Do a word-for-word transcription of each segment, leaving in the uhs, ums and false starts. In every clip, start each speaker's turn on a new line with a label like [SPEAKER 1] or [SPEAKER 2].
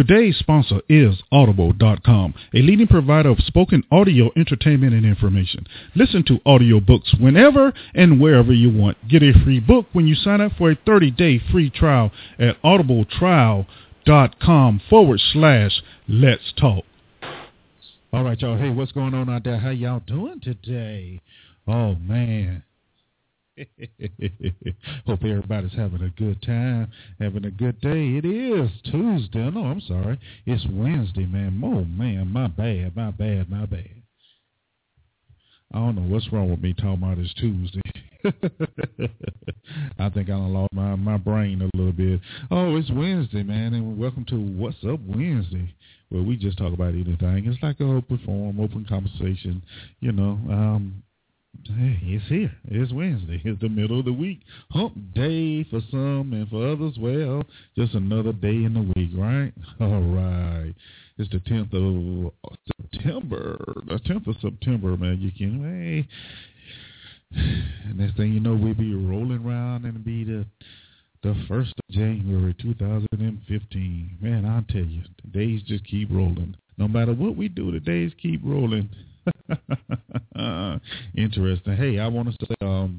[SPEAKER 1] Today's sponsor is audible dot com, a leading provider of spoken audio entertainment and information. Listen to audiobooks whenever and wherever you want. Get a free book when you sign up for a thirty-day free trial at audibletrial.com forward slash let's talk. All right, y'all. Hey, what's going on out there? How y'all doing today? Oh, man. Hope everybody's having a good time, having a good day. It is Tuesday. No, I'm sorry. It's Wednesday, man. Oh, man, my bad, my bad, my bad. I don't know what's wrong with me talking about it's Tuesday. I think I done lost my, my brain a little bit. Oh, it's Wednesday, man, and welcome to What's Up Wednesday, where we just talk about anything. It's like an open forum, open conversation, you know. Um, Hey, it's here. It's Wednesday. It's the middle of the week. Hump day for some, and for others, well, just another day in the week, right? All right. It's the tenth of September. The tenth of September, man. You can, hey. And next thing you know, we'll be rolling around and be the the first of January, two thousand fifteen. Man, I'll tell you, the days just keep rolling. No matter what we do, the days keep rolling. Interesting. Hey, I want to say um,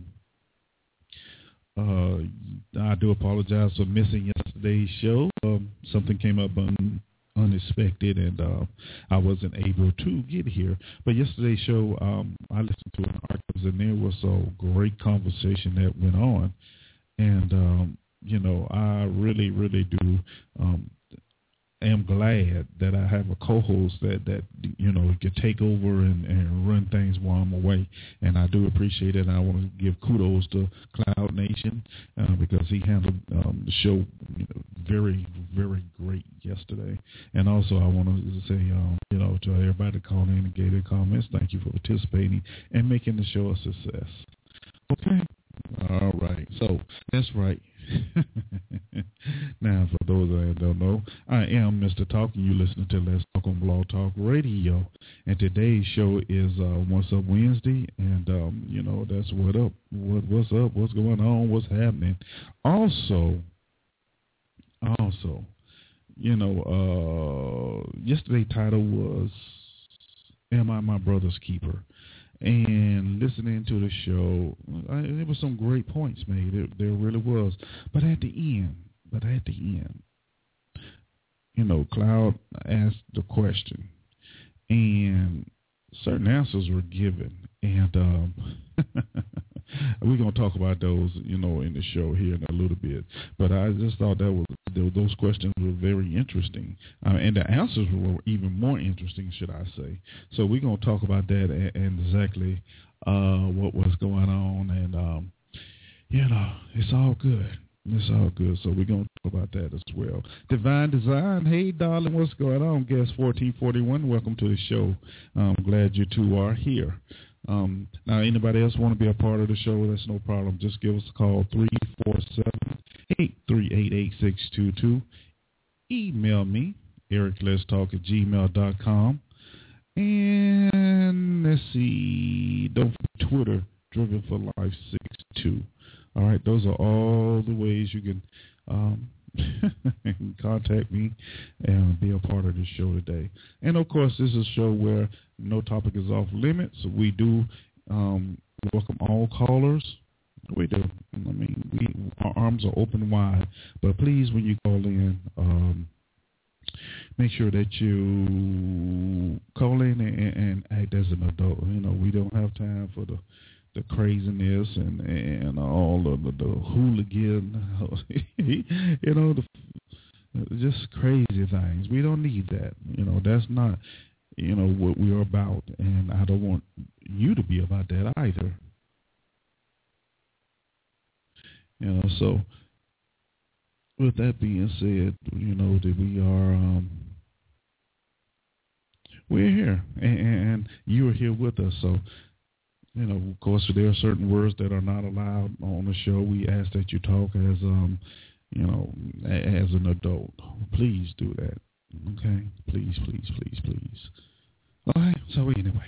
[SPEAKER 1] uh, I do apologize for missing yesterday's show. Um, something came up un- unexpected, and uh, I wasn't able to get here. But yesterday's show, um, I listened to an archives, and there was a great conversation that went on. And, um, you know, I really, really do um, am glad that I have a co-host that, that you know, can take over and, and run things while I'm away. And I do appreciate it. And I want to give kudos to Cloud Nation uh, because he handled um, the show you know, very, very great yesterday. And also I want to say, um, you know, to everybody calling in and gave their comments, thank you for participating and making the show a success. Okay. All right. So that's right. Now, for those that don't know, I am Mister Talk, and you're listening to Let's Talk on Blog Talk Radio. And today's show is uh, What's Up Wednesday, and um, you know that's what up, what what's up, what's going on, what's happening. Also, also, you know, uh, yesterday's title was "Am I My Brother's Keeper?" And listening to the show, I, there were some great points made. There, there really was. But at the end, but at the end, you know, Cloud asked the question, and certain answers were given. And um, we're going to talk about those, you know, in the show here in a little bit. But I just thought that was those questions were very interesting. Uh, and the answers were even more interesting, should I say. So we're going to talk about that and, and exactly uh, what was going on. And, um, you know, it's all good. It's all good. So we're going to talk about that as well. Divine Design. Hey, darling, what's going on? Guest fourteen forty-one, welcome to the show. I'm glad you two are here. Um, now, anybody else want to be a part of the show, that's no problem. Just give us a call, three four seven, eight three eight, eight six two two. Email me, eric let's talk at gmail dot com. And let's see, don't forget Twitter, Driven for Life sixty-two. All right, those are all the ways you can um, contact me and be a part of the show today. And, of course, this is a show where no topic is off limits. We do um, welcome all callers. We do. I mean, we, our arms are open wide. But please, when you call in, um, make sure that you call in and, and act as an adult. You know, we don't have time for the the craziness and, and all of the, the hooligan, you know, the, just crazy things. We don't need that. You know, that's not, you know, what we're about. And I don't want you to be about that either. You know, so with that being said, you know, that we are, um, we're here and, and you are here with us. So, you know, of course, there are certain words that are not allowed on the show. We ask that you talk as, um, you know, as an adult. Please do that. Okay? Please, please, please, please. All right. So anyway.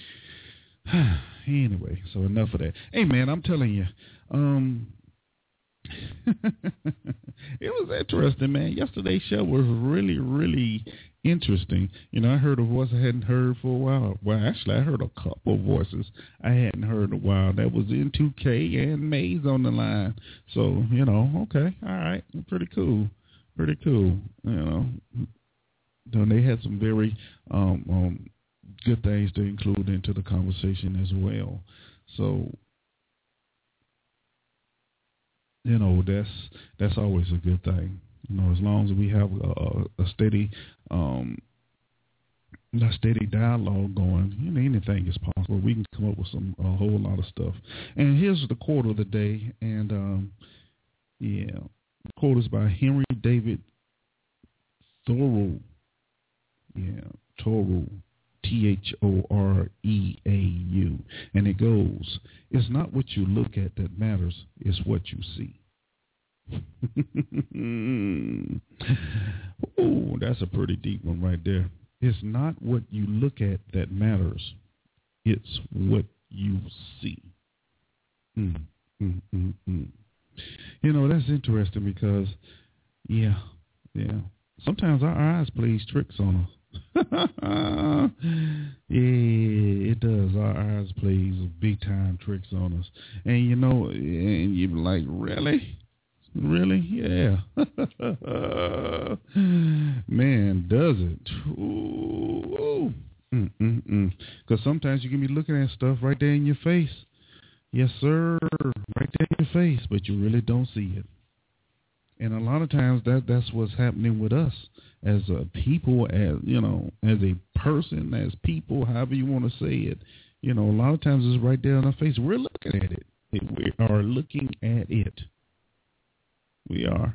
[SPEAKER 1] Anyway, so enough of that. Hey, man, I'm telling you, um, It was interesting, man. Yesterday's show was really, really interesting. You know, I heard a voice I hadn't heard for a while. Well, actually, I heard a couple of voices I hadn't heard in a while. That was N two K and Maze on the line. So, you know, okay, all right, pretty cool, pretty cool. You know, then they had some very um, um, good things to include into the conversation as well. So, you know, that's that's always a good thing. You know, as long as we have a, a steady, um, a steady dialogue going, you know, anything is possible. We can come up with some a whole lot of stuff. And here's the quote of the day. And um, yeah, the quote is by Henry David Thoreau. Yeah, Thoreau. T H O R E A U. And it goes, it's not what you look at that matters, it's what you see. Oh, that's a pretty deep one right there. It's not what you look at that matters, it's what you see. Mm, mm, mm, mm. You know, that's interesting because, yeah, yeah, sometimes our eyes plays tricks on us. Yeah, it does. Our eyes plays big time tricks on us, and you know, and you're like, really, really, yeah, man, does it? Ooh, mm, mm, mm. Because sometimes you can be looking at stuff right there in your face, yes, sir, right there in your face, but you really don't see it. And a lot of times that that's what's happening with us as a people, as, you know, as a person, as people, however you want to say it. You know, a lot of times it's right there in our face. We're looking at it. We are looking at it. We are.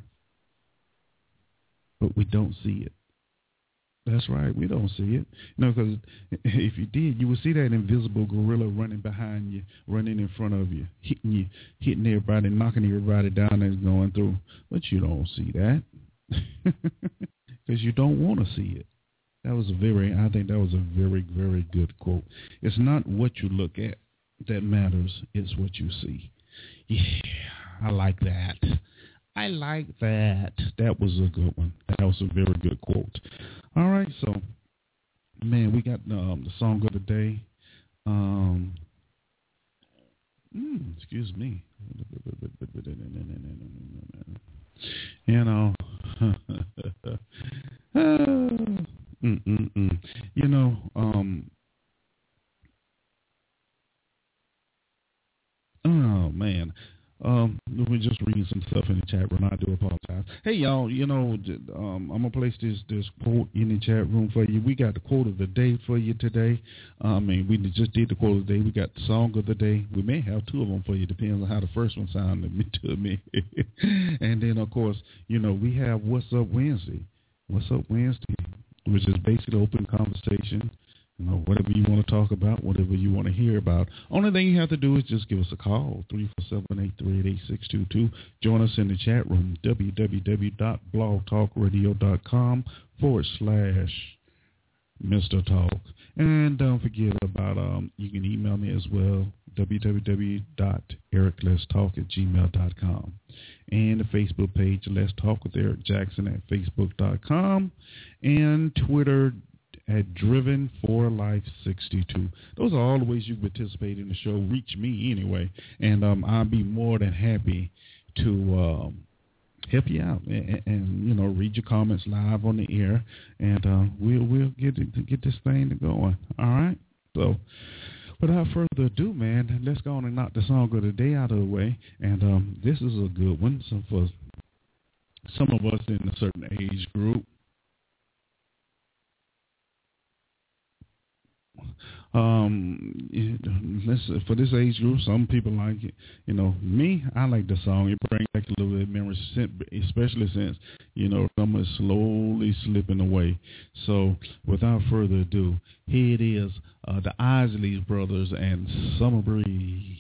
[SPEAKER 1] But we don't see it. That's right. We don't see it. You know, because if you did, you would see that invisible gorilla running behind you, running in front of you, hitting you, hitting everybody, knocking everybody down that's going through. But you don't see that because you don't want to see it. That was a very, I think that was a very, very good quote. It's not what you look at that matters. It's what you see. Yeah, I like that. I like that. That was a good one. That was a very good quote. All right, so, man, we got um, the song of the day. Um, mm, excuse me. You know, mm, mm, mm. you know, um, oh, man. Um, we're just reading some stuff in the chat room. I do apologize. Hey, y'all, you know, um, I'm going to place this, this quote in the chat room for you. We got the quote of the day for you today. I mean, we just did the quote of the day. We got the song of the day. We may have two of them for you. Depends on how the first one sounded to me. And then, of course, you know, we have What's Up Wednesday. What's Up Wednesday, which is basically open conversation. You know, whatever you want to talk about, whatever you want to hear about. Only thing you have to do is just give us a call, three four seven, eight three eight, eight six two two. Join us in the chat room, www.blogtalkradio.com forward slash Mister Talk. And don't forget about, um, you can email me as well, www.ericletstalk at gmail dot com. And the Facebook page, Let's Talk with Eric Jackson at facebook dot com. And Twitter at Driven for Life sixty-two. Those are all the ways you participate in the show. Reach me anyway, and um, I'll be more than happy to um, help you out and, and you know read your comments live on the air, and uh, we'll we'll get it, get this thing going. All right. So, without further ado, man, let's go on and knock the song of the day out of the way. And um, this is a good one. So for some of us in a certain age group. Um, listen, for this age group, some people like it. You know, me, I like the song. It brings back a little bit of memories, especially since, you know, summer is slowly slipping away. So, without further ado, here it is, uh, the Isley Brothers and Summer Breeze.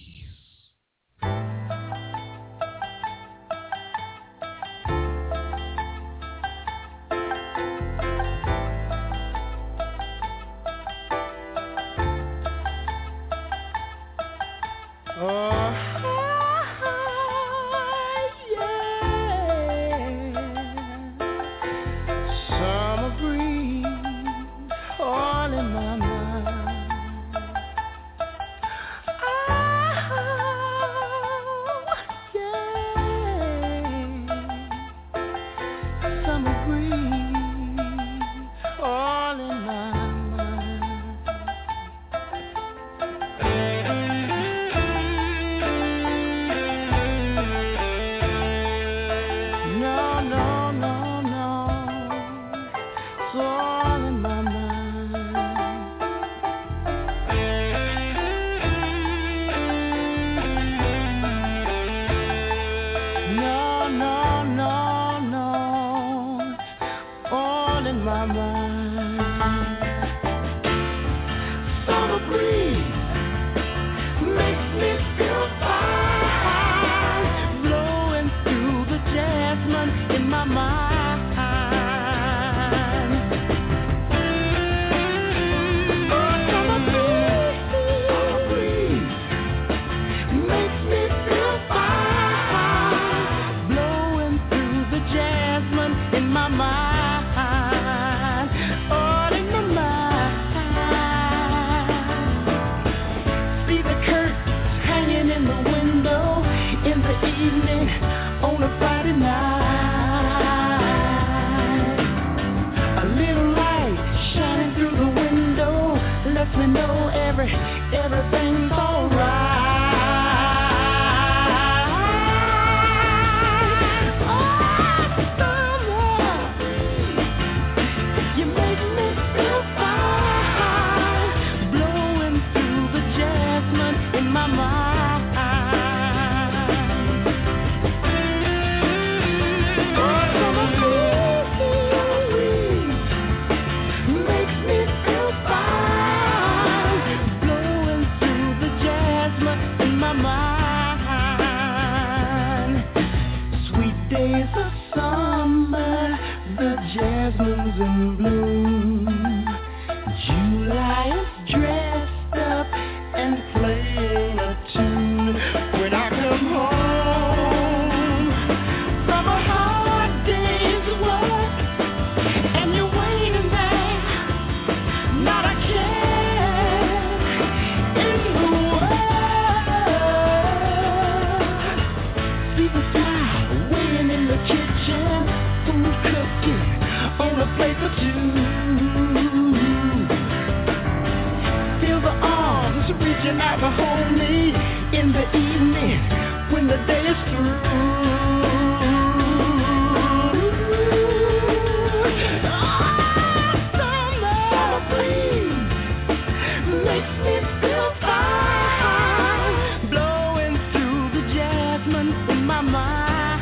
[SPEAKER 2] Oh, yeah. in bloom. July is dressed up and playing a tune. When I come home from a hard day's work and you're waiting there, not a care in the world. See the smile waiting in the kitchen, food cooking on a plate for two. Feel the arms reaching out to hold me in the evening when the day is through. Oh, summer breeze makes me feel fine, blowing through the jasmine in my mind.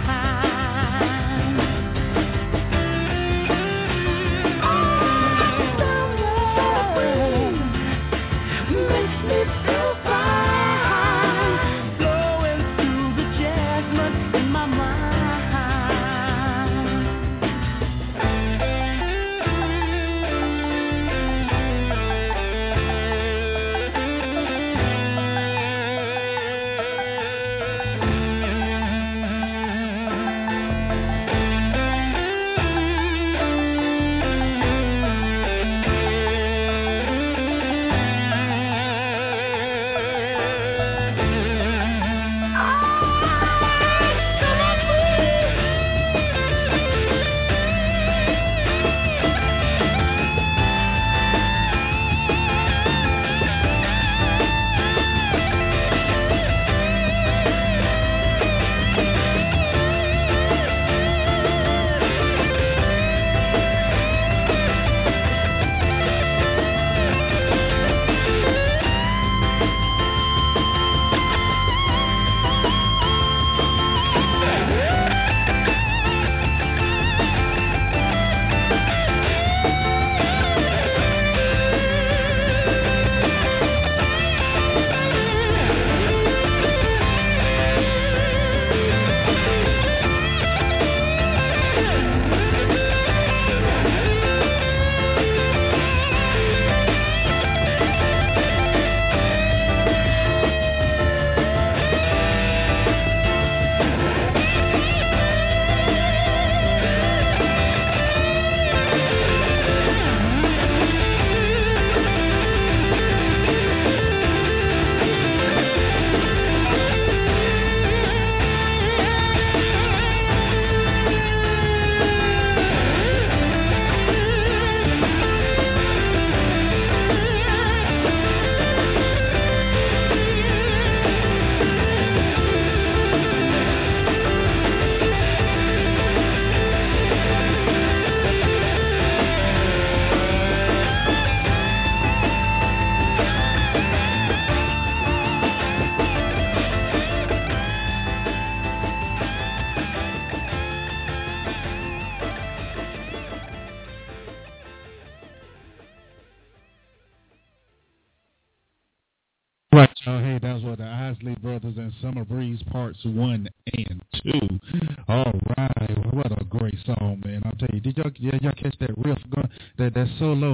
[SPEAKER 1] Right. Oh, hey, that's what the Isley Brothers and Summer Breeze Parts One and Two. All right, what a great song, man! I'll tell you, did y'all yeah, y'all catch that riff going? That that solo,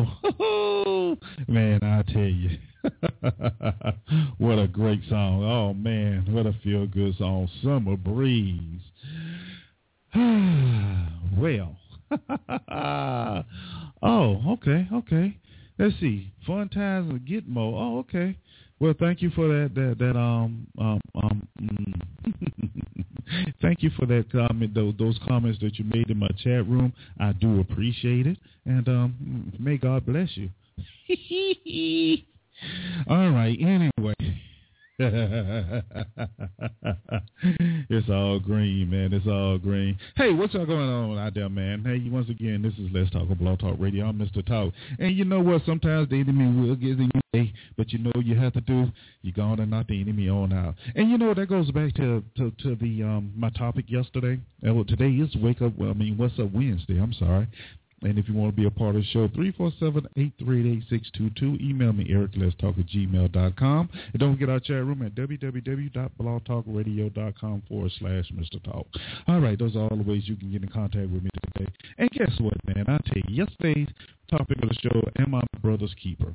[SPEAKER 1] man! I tell you, what a great song! Oh man, what a feel good song, Summer Breeze. Well, oh, okay, okay. Let's see, Fun Times with Gitmo. Oh, okay. Well, thank you for that. That that um um um. Mm. Thank you for that comment. Those those comments that you made in my chat room, I do appreciate it, and um, may God bless you. All right. Anyway. It's all green, man. It's all green. Hey, what's all going on out there, man? Hey, once again, this is Let's Talk on Blog Talk Radio. I'm Mister Talk. And you know what? Sometimes the enemy will get in your way, but you know what you have to do? You're going to knock the enemy on out. And you know, that goes back to to, to the um my topic yesterday. Uh, well, today is Wake Up, well, I mean, What's Up Wednesday. I'm sorry. And if you want to be a part of the show, three four seven, eight three eight, six two two. Email me, Eric Let's Talk at gmail dot com. And don't forget our chat room at www.blogtalkradio.com forward slash Mr. Talk. All right, those are all the ways you can get in contact with me today. And guess what, man? I tell you, yesterday's topic of the show, am I my brother's keeper?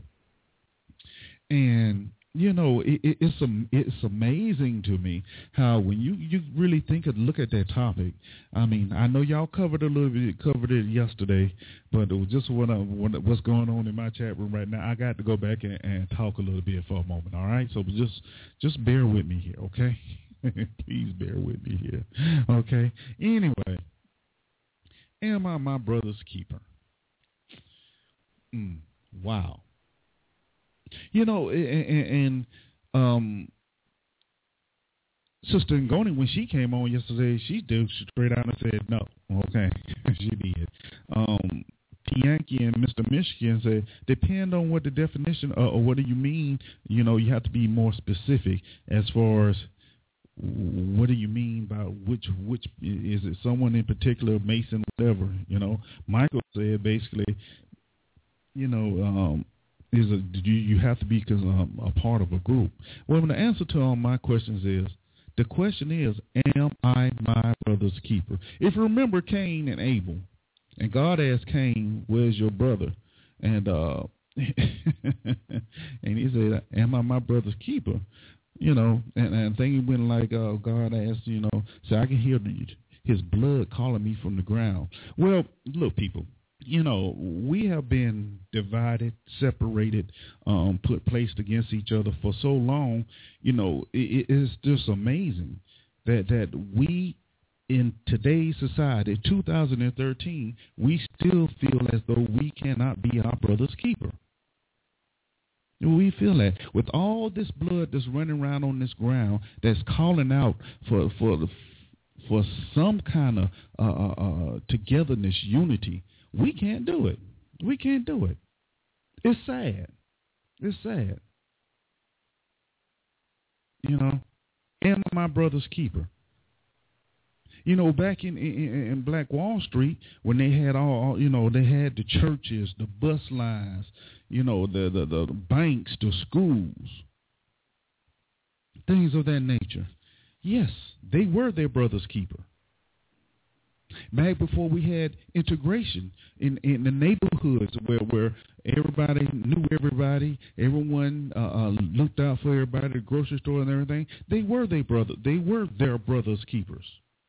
[SPEAKER 1] And you know, it, it, it's it's amazing to me how when you, you really think of look at that topic. I mean, I know y'all covered a little bit, covered it yesterday, but it was just what I, what, what's going on in my chat room right now. I got to go back and, and talk a little bit for a moment. All right, so just just bear with me here, okay? Please bear with me here, okay? Anyway, am I my brother's keeper? Mm, wow. You know, and, and um, Sister Ngoni, when she came on yesterday, she did straight out and said no. Okay, she did. Um, Yankee and Mister Michigan said, depend on what the definition uh, or what do you mean. You know, you have to be more specific as far as what do you mean by which which is it? Someone in particular, Mason, whatever. You know, Michael said basically, you know. Um, Is a, you, you have to be um, a part of a group. Well, the answer to all my questions is, the question is, am I my brother's keeper? If you remember Cain and Abel, and God asked Cain, where's your brother? And uh, and he said, am I my brother's keeper? You know, and, and I think it went like uh, God asked, you know, so I can hear his blood calling me from the ground. Well, look, people. You know, we have been divided, separated, um, put placed against each other for so long. You know, it, it is just amazing that that we, in today's society, two thousand thirteen, we still feel as though we cannot be our brother's keeper. We feel that with all this blood that's running around on this ground, that's calling out for for the, for some kind of uh, uh, togetherness, unity. We can't do it. We can't do it. It's sad. It's sad. You know, am I my brother's keeper? You know, back in, in, in Black Wall Street, when they had all, you know, they had the churches, the bus lines, you know, the, the, the banks, the schools, things of that nature. Yes, they were their brother's keeper. Back before we had integration in, in the neighborhoods where, where everybody knew everybody, everyone uh, uh, looked out for everybody, the grocery store and everything, they were their brother. They were their brother's keepers.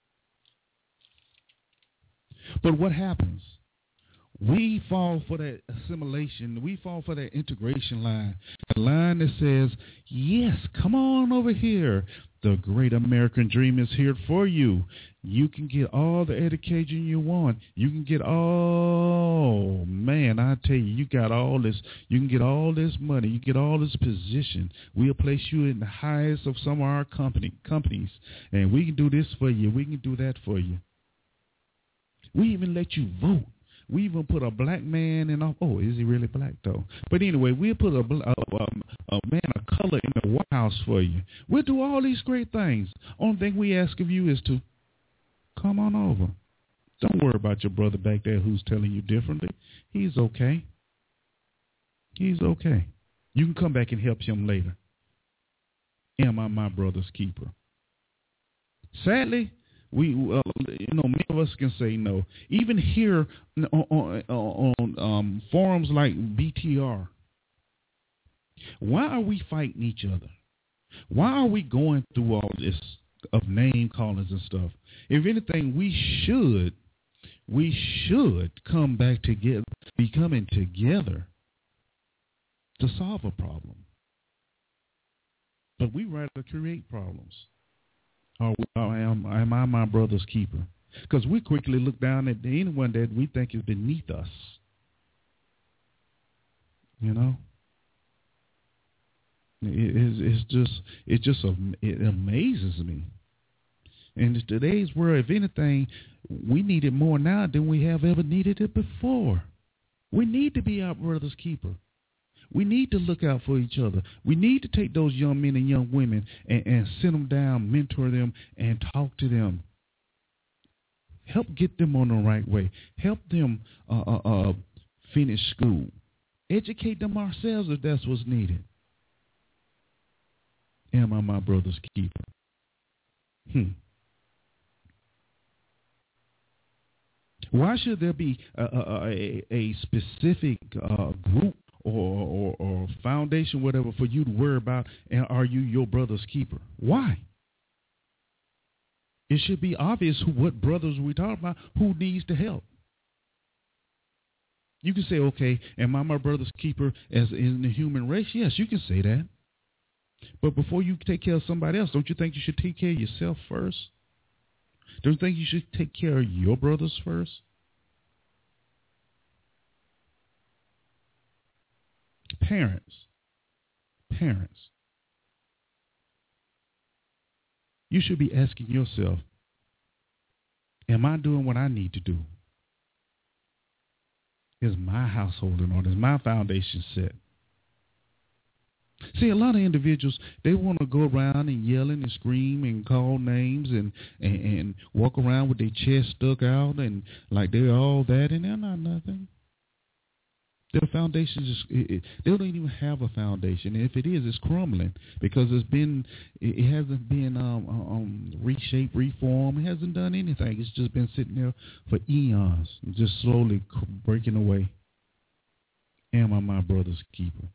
[SPEAKER 1] But what happens? We fall for that assimilation. We fall for that integration line, a line that says, yes, come on over here. The great American dream is here for you. You can get all the education you want. You can get all, man, I tell you, you got all this. You can get all this money. You get all this position. We'll place you in the highest of some of our company companies, and we can do this for you. We can do that for you. We even let you vote. We even put a black man in our, oh, is he really black, though? But anyway, we'll put a, a, a man of color in the White House for you. We'll do all these great things. Only thing we ask of you is to come on over. Don't worry about your brother back there who's telling you differently. He's okay. He's okay. You can come back and help him later. Am I my brother's keeper? Sadly, We, uh, you know, many of us can say no. Even here on, on, on um, forums like B T R, why are we fighting each other? Why are we going through all this of name callings and stuff? If anything, we should, we should come back together, be coming together to solve a problem. But we rather create problems. Or, or am, am I my brother's keeper? Because we quickly look down at anyone that we think is beneath us. You know, it, it's, it's just it just it amazes me. In today's world, if anything, we need it more now than we have ever needed it before. We need to be our brother's keeper. We need to look out for each other. We need to take those young men and young women and, and sit them down, mentor them, and talk to them. Help get them on the right way. Help them uh, uh, uh, finish school. Educate them ourselves if that's what's needed. Am I my brother's keeper? Hmm. Why should there be a, a, a, a specific uh, group or, or, or foundation, whatever, for you to worry about, and are you your brother's keeper? Why? It should be obvious who, what brothers we talk about, who needs the help. You can say, okay, am I my brother's keeper as in the human race? Yes, you can say that. But before you take care of somebody else, don't you think you should take care of yourself first? Don't you think you should take care of your brothers first? Parents, parents, you should be asking yourself, am I doing what I need to do? Is my household in order? Is my foundation set? See, a lot of individuals, they want to go around and yelling and scream and call names and, and, and walk around with their chest stuck out and like they're all that, and they're not nothing. Their foundation is, it, it, they don't even have a foundation. And if it is, it's crumbling because it's been, it, it hasn't been um, um, reshaped, reformed. It hasn't done anything. It's just been sitting there for eons, just slowly breaking away. Am I my brother's keeper?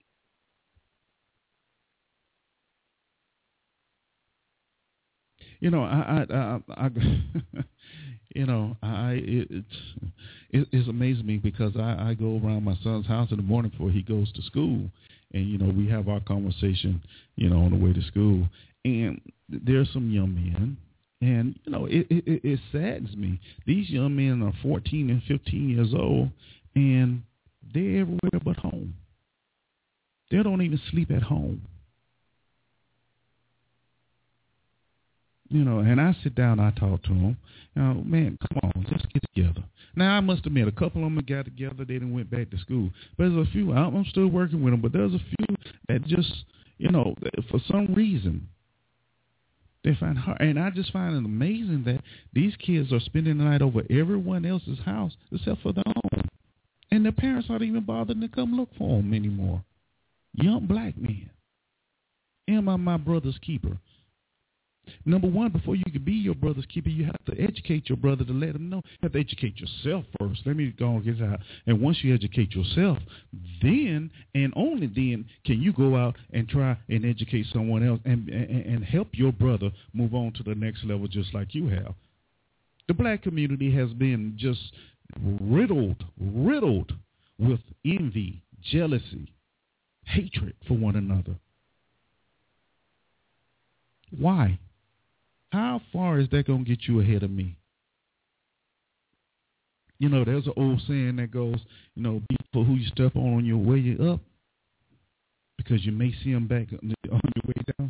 [SPEAKER 1] You know, I, I, I, I you know, I it, it's it, it's amazing me because I, I go around my son's house in the morning before he goes to school, and you know we have our conversation, you know, on the way to school, and there's some young men, and you know it, it, it saddens me. These young men are fourteen and fifteen years old, and they're everywhere but home. They don't even sleep at home. You know, and I sit down, I talk to them. You know, man, come on, let's get together. Now, I must admit, a couple of them got together. They didn't went back to school. But there's a few, I'm still working with them, but there's a few that just, you know, for some reason, they find hard. And I just find it amazing that these kids are spending the night over everyone else's house except for their own. And their parents aren't even bothering to come look for them anymore. Young black men. Am I my brother's keeper? Number one, before you can be your brother's keeper, you have to educate your brother to let him know. You have to educate yourself first. Let me go and get out. And once you educate yourself, then and only then can you go out and try and educate someone else and, and, and help your brother move on to the next level just like you have. The black community has been just riddled, riddled with envy, jealousy, hatred for one another. Why? How far is that going to get you ahead of me? You know, there's an old saying that goes, you know, be for who you step on on your way up because you may see them back on your way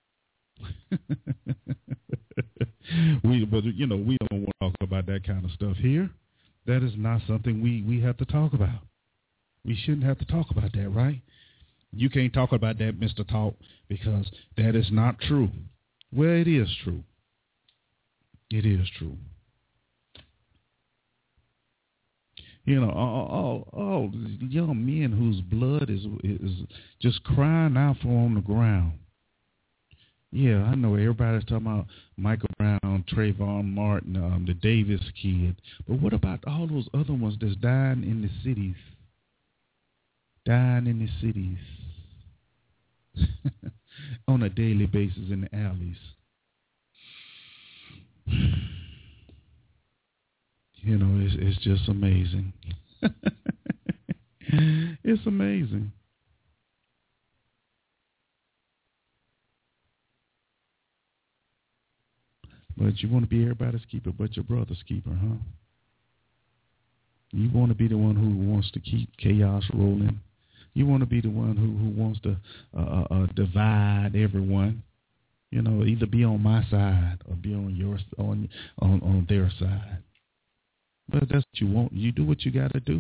[SPEAKER 1] down. we, but, you know, we don't want to talk about that kind of stuff here. That is not something we, we have to talk about. We shouldn't have to talk about that, right? You can't talk about that, Mister Talk, because that is not true. Well, it is true. It is true. You know, all, all, all young men whose blood is is just crying out for on the ground. Yeah, I know everybody's talking about Michael Brown, Trayvon Martin, um, the Davis kid. But what about all those other ones that's dying in the cities? Dying in the cities on a daily basis in the alleys. You know, it's, it's just amazing. It's amazing. But you want to be everybody's keeper but your brother's keeper, huh? You want to be the one who wants to keep chaos rolling. You want to be the one who, who wants to uh, uh, divide everyone. You know, either be on my side or be on your on on, on their side. But that's what you want. You do what you got to do.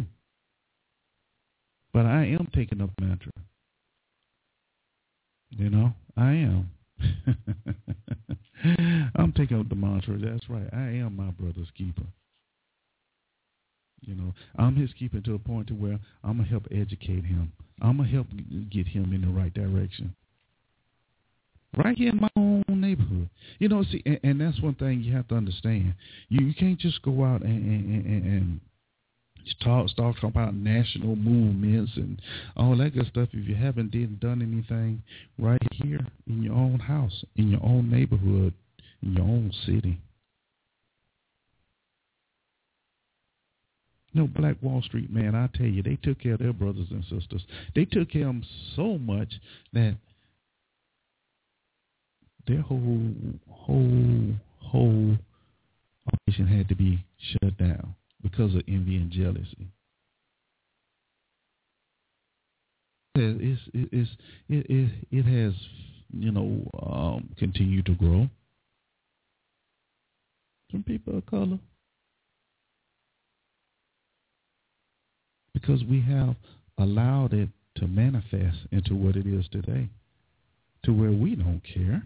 [SPEAKER 1] But I am taking up mantra. You know, I am. I'm taking up the mantra. That's right. I am my brother's keeper. You know, I'm his keeper to a point to where I'm gonna help educate him. I'm gonna help get him in the right direction. Right here in my own neighborhood. You know, see, and, and that's one thing you have to understand. You, you can't just go out and, and, and, and talk, start talking about national movements and all that good stuff if you haven't did, done anything right here in your own house, in your own neighborhood, in your own city. You know, Black Wall Street, man, I tell you, they took care of their brothers and sisters. They took care of them so much that their whole, whole, whole operation had to be shut down because of envy and jealousy. It's, it's, it, it, it has, you know, um, continued to grow. Some people of color. Because we have allowed it to manifest into what it is today, to where we don't care.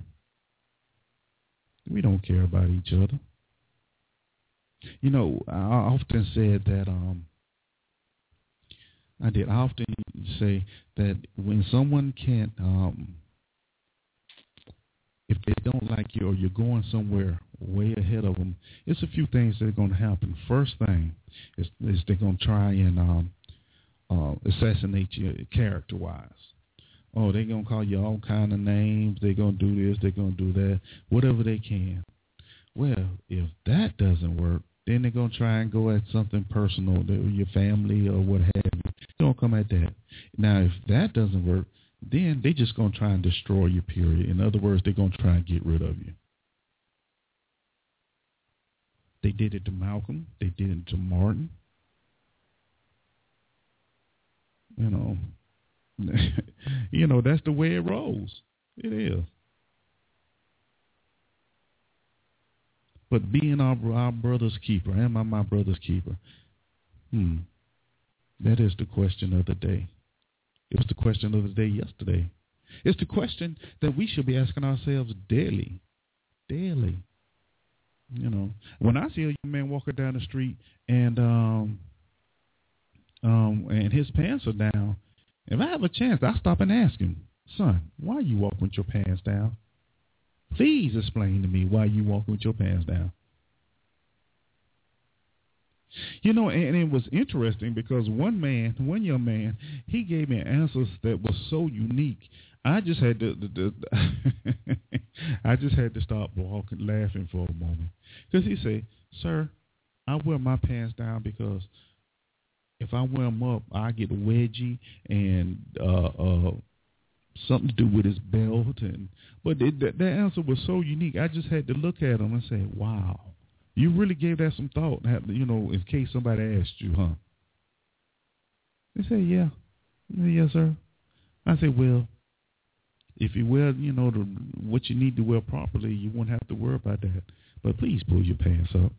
[SPEAKER 1] We don't care about each other. You know, I often said that, um, I did I often say that when someone can't, um, if they don't like you or you're going somewhere way ahead of them, it's a few things that are going to happen. First thing is, is they're going to try and um, uh, assassinate you character-wise. Oh, they're going to call you all kind of names. They're going to do this. They're going to do that, whatever they can. Well, if that doesn't work, then they're going to try and go at something personal, your family or what have you. They're going to come at that. Now, if that doesn't work, then they're just going to try and destroy you, period. In other words, they're going to try and get rid of you. They did it to Malcolm. They did it to Martin. You know, you know, that's the way it rolls. It is. But being our, our brother's keeper, am I my brother's keeper? Hmm. That is the question of the day. It was the question of the day yesterday. It's the question that we should be asking ourselves daily. Daily. You know, when I see a young man walking down the street and um, um, and his pants are down, if I have a chance, I stop and ask him, son, why are you walking with your pants down? Please explain to me why you walking with your pants down. You know, and it was interesting because one man, one young man, he gave me answers that was so unique. I just had to, the, the, I just had to stop walking, laughing for a moment, because he said, "Sir, I wear my pants down because if I wear them up, I get a wedgie and uh, uh, something to do with his belt." And but it, that, that answer was so unique. I just had to look at him and say, "Wow, you really gave that some thought." You know, in case somebody asked you, huh? They say, "Yeah, yes, sir." I say, "Well, if you wear, you know, the, what you need to wear properly, you won't have to worry about that. But please pull your pants up."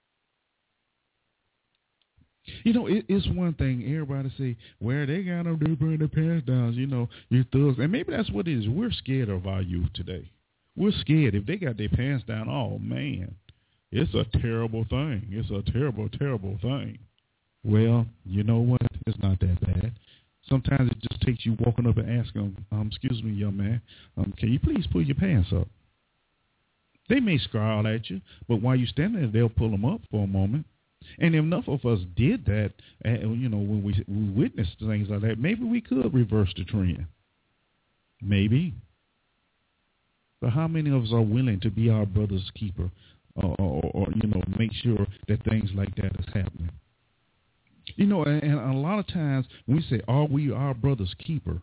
[SPEAKER 1] You know, it, it's one thing everybody say, "Well, they got them, they bring their pants down." You know, you're thugs, and maybe that's what it is. We're scared of our youth today. We're scared if they got their pants down. Oh man, it's a terrible thing. It's a terrible, terrible thing. Well, you know what? It's not that bad. Sometimes it just takes you walking up and asking them, um, "Excuse me, young man, um, can you please pull your pants up?" They may scowl at you, but while you're standing there, they'll pull them up for a moment. And if enough of us did that, uh, you know, when we, we witnessed things like that, maybe we could reverse the trend. Maybe. But how many of us are willing to be our brother's keeper or, or, or you know, make sure that things like that is happening? You know, and, and a lot of times when we say, "Are we our brother's keeper?"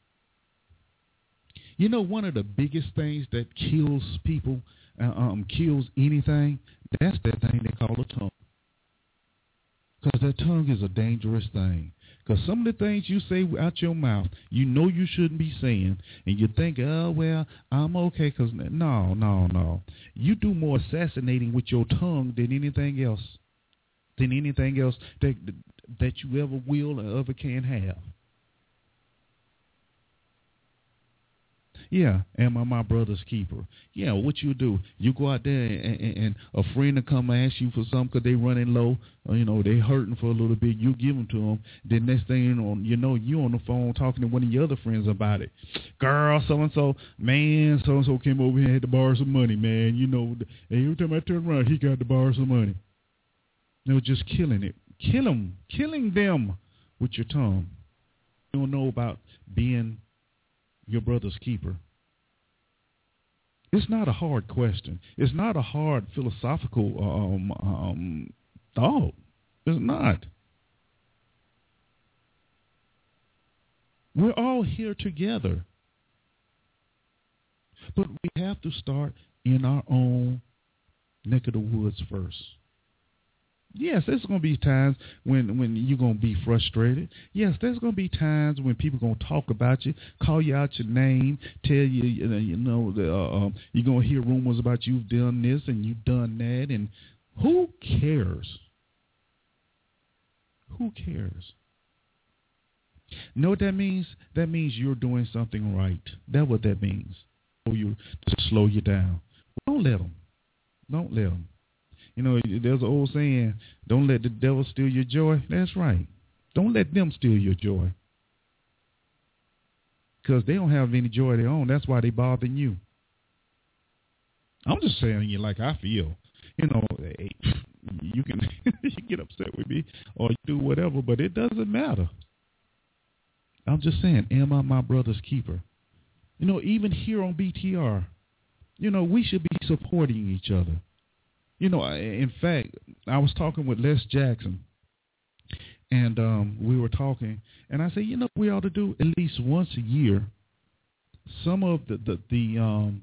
[SPEAKER 1] You know, one of the biggest things that kills people, uh, um, kills anything, that's that thing they call a tongue. Because that tongue is a dangerous thing. Because some of the things you say out your mouth, you know you shouldn't be saying, and you think, "Oh, well, I'm okay." Because no, no, no. You do more assassinating with your tongue than anything else, than anything else that that you ever will or ever can have. Yeah, am I my brother's keeper? Yeah, what you do? You go out there and, and, and a friend will come and ask you for something because they running low, or, you know, they hurting for a little bit. You give them to them. Then next thing you know, you know, you on the phone talking to one of your other friends about it. Girl, so-and-so, man, so-and-so came over here and had to borrow some money, man. You know, and every time I turn around, he got to borrow some money. They were just killing it. Kill them. Killing them with your tongue. You don't know about being your brother's keeper. It's not a hard question. It's not a hard philosophical um, um, thought. It's not. We're all here together. But we have to start in our own neck of the woods first. Yes, there's going to be times when, when you're going to be frustrated. Yes, there's going to be times when people are going to talk about you, call you out your name, tell you, you know, you know the, uh, um, you're going to hear rumors about you've done this and you've done that. And who cares? Who cares? Know what that means? That means you're doing something right. That's what that means. For you to slow you down. Don't let them. Don't let them. You know, there's an old saying, don't let the devil steal your joy. That's right. Don't let them steal your joy. Because they don't have any joy of their own. That's why they bothering you. I'm just saying you like I feel. You know, hey, you can you get upset with me or you do whatever, but it doesn't matter. I'm just saying, am I my brother's keeper? You know, even here on B T R, you know, we should be supporting each other. You know, in fact, I was talking with Les Jackson, and um, we were talking, and I said, you know, we ought to do at least once a year. Some of the the, the um,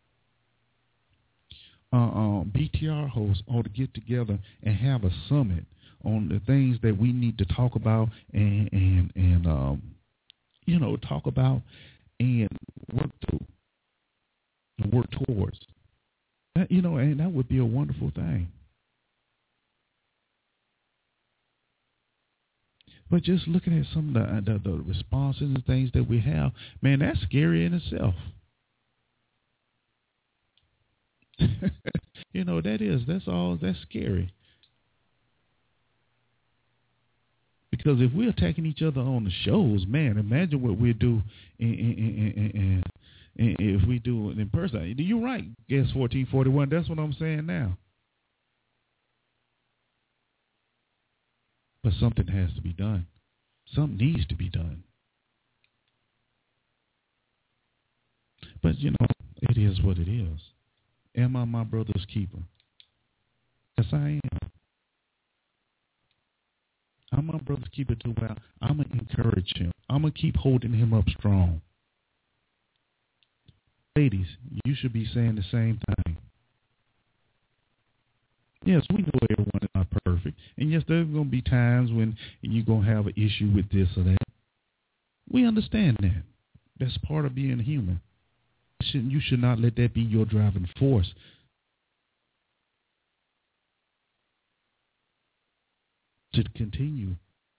[SPEAKER 1] uh, um, B T R hosts ought to get together and have a summit on the things that we need to talk about and and and um, you know, talk about and work to and work towards. That, you know, and that would be a wonderful thing. But just looking at some of the, the, the responses and things that we have, man, that's scary in itself. You know, that is, that's all, that's scary. Because if we're attacking each other on the shows, man, imagine what we'd do in, in, in, in, in if we do it in person. You're right, Guess fourteen forty-one. That's what I'm saying now. But something has to be done. Something needs to be done. But, you know, it is what it is. Am I my brother's keeper? Yes, I am. I'm my brother's keeper too. Well, I'm going to encourage him. I'm going to keep holding him up strong. Ladies, you should be saying the same thing. Yes, we know everyone is not perfect. And yes, there's going to be times when you're going to have an issue with this or that. We understand that. That's part of being human. You should not let that be your driving force. To continue.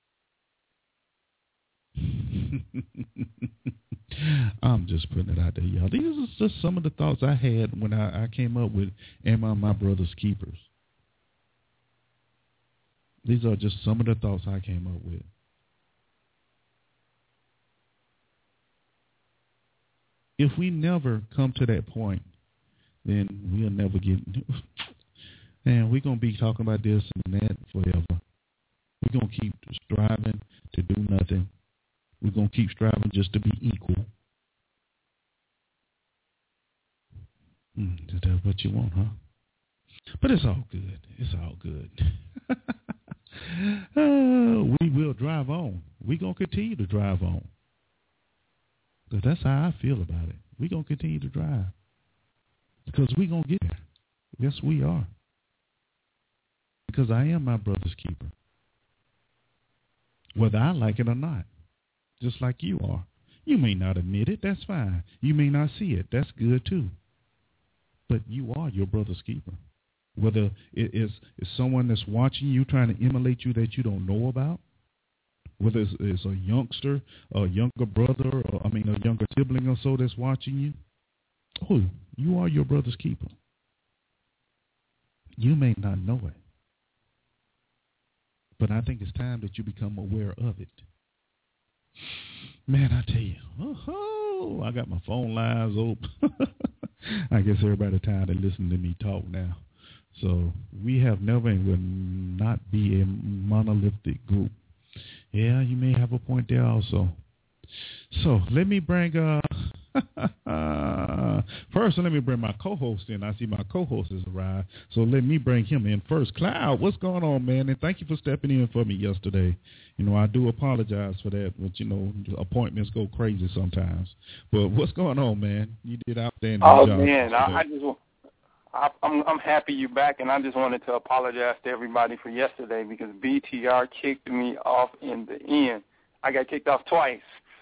[SPEAKER 1] I'm just putting it out there, y'all. These are just some of the thoughts I had when I, I came up with Am I My Brother's Keepers? These are just some of the thoughts I came up with. If we never come to that point, then we'll never get, and we're going to be talking about this and that forever. We're going to keep striving to do nothing. We're going to keep striving just to be equal. Mm, is that what you want, huh? But it's all good. It's all good. uh, we will drive on. We're going to continue to drive on. Because that's how I feel about it. We're going to continue to drive. Because we're going to get there. Yes, we are. Because I am my brother's keeper. Whether I like it or not. Just like you are. You may not admit it. That's fine. You may not see it. That's good too. But you are your brother's keeper. Whether it is, is someone that's watching you trying to emulate you that you don't know about, whether it's, it's a youngster, a younger brother, or, I mean, a younger sibling or so that's watching you, oh, you are your brother's keeper. You may not know it, but I think it's time that you become aware of it. Man, I tell you, oh, I got my phone lines open. I guess everybody tired of listening to me talk now. So we have never and will not be a monolithic group. Yeah, you may have a point there also. So let me bring, uh, first let me bring my co-host in. I see my co-host has arrived. So let me bring him in first. Cloud, what's going on, man? And thank you for stepping in for me yesterday. You know, I do apologize for that, but, you know, appointments go crazy sometimes. But what's going on, man? You did outstanding
[SPEAKER 3] oh,
[SPEAKER 1] job.
[SPEAKER 3] Oh, man, I, I just want. I, I'm, I'm happy you're back, and I just wanted to apologize to everybody for yesterday because B T R kicked me off in the end. I got kicked off twice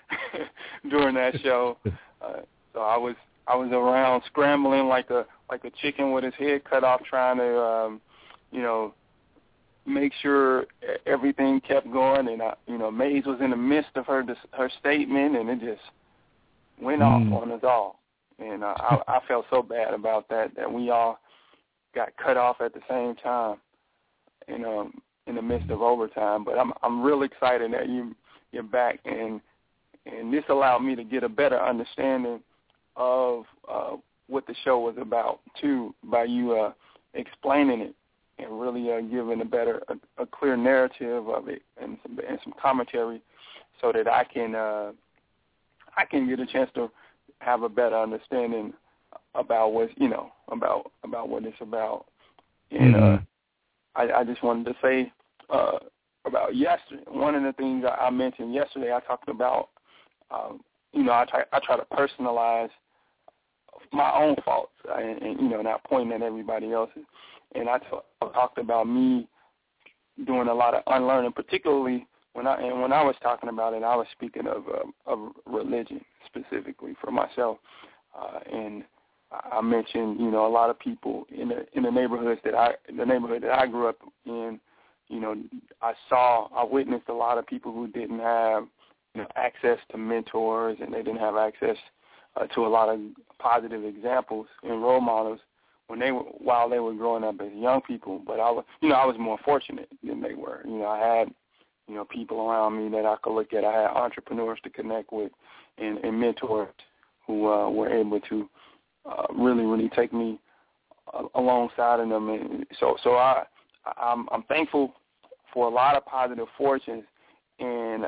[SPEAKER 3] during that show, uh, so I was I was around scrambling like a like a chicken with his head cut off, trying to um, you know make sure everything kept going. And I, you know, Maze was in the midst of her her statement, and it just went mm. off on us all. And uh, I, I felt so bad about that, that we all got cut off at the same time, you know, in the midst of overtime. But I'm I'm real excited that you you're back, and and this allowed me to get a better understanding of uh, what the show was about too, by you uh, explaining it and really uh, giving a better a, a clear narrative of it and some and some commentary, so that I can uh, I can get a chance to have a better understanding about what you know about about what it's about. And mm-hmm. uh, I, I just wanted to say uh, about yesterday. One of the things I, I mentioned yesterday, I talked about um, you know I try I try to personalize my own faults and, and you know not pointing at everybody else's. And I, t- I talked about me doing a lot of unlearning, particularly when I and when I was talking about it, I was speaking of uh, of religion specifically for myself, uh, and I mentioned, you know, a lot of people in the in the neighborhoods that I the neighborhood that I grew up in, you know, I saw I witnessed a lot of people who didn't have, you know, access to mentors, and they didn't have access uh, to a lot of positive examples and role models when they were while they were growing up as young people. But I was, you know, I was more fortunate than they were. You know, I had, you know, people around me that I could look at. I had entrepreneurs to connect with, and, and mentors who uh, were able to uh, really, really take me uh, alongside of them. And so, so I, I'm, I'm thankful for a lot of positive fortunes. And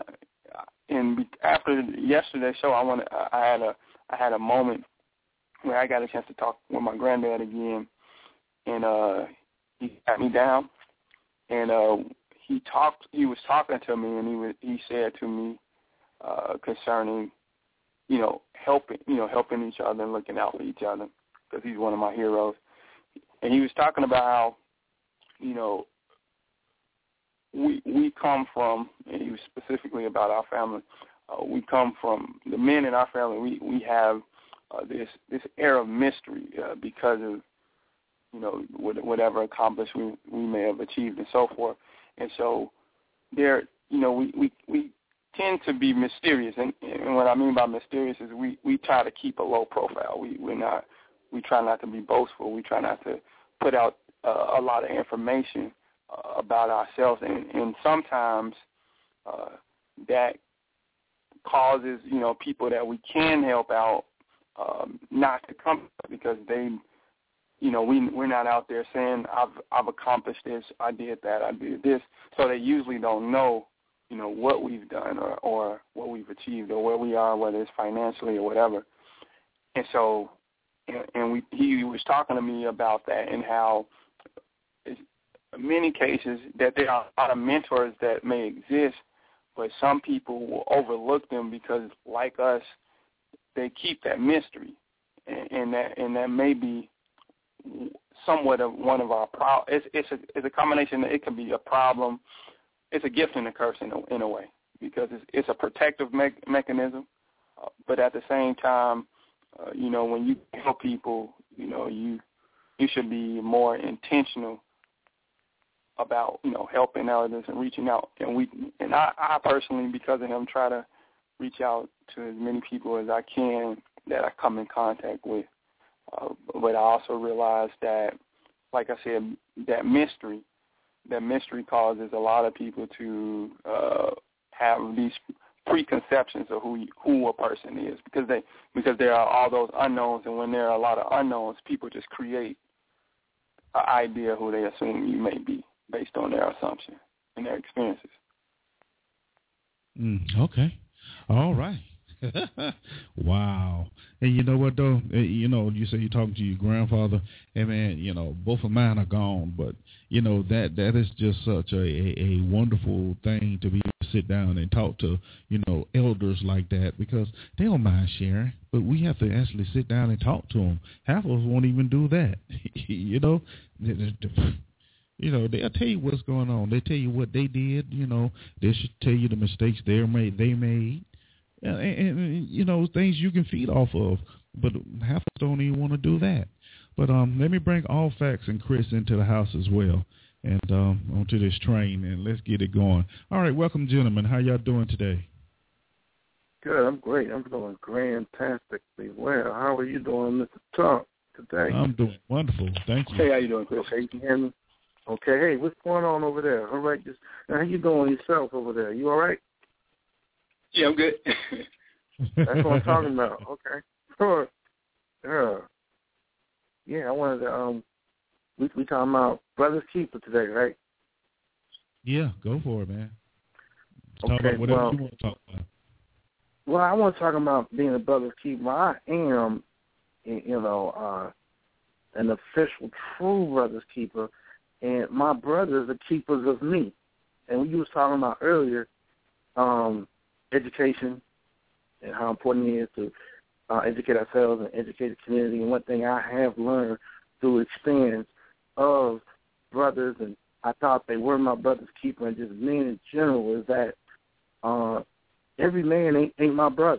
[SPEAKER 3] and after yesterday's show, I wanted, I had a, I had a moment where I got a chance to talk with my granddad again, and uh, he sat me down, and uh, he talked. He was talking to me, and he was, he said to me uh, concerning, you know, helping, you know, helping each other and looking out for each other, because he's one of my heroes. And he was talking about how, you know, we we come from, and he was specifically about our family. Uh, we come from the men in our family. We we have uh, this this air of mystery uh, because of, you know, whatever accomplishment we, we may have achieved and so forth. And so there, you know, we, we, we tend to be mysterious. And, and what I mean by mysterious is we, we try to keep a low profile. We we're not we try not to be boastful. We try not to put out uh, a lot of information uh, about ourselves. And, and sometimes uh, that causes, you know, people that we can help out um, not to come because they, you know, we, we're not out there saying, I've I've accomplished this, I did that, I did this. So they usually don't know, you know, what we've done or, or what we've achieved or where we are, whether it's financially or whatever. And so, and, and we, he was talking to me about that and how in many cases that there are a lot of mentors that may exist, but some people will overlook them because, like us, they keep that mystery. And, and that and that may be somewhat of one of our problems. It's, it's, a, it's a combination. It can be a problem. It's a gift and a curse in a, in a way, because it's, it's a protective me- mechanism. Uh, but at the same time, uh, you know, when you help people, you know, you you should be more intentional about, you know, helping others and reaching out. And we, and I, I personally, because of him, try to reach out to as many people as I can that I come in contact with. Uh, but I also realize that, like I said, that mystery, that mystery causes a lot of people to uh, have these preconceptions of who who a person is, because they because there are all those unknowns, and when there are a lot of unknowns, people just create an idea of who they assume you may be based on their assumption and their experiences.
[SPEAKER 1] Mm, okay. All right. Wow. And you know what, though? You know, you say you're talking to your grandfather. Hey, man, you know, both of mine are gone. But, you know, that that is just such a, a, a wonderful thing to be able to sit down and talk to, you know, elders like that, because they don't mind sharing. But we have to actually sit down and talk to them. Half of us won't even do that. You know, you know, they'll tell you what's going on. They tell you what they did. You know, they should tell you the mistakes they made. They made. And, and, and, you know, things you can feed off of, but half of us don't even want to do that. But um, let me bring All Facts and Chris into the house as well, and um, onto this train, and let's get it going. All right, welcome, gentlemen. How y'all doing today?
[SPEAKER 4] Good. I'm great. I'm doing fantastically well. How are you doing, Mister Talk, today?
[SPEAKER 1] I'm doing wonderful. Thank you.
[SPEAKER 3] Hey, how you doing, Chris?
[SPEAKER 4] Okay, you can hear me? Okay. Hey, what's going on over there? All right. Just how you doing yourself over there? You all right?
[SPEAKER 3] Yeah, I'm good.
[SPEAKER 4] That's what I'm talking about. Okay. Sure. Yeah. Yeah, I wanted to, um, we we talking about Brother's Keeper today, right?
[SPEAKER 1] Yeah, go for it, man.
[SPEAKER 4] Okay,
[SPEAKER 1] talk about whatever
[SPEAKER 4] well,
[SPEAKER 1] you want to talk about.
[SPEAKER 4] Well, I want to talk about being a Brother's Keeper. I am, you know, uh, an official, true Brother's Keeper, and my brothers are keepers of me. And what you was talking about earlier, um, education and how important it is to uh, educate ourselves and educate the community. And one thing I have learned through experience of brothers, and I thought they were my brother's keeper, and just men in general, is that uh, every man ain't, ain't my brother.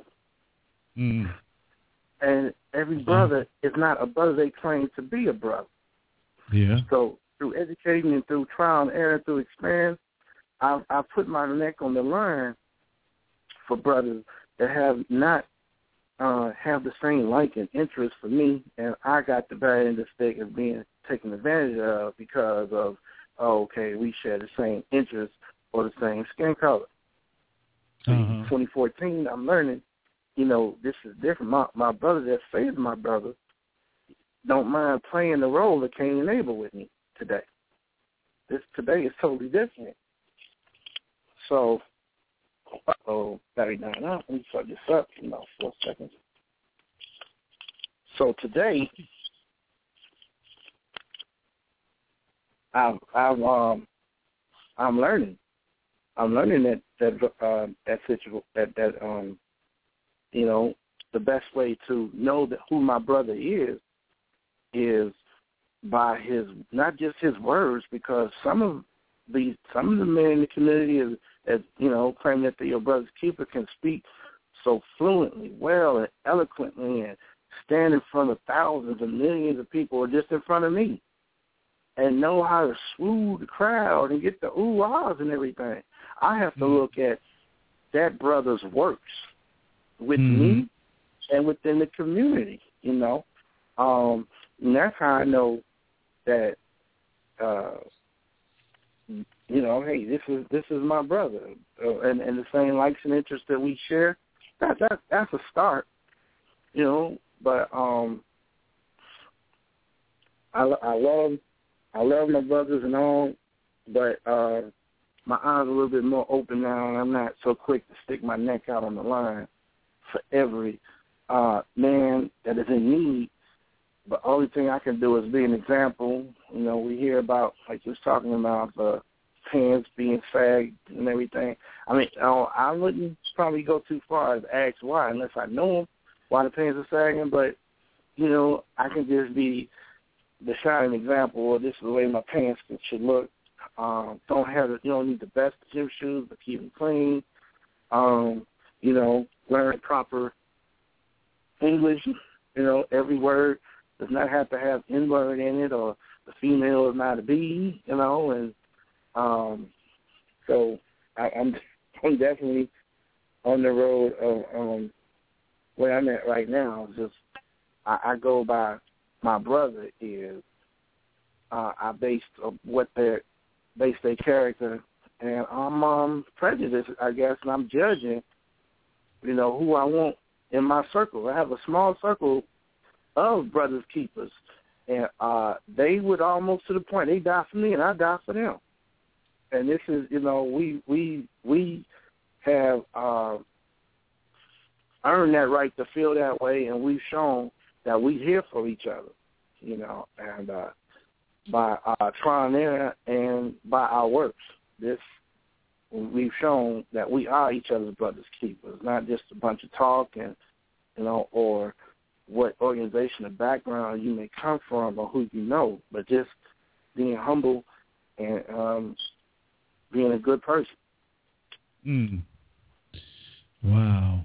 [SPEAKER 1] Mm.
[SPEAKER 4] And every brother is not a brother they claim to be a brother.
[SPEAKER 1] Yeah.
[SPEAKER 4] So through educating and through trial and error, through experience, I, I put my neck on the line for brothers that have not uh, have the same like and interest for me, and I got the bad end of the stick of being taken advantage of because of, oh, okay, we share the same interest or the same skin color.
[SPEAKER 1] Uh-huh.
[SPEAKER 4] In twenty fourteen, I'm learning, you know, this is different. My my brother that says my brother don't mind playing the role of Cain and Abel with me today. This today is totally different. So, uh-oh, battery dying out. Let me start this up in about four seconds. So today, I've, I've, um, I'm learning. I'm learning that that uh, that situ- that that um, you know, the best way to know that who my brother is is by his, not just his words, because some of the some of the men in the community is, as you know, claim that they're your brother's keeper, can speak so fluently, well, and eloquently, and stand in front of thousands and millions of people, or just in front of me, and know how to smooth the crowd and get the ooh ahs and everything. I have to mm-hmm. look at that brother's works with mm-hmm. me and within the community, you know. Um, and that's how I know that, uh, you know, hey, this is this is my brother, uh, and, and the same likes and interests that we share. That that that's a start, you know. But um, I, I love I love my brothers and all, but uh, my eyes are a little bit more open now, and I'm not so quick to stick my neck out on the line for every uh, man that is in need. But the only thing I can do is be an example. You know, we hear about, like you was talking about, the pants being sagged and everything. I mean, I wouldn't probably go too far as ask why, unless I know why the pants are sagging. But, you know, I can just be the shining example, or this is the way my pants should look. Um, don't have, you don't need the best gym shoes, but keep them clean. Um, you know, learn proper English. You know, every word does not have to have N-word in it, or the female is not a B, you know, and Um, so I, I'm I'm definitely on the road of um, where I'm at right now. Just I, I go by my brother is. Uh, I based uh, what their based their character, and I'm um, prejudiced, I guess, and I'm judging, you know, who I want in my circle. I have a small circle of brothers keepers, and uh, they would almost to the point they die for me, and I die for them. And this is, you know, we we we have uh, earned that right to feel that way, and we've shown that we're here for each other, you know, and. Uh, by our trial and error and by our works. This, we've shown that we are each other's brothers keepers, not just a bunch of talk and, you know, or what organization or background you may come from or who you know, but just being humble and um, being a good person.
[SPEAKER 1] Mm. Wow.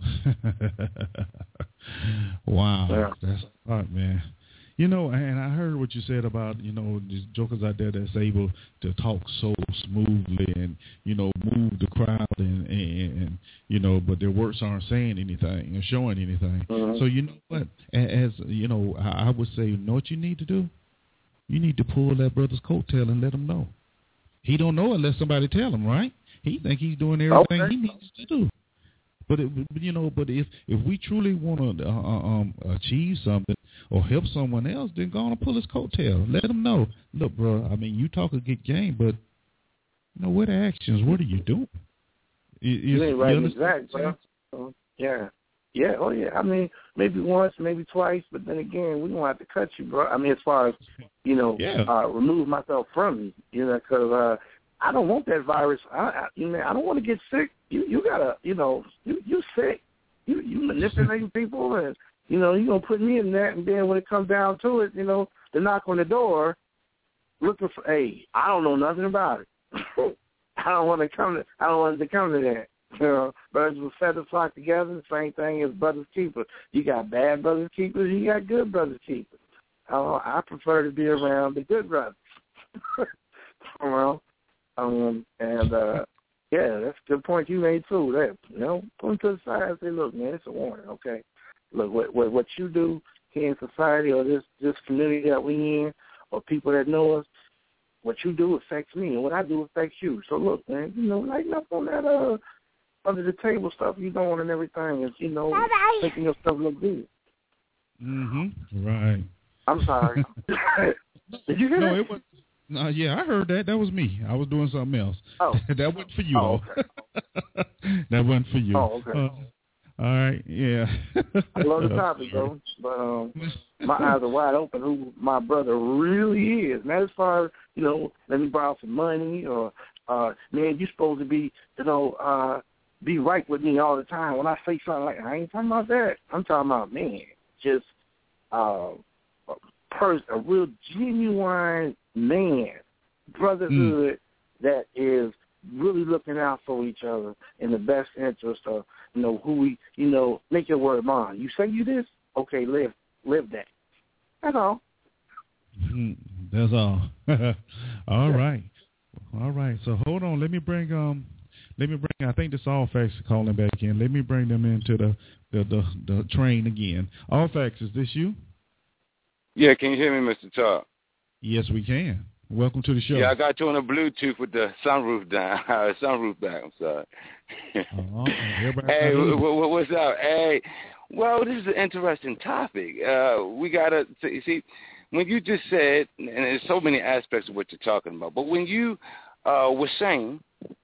[SPEAKER 1] Wow. Yeah. That's hot, man. You know, and I heard what you said about, you know, these jokers out there that's able to talk so smoothly and, you know, move the crowd and, and, and you know, but their words aren't saying anything or showing anything. Mm-hmm. So, you know what, as, you know, I would say, you know what you need to do? You need to pull that brother's coattail and let him know. He don't know unless somebody tell him, right? He think he's doing everything okay. he needs to do. But, it, you know, but if, if we truly want to uh, um, achieve something or help someone else, then go on and pull his coattail. Let him know, look, bro, I mean, you talk a good game, but, you know, what are actions? What are you doing? You,
[SPEAKER 4] you ain't right, exactly, bro. So, yeah. Yeah, oh, yeah. I mean, maybe once, maybe twice, but then again, we don't have to cut you, bro. I mean, as far as, you know, yeah. uh, remove myself from you, you know, because uh, I don't want that virus. I, I, you know, I don't want to get sick. You you gotta, you know, you you sick. You you manipulating people, and you know you gonna put me in that. And then when it comes down to it, you know, the knock on the door, looking for, hey, I don't know nothing about it. I don't want to come to. I don't want to come to that. You know, birds with feathers flock together. The same thing as brothers keepers. You got bad brothers keepers. You got good brothers keepers. Uh, I prefer to be around the good brothers. Well, um, and. uh Yeah, that's a good point you made, too. That, you know, put them to the side and say, look, man, it's a warning, okay? Look, what what, what you do here in society or this, this community that we in or people that know us, what you do affects me, and what I do affects you. So, look, man, you know, lighten up on that uh, under-the-table stuff you're doing and everything and, you know, Bye-bye. making your stuff look good.
[SPEAKER 1] Mm-hmm. Right.
[SPEAKER 4] I'm sorry. Did you hear
[SPEAKER 1] no,
[SPEAKER 4] that?
[SPEAKER 1] It was- Uh, yeah, I heard that. That was me. I was doing something else.
[SPEAKER 4] Oh.
[SPEAKER 1] That wasn't for you,
[SPEAKER 4] oh,
[SPEAKER 1] though. Okay. That wasn't for you.
[SPEAKER 4] Oh, okay.
[SPEAKER 1] Uh, all right, yeah.
[SPEAKER 4] I love the topic, though. But um, my eyes are wide open who my brother really is. Not as far as, you know, let me borrow some money or, uh, man, you're supposed to be, you know, uh, be right with me all the time. When I say something like, I ain't talking about that. I'm talking about, man, just uh, a, person, a real genuine man, brotherhood mm. that is really looking out for each other in the best interest of, you know, who we, you know, make your word bond. You say you this? Okay, live live that. That's all.
[SPEAKER 1] Mm, that's all. all yeah. right. All right. So hold on. Let me bring um let me bring I think this All Facts is calling back in. Let me bring them into the the, the, the train again. All Facts, is this you?
[SPEAKER 5] Yeah, can you hear me, Mister Todd?
[SPEAKER 1] Yes, we can. Welcome to the show.
[SPEAKER 5] Yeah, I got you on a Bluetooth with the sunroof down, sunroof back. I'm sorry.
[SPEAKER 1] uh-huh.
[SPEAKER 5] Hey, w- w- what's up? Hey, well, this is an interesting topic. Uh, we gotta see when you just said, and there's so many aspects of what you're talking about. But when you uh, were saying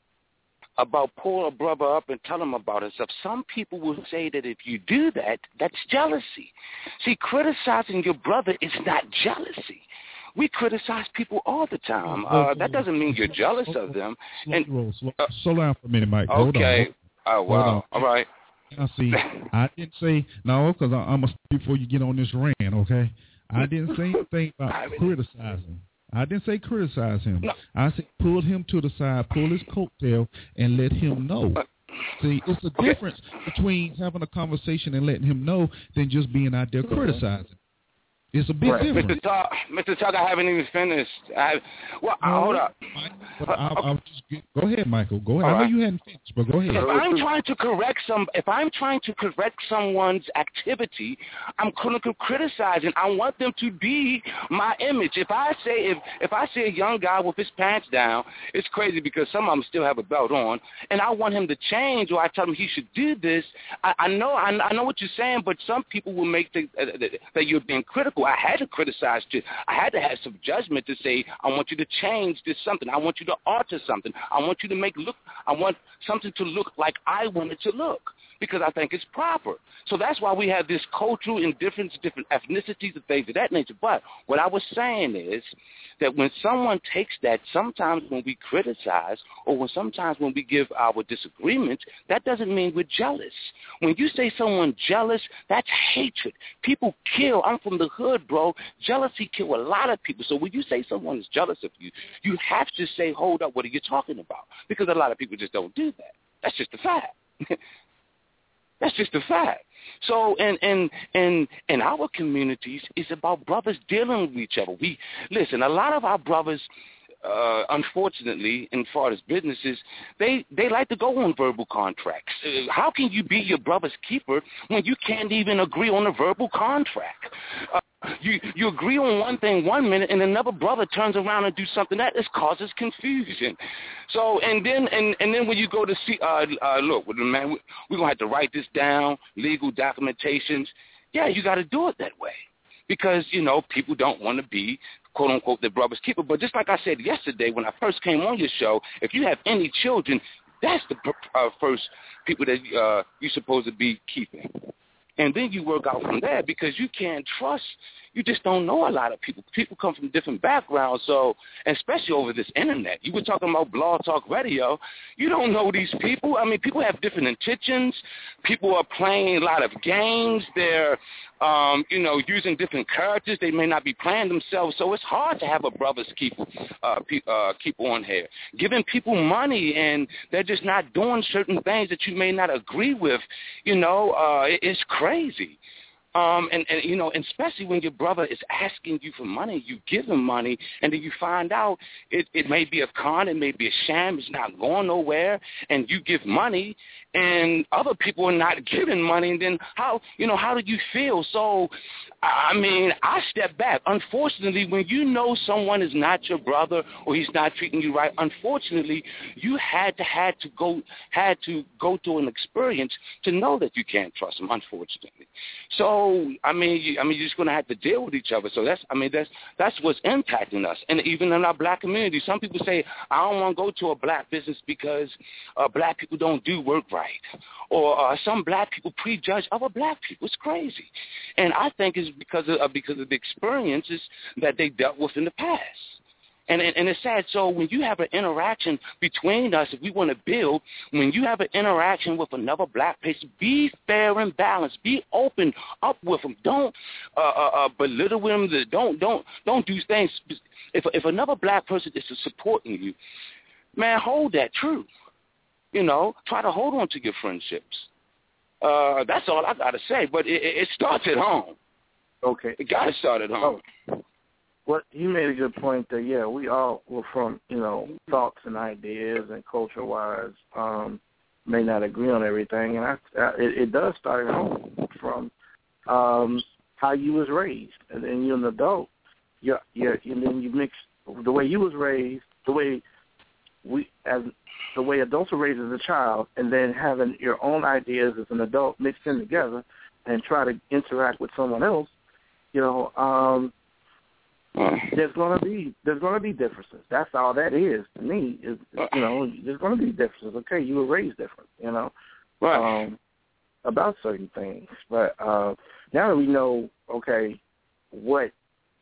[SPEAKER 5] about pull a brother up and tell him about himself, some people will say that if you do that, that's jealousy. See, criticizing your brother is not jealousy. We criticize people all the time. Uh, that doesn't mean you're jealous of them. And
[SPEAKER 1] slow, slow, uh, slow down for a minute, Mike.
[SPEAKER 5] Hold okay.
[SPEAKER 1] On.
[SPEAKER 5] Oh, wow. All right.
[SPEAKER 1] Now, see, I didn't say, no, because I'm going to speak before you get on this rant, okay? I didn't say anything about criticizing. I didn't say criticize him. No. I said pull him to the side, pull his coattail, and let him know. See, it's a difference between having a conversation and letting him know than just being out there criticizing. It's a bit
[SPEAKER 4] Right.
[SPEAKER 1] different.
[SPEAKER 5] Mister Talk, Mister Talk, I haven't even finished. I, well,
[SPEAKER 1] No,
[SPEAKER 5] hold up.
[SPEAKER 1] But I'll, I'll just get, go ahead, Michael. Go ahead.
[SPEAKER 5] All
[SPEAKER 1] I know
[SPEAKER 5] right.
[SPEAKER 1] you hadn't finished, but go ahead.
[SPEAKER 5] If I'm trying to correct some, if I'm trying to correct someone's activity, I'm critical criticizing. I want them to be my image. If I say if if I see a young guy with his pants down, it's crazy because some of them still have a belt on, and I want him to change, or I tell him he should do this. I, I know I, I know what you're saying, but some people will make the, uh, the, that you're being critical. I had to criticize you. I had to have some judgment to say I want you to change this something. I want you to alter something. I want you to make look. I want something to look like I want it to look because I think it's proper. So that's why we have this cultural indifference, different ethnicities and things of that nature. But what I was saying is that when someone takes that, sometimes when we criticize or when sometimes when we give our disagreements, that doesn't mean we're jealous. When you say someone jealous, that's hatred. People kill. I'm from the hood, bro. Jealousy kill a lot of people. So when you say someone is jealous of you, you have to say, hold up, what are you talking about? Because a lot of people just don't do that. That's just a fact. That's just a fact. So in in in in our communities, it's about brothers dealing with each other. We listen. A lot of our brothers, uh, unfortunately, in far as businesses, they they like to go on verbal contracts. Uh, how can you be your brother's keeper when you can't even agree on a verbal contract? Uh, You you agree on one thing one minute, and another brother turns around and do something that this causes confusion. So and then and, and then when you go to see, uh, uh, look, man, we, we're gonna have to write this down, legal documentations. Yeah, you got to do it that way because you know people don't want to be quote unquote their brother's keeper. But just like I said yesterday when I first came on your show, if you have any children, that's the uh, first people that uh, you're supposed to be keeping. And then you work out from there because you can't trust. You just don't know a lot of people. People come from different backgrounds, so especially over this internet. You were talking about Blog Talk Radio. You don't know these people. I mean, people have different intentions. People are playing a lot of games. They're, um, you know, using different characters. They may not be playing themselves, so it's hard to have a brother's keeper, uh, pe- uh, keep on here. Giving people money, and they're just not doing certain things that you may not agree with, you know, uh, it, it's crazy. Um, and, and, you know, and especially when your brother is asking you for money, you give him money, and then you find out it, it may be a con, it may be a sham, it's not going nowhere, and you give money, and other people are not giving money, and then how, you know, how do you feel? So, I mean, I step back. Unfortunately, when you know someone is not your brother or he's not treating you right, unfortunately, you had to had to go had to go through an experience to know that you can't trust him. Unfortunately, so I mean, you, I mean, you're just going to have to deal with each other. So that's, I mean, that's that's what's impacting us, and even in our black community, some people say, I don't want to go to a black business because uh, black people don't do work right, or uh, some black people prejudge other black people. It's crazy, and I think it's because of uh, because of the experiences that they dealt with in the past. And, and and it's sad. So when you have an interaction between us, if we want to build, when you have an interaction with another black person, be fair and balanced. Be open up with them. Don't uh, uh, uh, belittle them. Don't don't don't do things. If if another black person is supporting you, man, hold that true. You know, try to hold on to your friendships. Uh, that's all I got to say. But it, it starts at home.
[SPEAKER 4] Okay.
[SPEAKER 5] It got to start at home.
[SPEAKER 4] Oh. Well, you made a good point that, yeah, we all were from, you know, thoughts and ideas and culture-wise um, may not agree on everything. And I, I, it, it does start at home from um, how you was raised. And then you're an adult. You're, you're, and then you mix the way you was raised, the way we as the way adults are raised as a child, and then having your own ideas as an adult mixed in together and try to interact with someone else, you know, um, there's gonna be there's gonna be differences. That's all that is to me. Is you know, there's gonna be differences. Okay, you were raised different, you know,
[SPEAKER 5] right.
[SPEAKER 4] um, about certain things. But uh, now that we know, okay, what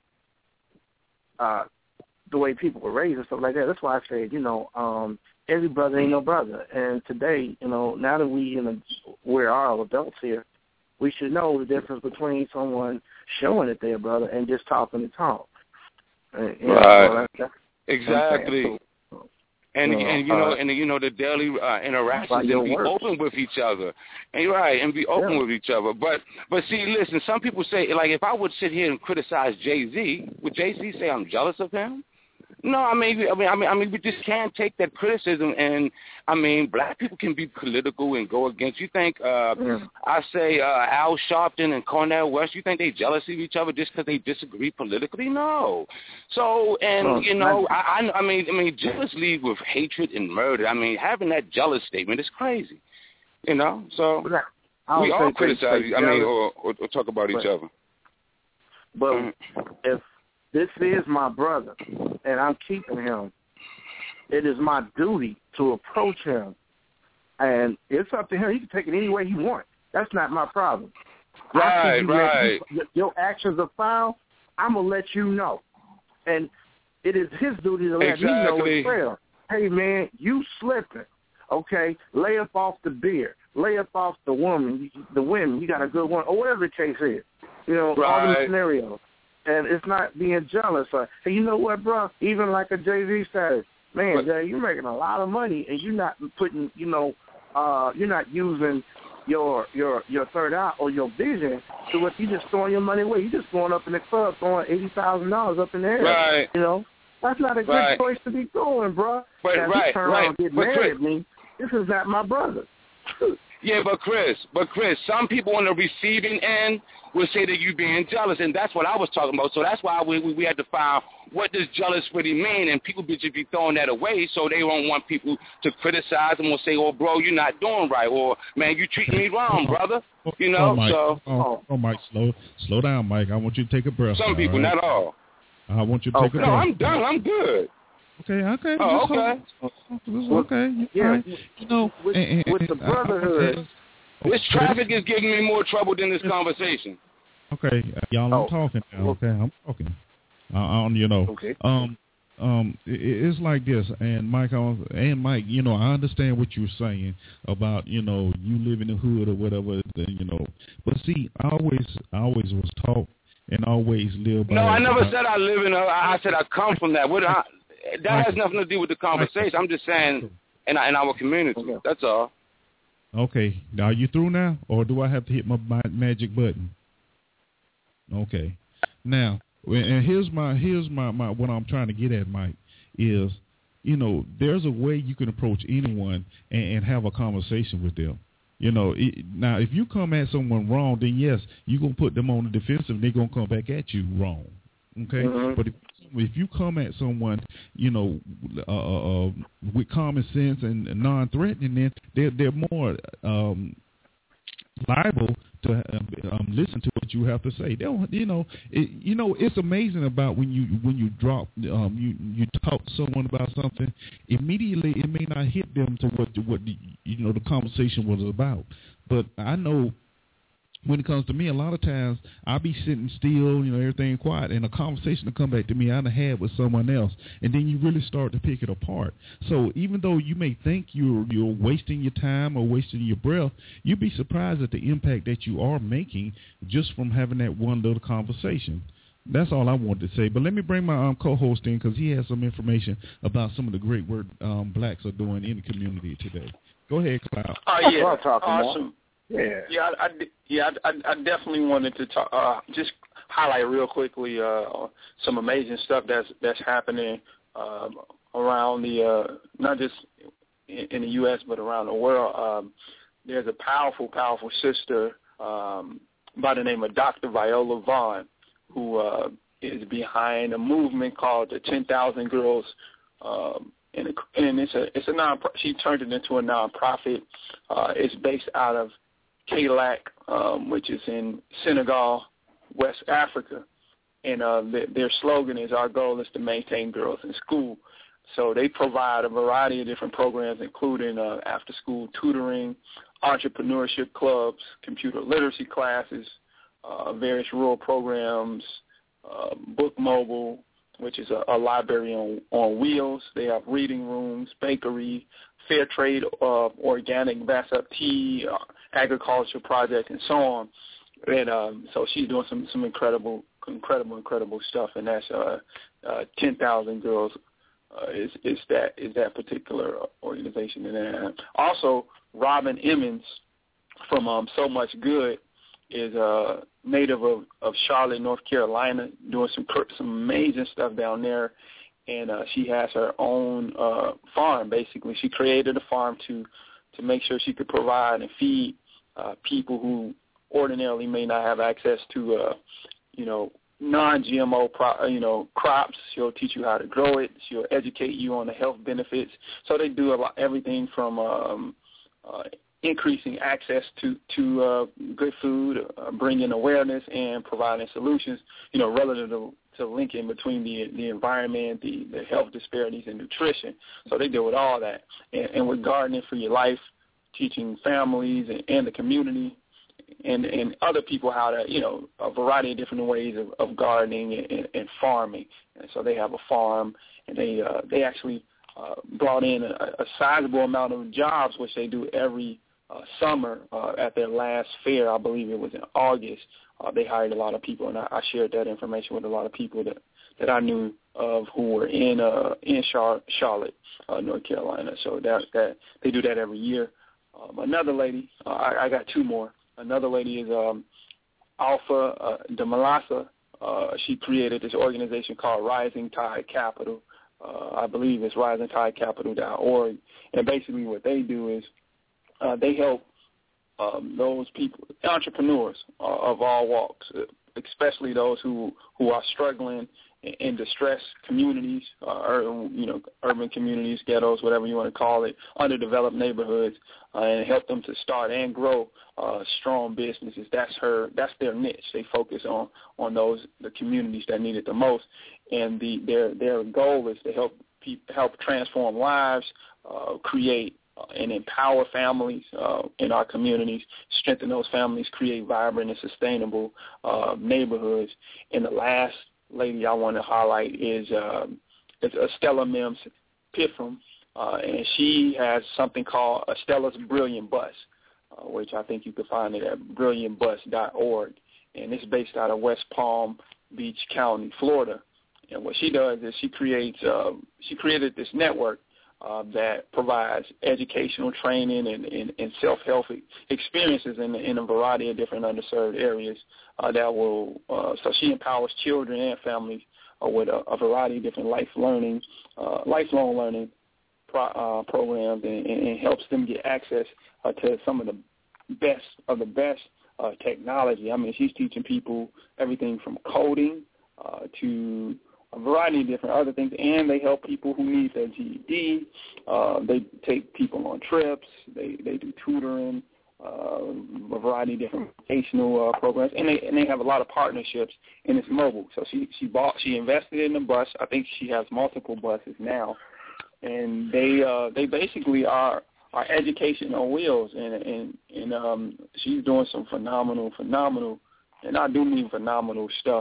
[SPEAKER 4] uh, the way people were raised and stuff like that. That's why I said, you know, um, every brother ain't no brother. And today, you know, now that we in a, we're all adults here, we should know the difference between someone showing that they're a brother and just talking to talk. And,
[SPEAKER 5] right.
[SPEAKER 4] so that's, that's
[SPEAKER 5] exactly.
[SPEAKER 4] so,
[SPEAKER 5] and
[SPEAKER 4] you know,
[SPEAKER 5] and you know
[SPEAKER 4] uh,
[SPEAKER 5] and you know the daily uh, interactions
[SPEAKER 4] your
[SPEAKER 5] and be
[SPEAKER 4] works.
[SPEAKER 5] open with each other, and you're right, and be open
[SPEAKER 4] Yeah.
[SPEAKER 5] with each other. But but see, listen, some people say, like, if I would sit here and criticize Jay-Z, would Jay-Z say I'm jealous of him? No, I mean, I mean, I mean, I mean, we just can't take that criticism. And I mean, black people can be political and go against. You think, uh,
[SPEAKER 4] Yeah.
[SPEAKER 5] I say, uh, Al Sharpton and Cornel West. You think they jealous of each other just because they disagree politically? No. So, and
[SPEAKER 4] Oh,
[SPEAKER 5] you know, I, I, I mean, I mean, jealous leads with hatred and murder. I mean, having that jealous statement is crazy. You know, so
[SPEAKER 4] I
[SPEAKER 5] we
[SPEAKER 4] don't
[SPEAKER 5] all
[SPEAKER 4] think they
[SPEAKER 5] criticize.
[SPEAKER 4] say
[SPEAKER 5] I mean,
[SPEAKER 4] jealous,
[SPEAKER 5] or, or, or talk about
[SPEAKER 4] but,
[SPEAKER 5] each other.
[SPEAKER 4] But
[SPEAKER 5] Mm-hmm.
[SPEAKER 4] if this is my brother and I'm keeping him, it is my duty to approach him. And it's up to him. He can take it any way he wants. That's not my problem.
[SPEAKER 5] Right,
[SPEAKER 4] you
[SPEAKER 5] right.
[SPEAKER 4] You, your actions are foul, I'm going to let you know. And it is his duty to let
[SPEAKER 5] exactly.
[SPEAKER 4] me know as well. Hey, man, you slipping. Okay, lay up off the beer. Lay up off the woman, the women. You got a good one, or whatever the case is. You know,
[SPEAKER 5] right.
[SPEAKER 4] all the scenarios. And it's not being jealous. Or, hey, you know what, bro? Even like a Jay-Z says, man,
[SPEAKER 5] but,
[SPEAKER 4] Jay, you're making a lot of money, and you're not putting, you know, uh, you're not using your your your third eye or your vision. So if you just throwing your money away, you're just going up in the club throwing eighty thousand dollars up in the air.
[SPEAKER 5] Right.
[SPEAKER 4] You know, that's not a good
[SPEAKER 5] right.
[SPEAKER 4] choice to be doing, bro.
[SPEAKER 5] But
[SPEAKER 4] now,
[SPEAKER 5] right,
[SPEAKER 4] if you turn
[SPEAKER 5] right.
[SPEAKER 4] around and get
[SPEAKER 5] but
[SPEAKER 4] mad
[SPEAKER 5] Chris,
[SPEAKER 4] at me, this is not my brother.
[SPEAKER 5] Yeah, but Chris, but Chris, some people on the receiving end will say that you're being jealous, and that's what I was talking about. So that's why we we, we had to find what does jealous really mean, and people should be throwing that away, so they don't want people to criticize them or say, "Oh, bro, you're not doing right," or "Man, you treating me wrong, brother." You know,
[SPEAKER 1] oh, Mike.
[SPEAKER 5] so
[SPEAKER 1] oh, oh, Mike, slow, slow down, Mike. I want you to take a breath.
[SPEAKER 5] Some people,
[SPEAKER 1] right?
[SPEAKER 5] not all.
[SPEAKER 1] I want you to take
[SPEAKER 4] okay.
[SPEAKER 1] a
[SPEAKER 5] No,
[SPEAKER 1] breath.
[SPEAKER 5] I'm done. I'm good.
[SPEAKER 1] Okay, okay.
[SPEAKER 5] Oh,
[SPEAKER 1] just
[SPEAKER 5] okay.
[SPEAKER 1] Hold, okay.
[SPEAKER 4] Yeah,
[SPEAKER 1] right. You know,
[SPEAKER 4] with,
[SPEAKER 1] and, and,
[SPEAKER 4] with the brotherhood.
[SPEAKER 5] This traffic is giving me more trouble than this conversation.
[SPEAKER 1] Okay, y'all, I'm
[SPEAKER 4] oh.
[SPEAKER 1] talking now. Okay, I'm talking. Uh, um, you know,
[SPEAKER 4] okay.
[SPEAKER 1] um, um, it, it's like this, and Mike, and Mike, you know, I understand what you're saying about, you know, you live in the hood or whatever, you know, but see, I always, I always was taught and always live by.
[SPEAKER 5] No, I never
[SPEAKER 1] by,
[SPEAKER 5] said I live in a. I said I come from that. What I, that
[SPEAKER 1] Michael,
[SPEAKER 5] has nothing to do with the conversation. I'm just saying, in our, in our community.
[SPEAKER 4] Okay.
[SPEAKER 5] That's all.
[SPEAKER 1] Okay, now are you through now, or do I have to hit my, my magic button? Okay, now, and here's my here's my, my what I'm trying to get at, Mike, is, you know, there's a way you can approach anyone and, and have a conversation with them. You know, it, now if you come at someone wrong, then yes, you're gonna put them on the defensive, and they're gonna come back at you wrong. Okay,
[SPEAKER 4] mm-hmm.
[SPEAKER 1] but if if you come at someone, you know, uh, uh, with common sense and non-threatening, then they're they're more um, liable to um, listen to what you have to say. They don't, you know, it, you know, it's amazing about when you when you drop, um, you you talk to someone about something, immediately it may not hit them to what what the, you know the conversation was about. But I know, when it comes to me, a lot of times I'll be sitting still, you know, everything quiet, and a conversation will come back to me I done had with someone else, and then you really start to pick it apart. So even though you may think you're you're wasting your time or wasting your breath, you'd be surprised at the impact that you are making just from having that one little conversation. That's all I wanted to say. But let me bring my um, co-host in, because he has some information about some of the great work um, blacks are doing in the community today. Go ahead, Cloud.
[SPEAKER 3] Oh, yeah.
[SPEAKER 4] Awesome.
[SPEAKER 3] More.
[SPEAKER 4] Yeah,
[SPEAKER 3] yeah, I, I, yeah, I, I definitely wanted to talk, uh, just highlight real quickly uh, some amazing stuff that's that's happening um, around the uh, not just in, in the U S but around the world. Um, there's a powerful, powerful sister um, by the name of Doctor Viola Vaughn, who uh, is behind a movement called the ten thousand Girls. Um, and, and it's a it's a non. She turned it into a nonprofit. Uh, it's based out of K L A C, um, which is in Senegal, West Africa, and uh, th- their slogan is, "Our goal is to maintain girls in school." So they provide a variety of different programs, including uh, after-school tutoring, entrepreneurship clubs, computer literacy classes, uh, various rural programs, uh, Book Mobile, which is a, a library on, on wheels. They have reading rooms, bakery, fair trade, uh, organic Vassap tea, uh, agriculture project, and so on. And um, so she's doing some, some incredible, incredible, incredible stuff. And that's uh, uh, ten thousand girls uh, is is that is that particular organization. And uh, also, Robin Emmons from um, So Much Good is a uh, native of, of Charlotte, North Carolina, doing some some amazing stuff down there. And uh, she has her own uh, farm, basically. She created a farm to, to make sure she could provide and feed uh, people who ordinarily may not have access to, uh, you know, non-G M O, pro, you know, crops. She'll teach you how to grow it. She'll educate you on the health benefits. So they do a lot, everything from um, uh, increasing access to to uh, good food, uh, bringing awareness, and providing solutions, you know, relative to, to linking between the the environment, the, the health disparities, and nutrition. So they deal with all that. And, and with Gardening for Your Life, teaching families and, and the community and, and other people how to, you know, a variety of different ways of, of gardening and, and farming. And so they have a farm, and they uh, they actually uh, brought in a, a sizable amount of jobs, which they do every uh, summer uh, at their last fair. I believe it was in August. Uh, they hired a lot of people, and I, I shared that information with a lot of people that, that I knew of who were in uh, in Char- Charlotte, uh, North Carolina. So that that they do that every year. Um, another lady, uh, I, I got two more. Another lady is um, Alpha uh, de Malassa. Uh, she created this organization called Rising Tide Capital. Uh, I believe it's rising tide capital dot org. And basically what they do is uh, they help um, those people, entrepreneurs uh, of all walks, especially those who, who are struggling in, in distressed communities, uh, urban, you know, urban communities, ghettos, whatever you want to call it, underdeveloped neighborhoods, uh, and help them to start and grow uh, strong businesses. That's her. That's their niche. They focus on, on those the communities that need it the most, and the their their goal is to help pe- help transform lives, uh, create and empower families uh, in our communities, strengthen those families, create vibrant and sustainable uh, neighborhoods. And the last lady I want to highlight is uh, is Estella Mims Pifram, uh, and she has something called Estella's Brilliant Bus, uh, which I think you can find it at brilliant bus dot org, and it's based out of West Palm Beach County, Florida. And what she does is she creates uh, she created this network Uh, that provides educational training and, and, and self-help experiences in, in a variety of different underserved areas uh, that will, uh, so she empowers children and families uh, with a, a variety of different life learning, uh, lifelong learning pro, uh, programs and, and helps them get access uh, to some of the best of the best uh, technology. I mean, she's teaching people everything from coding uh, to a variety of different other things, and they help people who need their G E D. Uh, they take people on trips. They they do tutoring, uh, a variety of different vocational uh, programs, and they and they have a lot of partnerships, and it's mobile. So she she bought she invested in the bus. I think she has multiple buses now, and they uh, they basically are are education on wheels, and and and um, she's doing some phenomenal phenomenal, and I do mean phenomenal stuff.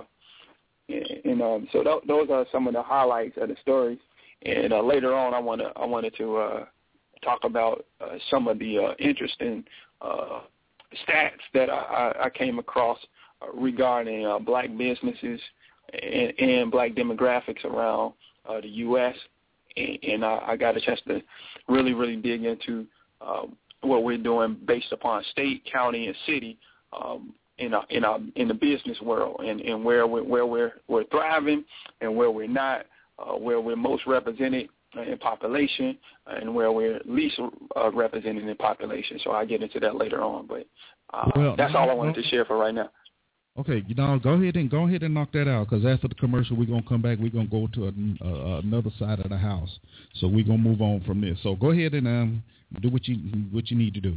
[SPEAKER 3] And um, so th- those are some of the highlights of the stories. And uh, later on, I want to I wanted to uh, talk about uh, some of the uh, interesting uh, stats that I, I came across uh, regarding uh, black businesses and, and black demographics around uh, the U S And, and I, I got a chance to really, really dig into uh, what we're doing based upon state, county, and city. Um, in our, in our, in the business world, and, and where we're where we're we're thriving and where we're not, uh, where we're most represented in population and where we're least uh, represented in population. So I'll get into that later on, but uh, well, that's all I wanted to share for right now.
[SPEAKER 1] Okay, you know, go ahead and go ahead and knock that out, because after the commercial, we're gonna come back. We're gonna go to a, uh, another side of the house, so we're gonna move on from this. So go ahead and um, do what you what you need to do.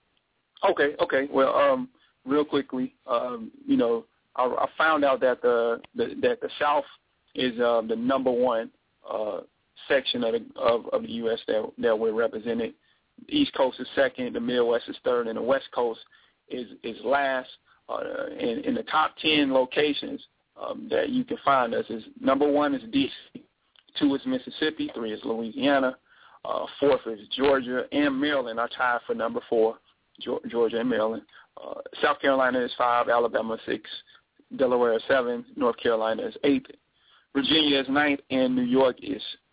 [SPEAKER 3] Okay, okay. Well, um. Real quickly, um, you know, I, I found out that the, the that the South is uh, the number one uh, section of the of, of the U S that that we're represented. The East Coast is second, the Midwest is third, and the West Coast is is last. Uh, in, in the top ten locations um, that you can find us is number one is D C, two is Mississippi, three is Louisiana, uh, fourth is Georgia, and Maryland are tied for number four. Georgia and Maryland. Uh, South Carolina is five, Alabama is six, Delaware is seven, North Carolina is eight, Virginia is ninth, and New York is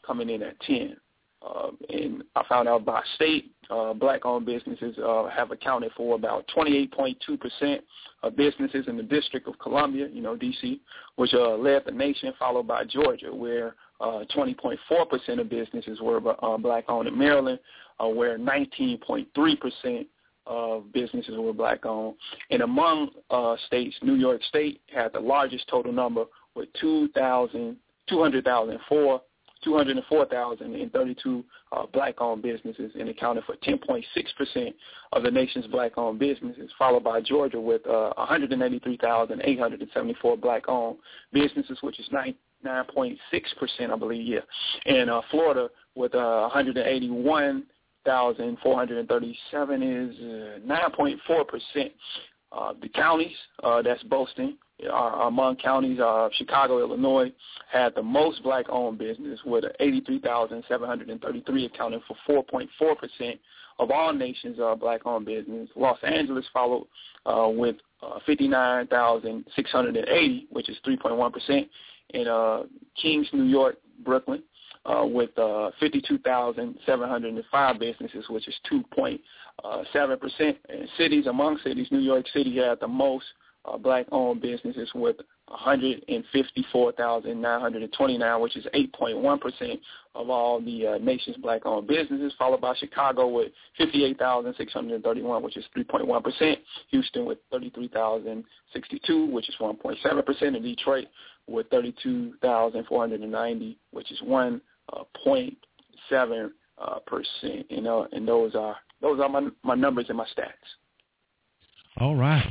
[SPEAKER 3] coming in at ten. Uh, and I found out by state, uh, black-owned businesses uh, have accounted for about twenty-eight point two percent of businesses in the District of Columbia, you know, D C, which uh, led the nation, followed by Georgia, where uh, twenty point four percent of businesses were uh, black-owned. In Maryland, uh, where nineteen point three percent of businesses were black-owned. And among uh, states, New York State had the largest total number with two hundred thousand four two hundred four thousand thirty-two uh, black-owned businesses, and accounted for ten point six percent of the nation's black-owned businesses, followed by Georgia with uh, one hundred eighty-three thousand eight hundred seventy-four black-owned businesses, which is nine point six percent, I believe, yeah. And uh, Florida with uh, one hundred eighty-one thousand four hundred thirty-seven is uh, nine point four percent. Uh, the counties uh, that's boasting are among counties. Uh, Chicago, Illinois, had the most black-owned business with eighty-three thousand seven hundred thirty-three, accounting for four point four percent of all nations' uh, black-owned business. Los Angeles followed uh, with uh, fifty-nine thousand six hundred eighty, which is three point one percent. And uh, Kings, New York, Brooklyn, uh, with uh, fifty-two thousand seven hundred five businesses, which is two point seven percent. And cities, among cities, New York City had the most uh, black-owned businesses with one hundred fifty-four thousand nine hundred twenty-nine, which is eight point one percent of all the uh, nation's black-owned businesses, followed by Chicago with fifty-eight thousand six hundred thirty-one, which is three point one percent. Houston with thirty-three thousand sixty-two, which is one point seven percent. And Detroit with thirty-two thousand four hundred ninety, which is one point seven percent. You know, and those are those are my my numbers and my stats.
[SPEAKER 1] All right.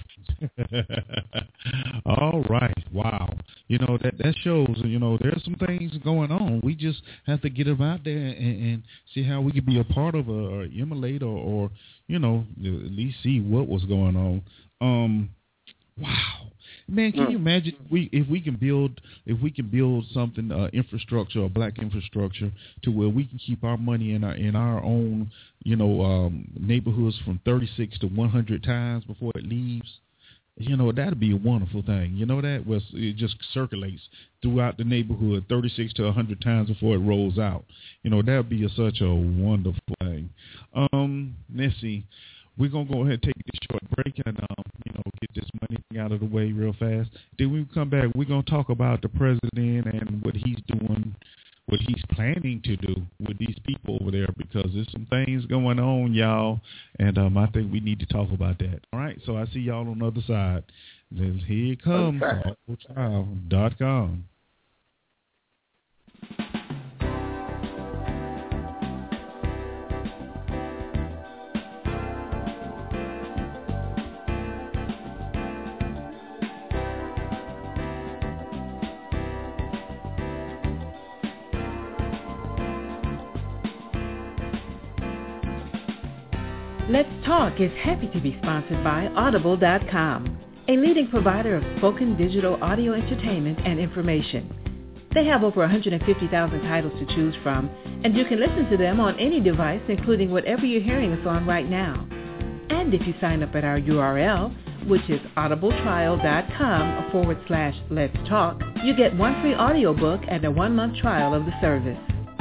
[SPEAKER 1] All right. Wow. You know, that, that shows, you know, there's some things going on. We just have to get them out there and, and see how we can be a part of a, or emulate or, or, you know, at least see what was going on. Um, wow. Man, can you imagine if we if we can build if we can build something uh, infrastructure or black infrastructure to where we can keep our money in our in our own you know um, neighborhoods from thirty-six to one hundred times before it leaves. You know, that'd be a wonderful thing. You know that was it just circulates throughout the neighborhood thirty-six to one hundred times before it rolls out. You know, that'd be a, such a wonderful thing. Um, let's see. We're going to go ahead and take this short break and, um, you know, get this money out of the way real fast. Then when we come back, we're going to talk about the president and what he's doing, what he's planning to do with these people over there, because there's some things going on, y'all, and um, I think we need to talk about that. All right, so I see y'all on the other side. Then here it comes, audible child dot com.
[SPEAKER 6] Let's Talk is happy to be sponsored by audible dot com, a leading provider of spoken digital audio entertainment and information. They have over one hundred fifty thousand titles to choose from, and you can listen to them on any device, including whatever you're hearing us on right now. And if you sign up at our U R L, which is audible trial dot com forward slash let's talk, you get one free audiobook and a one-month trial of the service.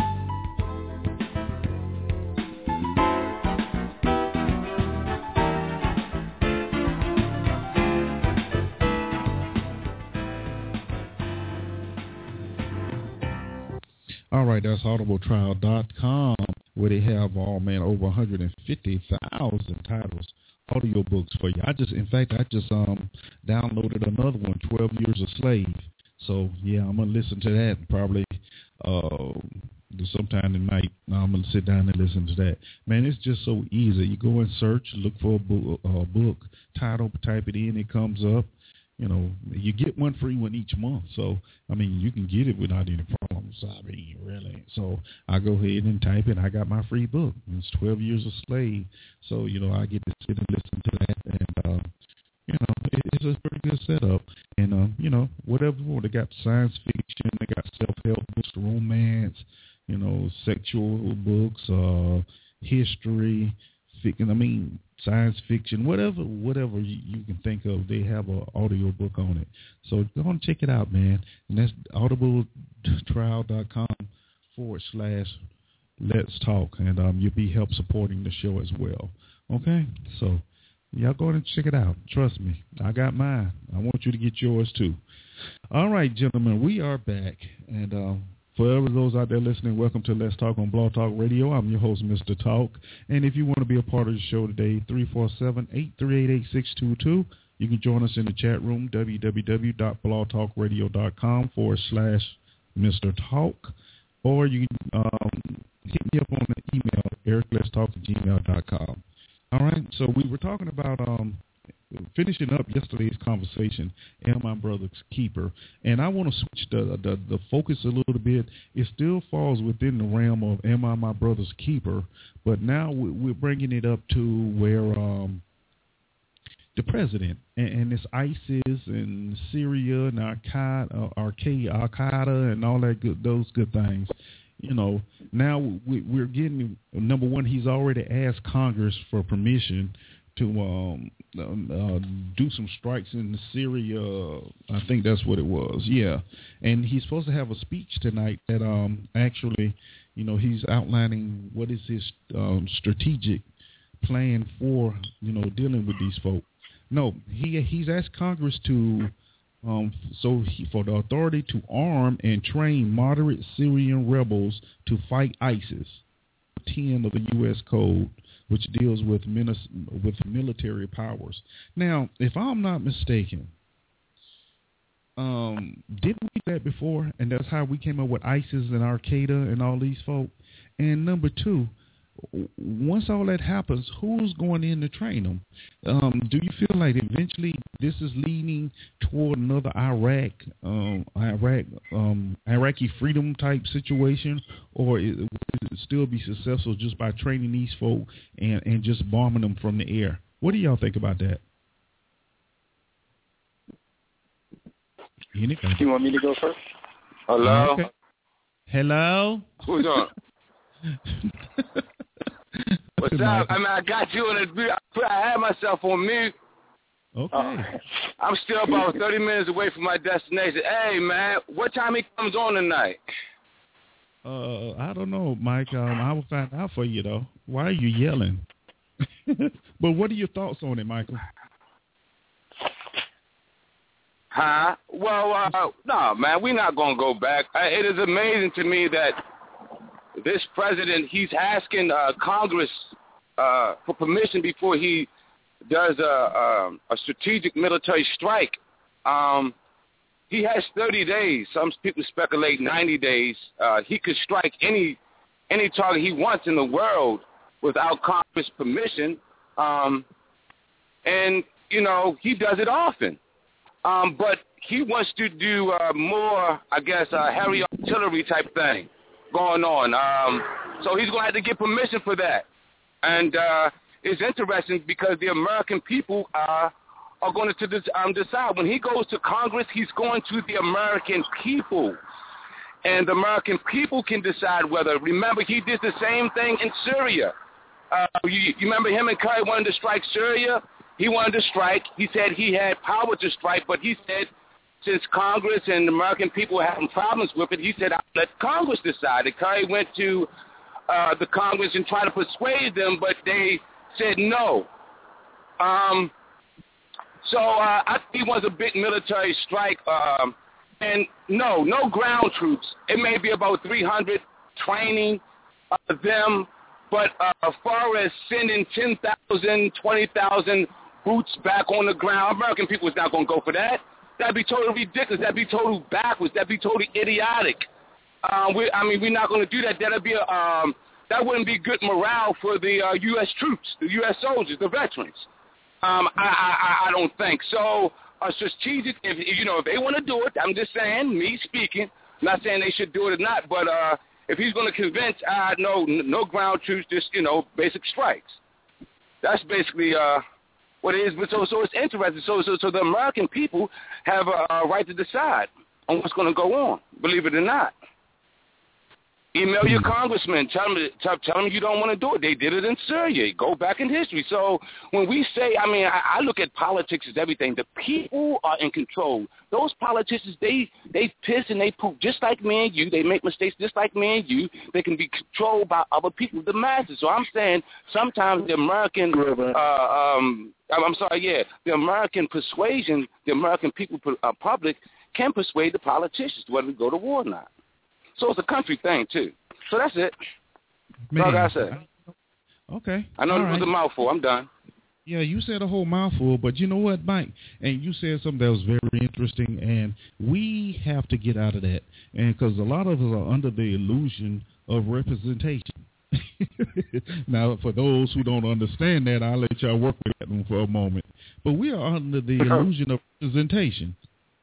[SPEAKER 1] All right, that's audible trial dot com, where they have, oh man, over one hundred fifty thousand titles, audiobooks for you. I just, in fact, I just um downloaded another one, twelve Years a Slave. So, yeah, I'm going to listen to that probably uh, sometime tonight. I'm going to sit down and listen to that. Man, it's just so easy. You go and search, look for a book, a book title, type it in, it comes up. You know, you get one free one each month. So, I mean, you can get it without any problems. I mean, really. So, I go ahead and type it. I got my free book. It's twelve Years a Slave. So, you know, I get to sit and listen to that. And, uh, you know, it, it's a pretty good setup. And, uh, you know, whatever more. They got science fiction. They got self-help books, romance, you know, sexual books, uh, history, fiction. I mean, science fiction, whatever whatever you, you can think of, they have an audio book on it. So go and check it out, man. And that's audible trial dot com forward slash Let's Talk, and um, you'll be help supporting the show as well. Okay, so y'all go ahead and check it out. Trust me, I got mine. I want you to get yours too. All right, gentlemen, we are back, and um, for those out there listening, welcome to Let's Talk on Blog Talk Radio. I'm your host, Mister Talk, and if you want to be a part of the show today, three four seven, eight three eight, eight six two two. You can join us in the chat room, www.blogtalkradio.com forward slash Mister Talk, or you can um, hit me up on the email, eric let's talk at gmail dot com. All right, so we were talking about um, finishing up yesterday's conversation, Am I Brother's Keeper? And I want to switch the, the, the focus a little bit. It still falls within the realm of Am I My Brother's Keeper? But now we're bringing it up to where um, the president and, and this ISIS and Syria and Al-Qaeda, Al-Qaeda and all that good, those good things. You know, now we, we're getting, number one, he's already asked Congress for permission to um, uh, do some strikes in Syria. I think that's what it was. Yeah. And he's supposed to have a speech tonight that um, actually, you know, he's outlining what is his um, strategic plan for, you know, dealing with these folk. No, he he's asked Congress to, um, so he, for the authority to arm and train moderate Syrian rebels to fight ISIS. ten of the U S Code, which deals with minis, with military powers. Now, if I'm not mistaken, um, didn't we do that before? And that's how we came up with ISIS and Al-Qaeda and all these folk. And number two, once all that happens, who's going in to train them? Um, do you feel like eventually this is leading toward another Iraq, um, Iraq, um, Iraqi freedom type situation, or it, will it still be successful just by training these folk and, and just bombing them from the air? What do y'all think about that?
[SPEAKER 3] Anything? You want me to go first?
[SPEAKER 5] Hello?
[SPEAKER 1] Okay. Hello?
[SPEAKER 5] Who's on? What's up? I mean, I got you in a. I had myself on mute.
[SPEAKER 1] Okay.
[SPEAKER 5] Uh, I'm still about thirty minutes away from my destination. Hey, man, what time he comes on tonight?
[SPEAKER 1] Uh, I don't know, Mike. Um, I will find out for you, though. Why are you yelling? But what are your thoughts on it, Michael?
[SPEAKER 5] Huh? Well, uh, no, man, we're not going to go back. Uh, it is amazing to me that this president, he's asking uh, Congress uh, for permission before he does a, a, a strategic military strike. Um, he has thirty days. Some people speculate ninety days. Uh, he could strike any any target he wants in the world without Congress' permission. Um, and, you know, he does it often. Um, but he wants to do uh, more, I guess, uh, heavy artillery type thing going on. Um, so he's going to have to get permission for that. And uh, it's interesting because the American people uh, are going to um, decide. When he goes to Congress, he's going to the American people. And the American people can decide whether, remember, he did the same thing in Syria. Uh, you, you remember him and Kerry wanted to strike Syria? He wanted to strike. He said he had power to strike, but he said since Congress and the American people were having problems with it, he said, I'll let Congress decide. And Kerry went to uh, the Congress and tried to persuade them, but they said no. Um, so uh, I think he wants a big military strike. Um, and no, no ground troops. It may be about three hundred training uh, them, but uh, as far as sending ten thousand, twenty thousand boots back on the ground, American people is not going to go for that. That'd be totally ridiculous. That'd be totally backwards. That'd be totally idiotic. Um, we, I mean, we're not going to do that. That'd be a, um, that wouldn't be good morale for the uh, U S troops, the U S soldiers, the veterans. Um, I, I, I don't think so. A strategic, if you know, if they want to do it, I'm just saying, me speaking, not saying they should do it or not, but uh, if he's going to convince, uh, no, no ground troops, just you know, basic strikes. That's basically uh, what it is. But so, so it's interesting. So, so, so the American people have a, a right to decide on what's going to go on. Believe it or not. Email your congressman. Tell them, tell, tell them you don't want to do it. They did it in Syria. Go back in history. So when we say, I mean, I, I look at politics as everything. The people are in control. Those politicians, they they piss and they poop just like me and you. They make mistakes just like me and you. They can be controlled by other people, the masses. So I'm saying sometimes the American, uh, um, I'm sorry, yeah, the American persuasion, the American people, uh, public, can persuade the politicians whether to go to war or not. So it's a country thing, too. So that's it. That's all I said.
[SPEAKER 1] Okay.
[SPEAKER 5] I know
[SPEAKER 1] all
[SPEAKER 5] it was
[SPEAKER 1] right.
[SPEAKER 5] a mouthful. I'm done.
[SPEAKER 1] Yeah, you said a whole mouthful, but you know what, Mike? And you said something that was very interesting, and we have to get out of that. And because a lot of us are under the illusion of representation. Now, for those who don't understand that, I'll let y'all work with that one for a moment. But we are under the illusion of representation.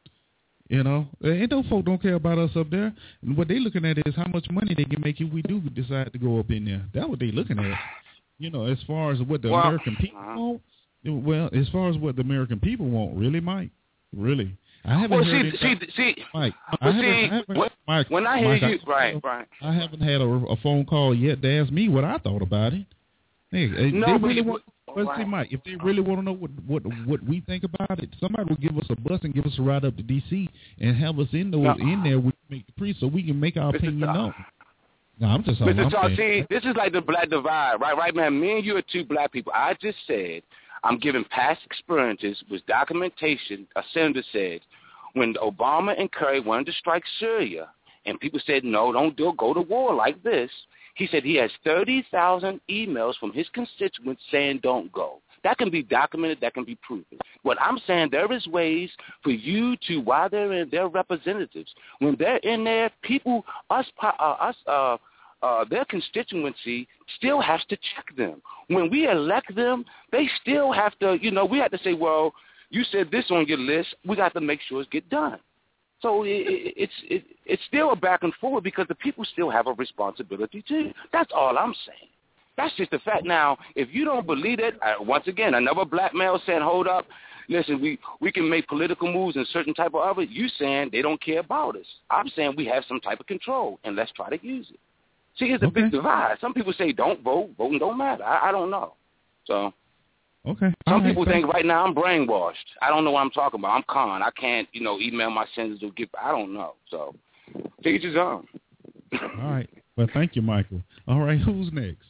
[SPEAKER 1] You know, and those folk don't care about us up there. And what they looking at is how much money they can make if we do decide to go up in there. That's what they looking at. You know, as far as what the well, American people uh, want. Well, as far as what the American people want, really, Mike, really. I haven't
[SPEAKER 5] well,
[SPEAKER 1] heard
[SPEAKER 5] see,
[SPEAKER 1] it.
[SPEAKER 5] See, see,
[SPEAKER 1] Mike,
[SPEAKER 5] well,
[SPEAKER 1] I haven't,
[SPEAKER 5] see,
[SPEAKER 1] I haven't,
[SPEAKER 5] when,
[SPEAKER 1] Mike,
[SPEAKER 5] when I hear
[SPEAKER 1] Mike,
[SPEAKER 5] you,
[SPEAKER 1] I,
[SPEAKER 5] right, right.
[SPEAKER 1] I haven't had a, a phone call yet to ask me what I thought about it. Hey,
[SPEAKER 5] no,
[SPEAKER 1] they
[SPEAKER 5] but
[SPEAKER 1] really
[SPEAKER 5] you,
[SPEAKER 1] want. Well,
[SPEAKER 5] right.
[SPEAKER 1] see, Mike, if they really want to know what, what what we think about it, somebody will give us a bus and give us a ride up to D C and have us in those no. in there. We make the pre so we can make our
[SPEAKER 5] Mister
[SPEAKER 1] opinion
[SPEAKER 5] Talk.
[SPEAKER 1] known. No, I'm just
[SPEAKER 5] Mister
[SPEAKER 1] I'm
[SPEAKER 5] Talk,
[SPEAKER 1] saying.
[SPEAKER 5] see, this is like the black divide, right? Right, man. Me and you are two black people. I just said I'm giving past experiences with documentation. A senator said when Obama and Kerry wanted to strike Syria, and people said no, don't do it, go to war like this. He said he has thirty thousand emails from his constituents saying don't go. That can be documented. That can be proven. What I'm saying, there is ways for you to, while they're in, their representatives, when they're in there, people, us, uh, us, uh, uh, their constituency still has to check them. When we elect them, they still have to, you know, we have to say, well, you said this on your list. We got to make sure it's get done. So it, it, it's it, it's still a back and forth because the people still have a responsibility too. That's all I'm saying. That's just a fact. Now, if you don't believe it, uh, once again, another black male saying, hold up, listen, we, we can make political moves in certain type of other. You saying they don't care about us. I'm saying we have some type of control, and let's try to use it. See, it's a
[SPEAKER 1] okay.
[SPEAKER 5] big divide. Some people say don't vote, voting don't matter. I, I don't know. So
[SPEAKER 1] okay.
[SPEAKER 5] Some
[SPEAKER 1] all
[SPEAKER 5] people
[SPEAKER 1] right,
[SPEAKER 5] think right now I'm brainwashed. I don't know what I'm talking about. I'm con. I can't, you know, email my senators or give. I don't know. So teach his own.
[SPEAKER 1] All right. Well, thank you, Michael. All right, who's next?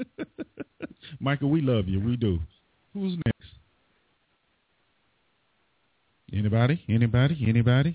[SPEAKER 1] Michael, we love you. We do. Who's next? Anybody? Anybody? Anybody?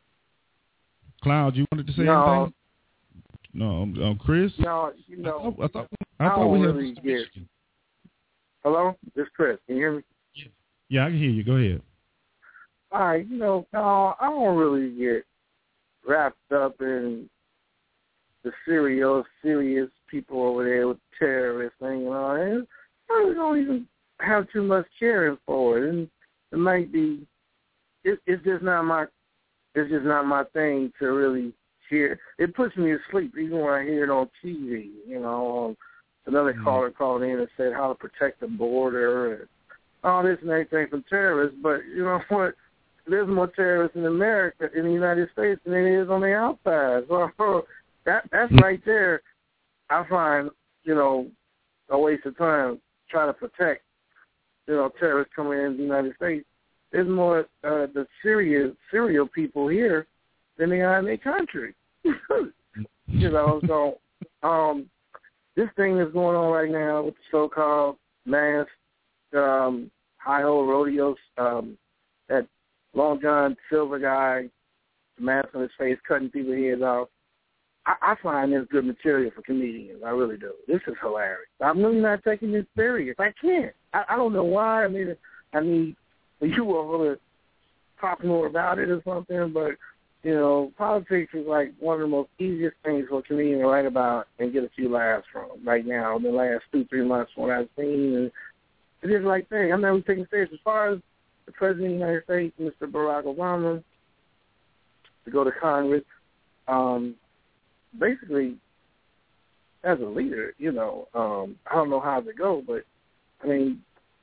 [SPEAKER 1] Cloud, you wanted to say
[SPEAKER 4] no.
[SPEAKER 1] anything? No. Um, um, Chris?
[SPEAKER 4] No, you know.
[SPEAKER 1] I thought, I thought, I
[SPEAKER 4] I
[SPEAKER 1] thought we had
[SPEAKER 4] really get. Hello? This is Chris. Can you hear me?
[SPEAKER 1] Yeah. yeah, I can hear you. Go ahead.
[SPEAKER 4] All right. You know, no, I don't really get wrapped up in the serious, serious people over there with the terrorist thing and all that. I really don't even have too much caring for it. And it might be, it, it's just not my, it's just not my thing to really hear. It puts me to sleep even when I hear it on T V. You know, um, another mm-hmm. caller called in and said how to protect the border and all this and everything from terrorists. But you know what? There's more terrorists in America, in the United States, than there is on the outside. So that that's right there. I find, you know, a waste of time trying to protect, you know, terrorists coming into the United States. There's more uh, the Syria, Syrian people here than they are in their country. You know, so um, this thing that's going on right now with the so-called mass um, high-hole rodeos, um, that Long John Silver guy, the mask on his face, cutting people's heads off. I, I find this good material for comedians. I really do. This is hilarious. I'm really not taking this serious. I can't. I, I don't know why. I mean, I need you all to talk more about it or something. But you know, politics is like one of the most easiest things for a comedian to write about and get a few laughs from. Right now, in the last two, three months, what I've seen, and it's just like thing. I'm never taking it serious. As far as the President of the United States, Mister Barack Obama, to go to Congress. Um, basically, as a leader, you know, um, I don't know how to go, but I mean,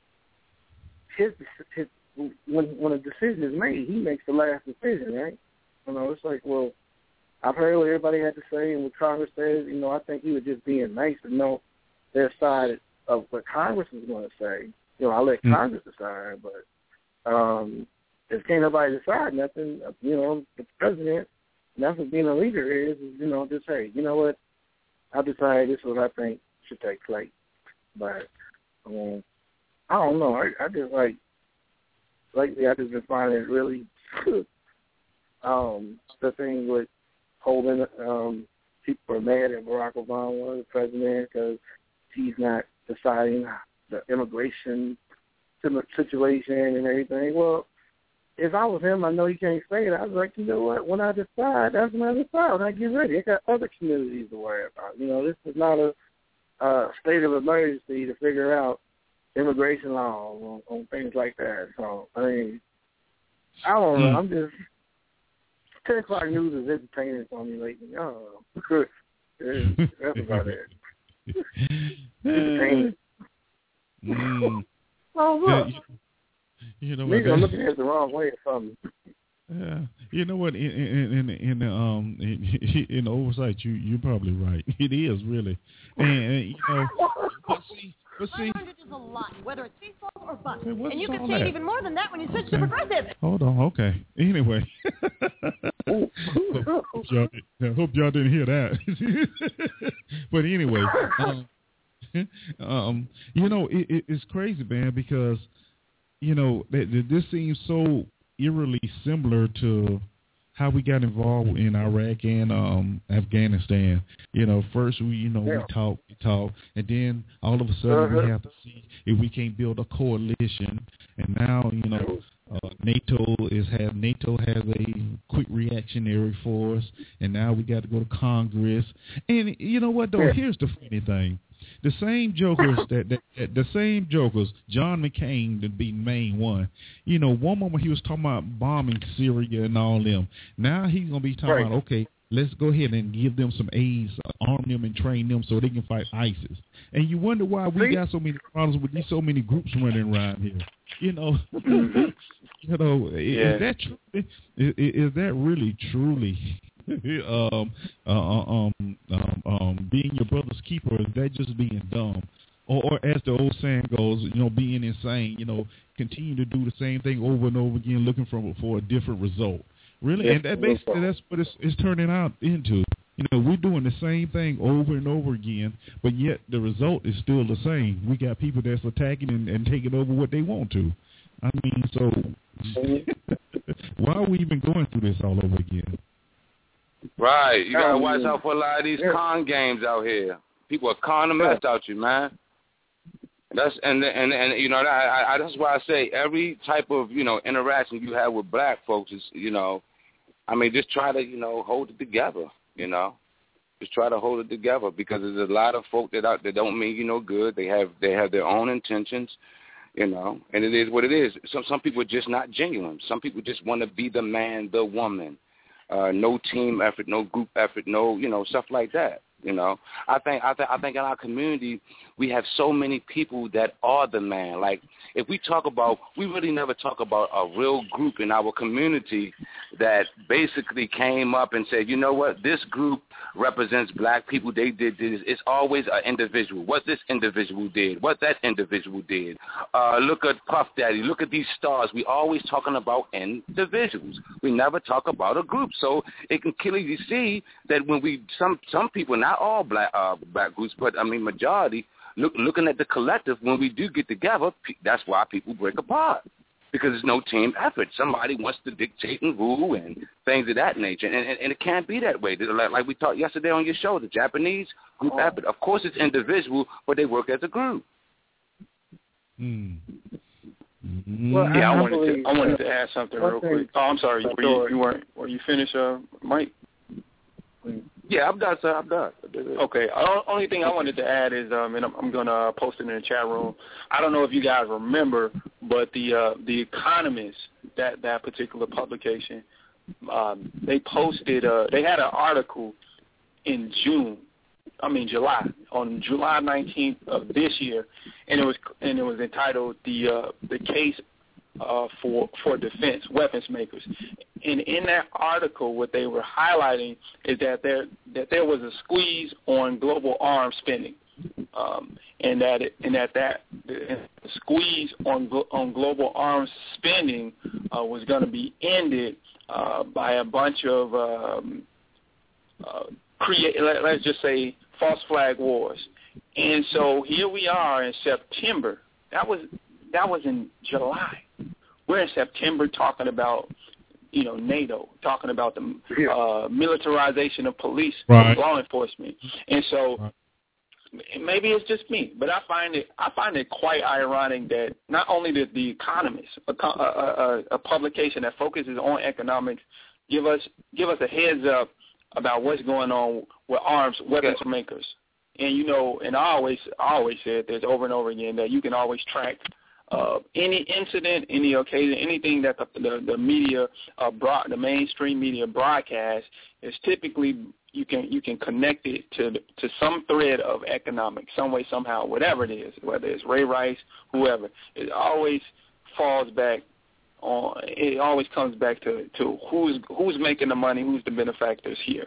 [SPEAKER 4] his, his when when a decision is made, he makes the last decision, right? You know, it's like, well, I've heard what everybody had to say and what Congress says. You know, I think he was just being nice to know their side of what Congress is going to say. You know, I let mm-hmm. Congress decide, but um, if can't nobody decide nothing, you know, the president, and that's what being a leader is, is, you know, just say, you know what, I decided this is what I think should take place. But um, I don't know. I, I just like, lately I just been finding it really um, the thing with holding, um, people are mad at Barack Obama, the president, because he's not deciding the immigration situation and everything. Well, if I was him, I know he can't say it. I was like, you know what? When I decide, that's when I decide. When I get ready, I got other communities to worry about. You know, this is not a uh, state of emergency to figure out immigration law on, on things like that. So, I mean, I don't know. I'm just, ten o'clock news is entertaining for me lately. Oh, that's about it. Entertaining.
[SPEAKER 1] Mm.
[SPEAKER 4] Oh, look.
[SPEAKER 1] Yeah, you, you know
[SPEAKER 4] Maybe
[SPEAKER 1] what?
[SPEAKER 4] I'm looking at it the wrong way or something.
[SPEAKER 1] Yeah, you know what? In in in, in the um in, in the oversight, you you're probably right. It is really, and, and you know, but see, but see,
[SPEAKER 7] five hundred is a lot, whether it's baseball or bust,
[SPEAKER 1] hey,
[SPEAKER 7] and you can
[SPEAKER 1] all
[SPEAKER 7] save
[SPEAKER 1] that?
[SPEAKER 7] even more than that when you switch
[SPEAKER 1] Okay.
[SPEAKER 7] to Progressive.
[SPEAKER 1] Hold on, okay. Anyway, hope, hope, y'all, I hope y'all didn't hear that. But anyway, um, um, you know, it, it, it's crazy, man, because you know th- th- this seems so eerily similar to how we got involved in Iraq and um, Afghanistan. You know, first we, you know,
[SPEAKER 4] yeah.
[SPEAKER 1] we talk, we talk, and then all of a sudden
[SPEAKER 4] uh-huh.
[SPEAKER 1] we have to see if we can't build a coalition. And now, you know, uh, NATO is have NATO has a quick reactionary force, and now we got to go to Congress. And you know what though?
[SPEAKER 4] Yeah.
[SPEAKER 1] Here's the funny thing. The same jokers that, that, that the same jokers, John McCain to be the main one. You know, one moment he was talking about bombing Syria and all them. Now he's gonna be talking
[SPEAKER 4] right.
[SPEAKER 1] about, okay, let's go ahead and give them some aids, arm them and train them so they can fight ISIS. And you wonder why we
[SPEAKER 4] See?
[SPEAKER 1] got so many problems with these so many groups running around here. You know, you know,
[SPEAKER 3] Yeah.
[SPEAKER 1] is that true? Is, is that really truly? um, uh, um, um, um, being your brother's keeper, is that just being dumb? Or, or as the old saying goes, you know, being insane, you know, continue to do the same thing over and over again, looking for, for a different result. Really?
[SPEAKER 4] Yes,
[SPEAKER 1] and that basically, that's what it's, it's turning out into. You know, we're doing the same thing over and over again, but yet the result is still the same. We got people that's attacking and, and taking over what they want to. I mean, so why are we even going through this all over again?
[SPEAKER 5] Right. You gotta
[SPEAKER 4] Oh,
[SPEAKER 5] watch
[SPEAKER 4] yeah.
[SPEAKER 5] out for a lot of these
[SPEAKER 4] Yeah.
[SPEAKER 5] con games out here. People are con the mess out you, man. That's and and and you know that, I, I that's why I say every type of you know interaction you have with black folks is you know, I mean just try to you know hold it together. You know, just try to hold it together because there's a lot of folk that out that don't mean you no good. They have they have their own intentions. You know, and it is what it is. Some some people are just not genuine. Some people just want to be the man, the woman. Uh, no team effort, no group effort, no, you know, stuff like that. You know, I think I, th- I think in our community we have so many people that are the man. Like if we talk about, we really never talk about a real group in our community that basically came up and said, you know what, this group represents black people. They did this. It's always an individual. What this individual did, what that individual did. Uh, look at Puff Daddy. Look at these stars. We always talking about individuals. We never talk about a group. So it can clearly see that when we some some people now. Not all black uh, black groups, but I mean majority. Look, looking at the collective, when we do get together, that's why people break apart because there's no team effort. Somebody wants to dictate and rule and things of that nature, and, and, and it can't be that way. Like, like we talked yesterday on your show, the Japanese group oh. effort. Of course, it's individual, but they work as a group.
[SPEAKER 1] Hmm.
[SPEAKER 4] Well,
[SPEAKER 3] Yeah, I,
[SPEAKER 4] I
[SPEAKER 3] wanted
[SPEAKER 4] believe,
[SPEAKER 3] to I wanted to add something real quick. Oh, I'm sorry. Were you, you weren't? Were you finished, uh, Mike?
[SPEAKER 5] Yeah, I'm done, sir. I'm done.
[SPEAKER 3] Okay. The only thing I wanted to add is, um, and I'm, I'm going to post it in the chat room. I don't know if you guys remember, but the uh, the Economist, that that particular publication, um, they posted. Uh, they had an article in June. I mean July, on July nineteenth of this year, and it was and it was entitled the uh, the case uh, for for defense weapons makers, And in that article, what they were highlighting is that there that there was a squeeze on global arms spending, um, and that it, and that that the squeeze on on global arms spending uh, was going to be ended uh, by a bunch of um, uh, create. Let, let's just say false flag wars. And so here we are in September. That was that was in July. We're in September talking about, you know, NATO, talking about the uh, militarization of police,
[SPEAKER 1] right.
[SPEAKER 3] law enforcement. And so
[SPEAKER 1] right.
[SPEAKER 3] maybe it's just me, but I find it I find it quite ironic that not only did The Economist, a, a, a, a publication that focuses on economics, give us give us a heads up about what's going on with arms weapons makers. And, you know, and I always I always said this over and over again, that you can always track uh, any incident, any occasion, anything that the the, the media, uh, broad, the mainstream media broadcast is typically you can you can connect it to to some thread of economics, some way, somehow, whatever it is, whether it's Ray Rice, whoever. It always falls back on. It always comes back to, to who's who's making the money, who's the benefactors here.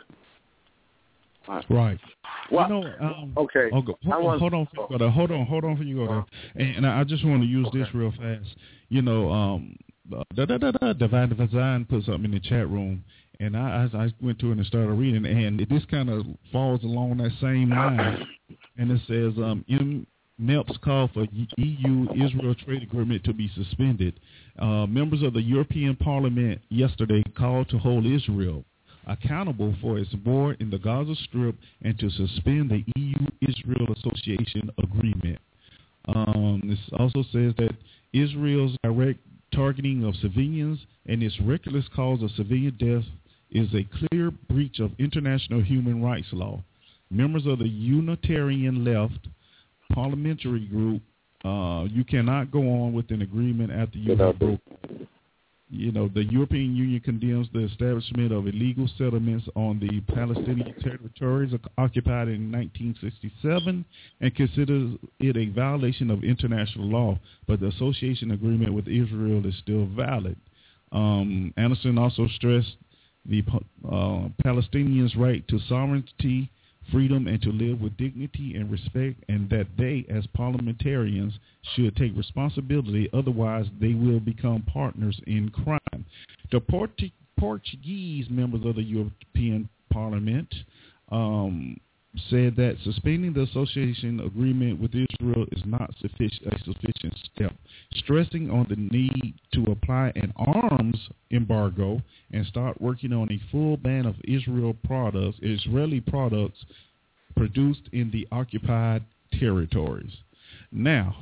[SPEAKER 1] Right.
[SPEAKER 4] Well,
[SPEAKER 1] you know, um,
[SPEAKER 4] okay.
[SPEAKER 1] Oh, go, hold,
[SPEAKER 4] want,
[SPEAKER 1] hold on, hold on, hold on, hold on, for you go there. And, and I just want to use
[SPEAKER 4] okay.
[SPEAKER 1] this real fast. You know, um, da da da da. Divine Design put something in the chat room, and I I, I went to it and started reading, and this kind of falls along that same line. And it says, um, M. MEPS called for E U-Israel trade agreement to be suspended. Uh, members of the European Parliament yesterday called to hold Israel accountable for its war in the Gaza Strip and to suspend the E U-Israel Association Agreement. Um, this also says that Israel's direct targeting of civilians and its reckless cause of civilian death is a clear breach of international human rights law. Members of the Unitarian Left parliamentary group, uh, you cannot go on with an agreement after you have broken. You know, the European Union condemns the establishment of illegal settlements on the Palestinian territories occupied in nineteen sixty-seven and considers it a violation of international law, but the association agreement with Israel is still valid. Um, Anderson also stressed the uh, Palestinians' right to sovereignty, freedom, and to live with dignity and respect, and that they, as parliamentarians, should take responsibility, otherwise they will become partners in crime. The Portu- Portuguese members of the European Parliament um, said that suspending the association agreement with Israel is not sufficient, a sufficient step, stressing on the need to apply an arms embargo and start working on a full ban of Israel products, Israeli products produced in the occupied territories. Now,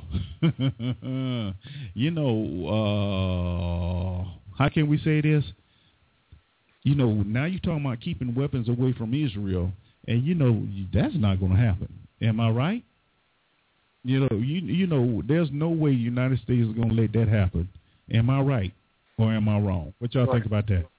[SPEAKER 1] you know, uh, how can we say this? You know, now you're talking about keeping weapons away from Israel, and you know that's not going to happen. Am I right? You know, you you know, there's no way the United States is going to let that happen. Am I right, or am I wrong? What y'all
[SPEAKER 4] right.
[SPEAKER 1] think about that?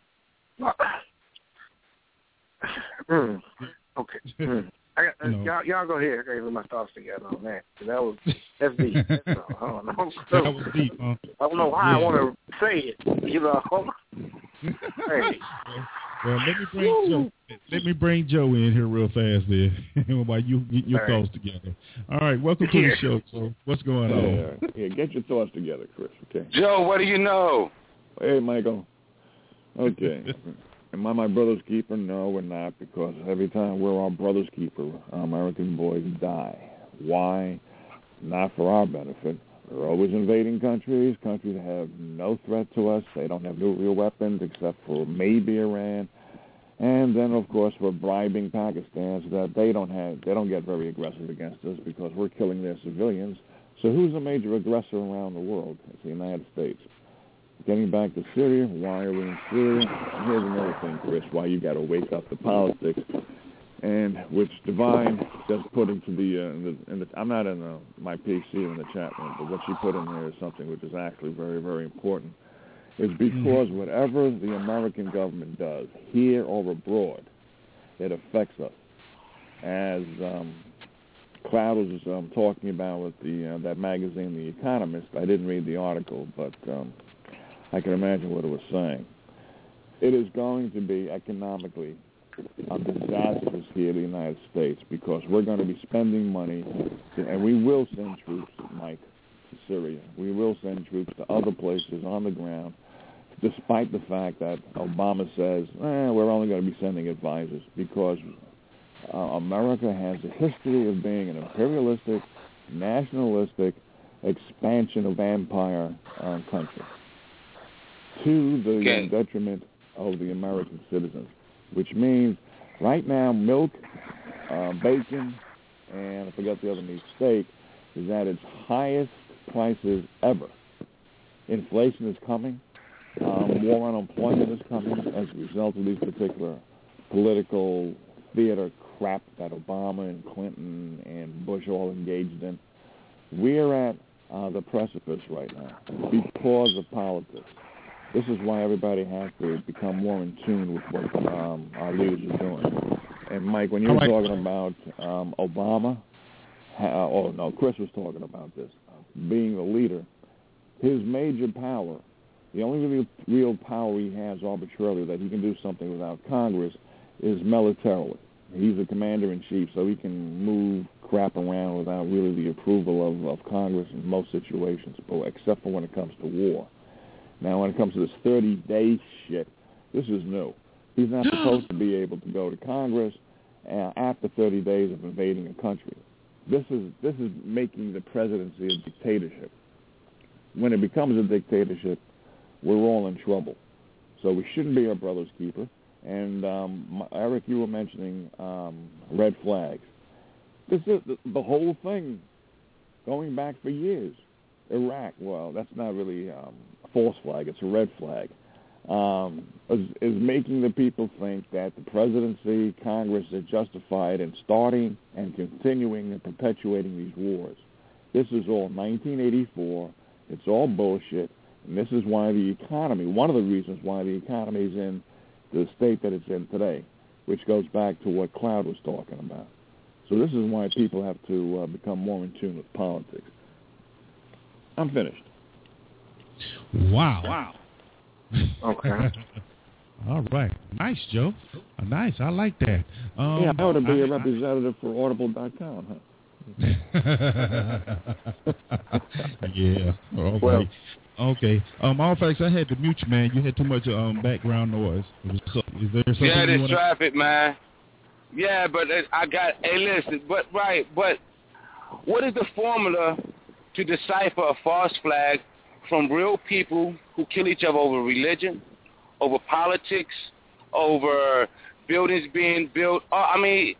[SPEAKER 4] Mm. Okay. Mm. I got, uh,
[SPEAKER 1] you know.
[SPEAKER 4] y'all, y'all go ahead. I got to get my thoughts together on that. That was that's deep. That's all. I don't know.
[SPEAKER 1] That was deep, huh?
[SPEAKER 4] I don't know how
[SPEAKER 1] yeah.
[SPEAKER 4] I want to say it. You know. Hey.
[SPEAKER 1] Well, let me bring Woo. Joe. Let me bring Joe in here real fast there, while you get your
[SPEAKER 4] All right.
[SPEAKER 1] thoughts together. All right, welcome to the show. So, what's going on?
[SPEAKER 8] Yeah, yeah, get your thoughts together, Chris. Okay.
[SPEAKER 5] Joe, what do you know?
[SPEAKER 8] Hey, Michael. Okay. Am I my brother's keeper? No, we're not, because every time we're our brother's keeper, our American boys die. Why? Not for our benefit. They're always invading countries, countries that have no threat to us. They don't have nuclear weapons except for maybe Iran. And then, of course, we're bribing Pakistan so that they don't have, they don't get very aggressive against us because we're killing their civilians. So who's the major aggressor around the world? It's the United States. Getting back to Syria, why are we in Syria? Here's another thing, Chris, why you got to wake up to politics, and which Divine just put into the, uh, in the, in the I'm not in the, my P C in the chat room, but what she put in there is something which is actually very, very important. It's because whatever the American government does, here or abroad, it affects us. As um, Cloud was um, talking about with the uh, that magazine, The Economist, I didn't read the article, but um, I can imagine what it was saying. it is going to be economically a disastrous here in the United States because we're going to be spending money, and we will send troops, Mike, to Syria. We will send troops to other places on the ground, despite the fact that Obama says, eh, we're only going to be sending advisors, because uh, America has a history of being an imperialistic, nationalistic expansion of empire uh, country to the
[SPEAKER 5] okay.
[SPEAKER 8] detriment of the American citizens, which means right now milk, uh, bacon, and I forgot the other meat, steak, is at its highest prices ever. Inflation is coming. Um, more unemployment is coming as a result of these particular political theater crap that Obama and Clinton and Bush all engaged in. We are at uh, the precipice right now because of politics. This is why everybody has to become more in tune with what um, our leaders are doing. And, Mike, when you were talking about um, Obama, uh, oh, no, Chris was talking about this, being the leader, his major power, the only real, real power he has arbitrarily that he can do something without Congress is militarily. He's a commander-in-chief, so he can move crap around without really the approval of, of Congress in most situations, except for when it comes to war. Now, when it comes to this thirty-day shit, this is new. He's not supposed to be able to go to Congress uh, after thirty days of invading a country. This is this is making the presidency a dictatorship. When it becomes a dictatorship, we're all in trouble. So we shouldn't be our brother's keeper. And, um, Eric, you were mentioning um, red flags. This is the, the whole thing going back for years. Iraq, well, that's not really um, a false flag. It's a red flag. Um, is, is making the people think that the presidency, Congress are justified in starting and continuing and perpetuating these wars. This is all nineteen eighty-four. It's all bullshit. And this is why the economy, one of the reasons why the economy is in the state that it's in today, which goes back to what Cloud was talking about. So this is why people have to uh, become more in tune with politics. I'm finished.
[SPEAKER 1] Wow. Wow.
[SPEAKER 4] Okay.
[SPEAKER 1] All right. Nice, Joe. Uh, nice. I like that. Um,
[SPEAKER 8] yeah, I ought to be
[SPEAKER 1] I,
[SPEAKER 8] a representative I, for Audible dot com, huh?
[SPEAKER 1] yeah. Okay. Well, okay. Um, all facts, I had to mute you, man. You had too much um background noise. Is there something
[SPEAKER 5] yeah, there's
[SPEAKER 1] wanna...
[SPEAKER 5] traffic, man. Yeah, but I got. Hey, listen, but right, but what is the formula to decipher a false flag from real people who kill each other over religion, over politics, over buildings being built? Oh, I mean.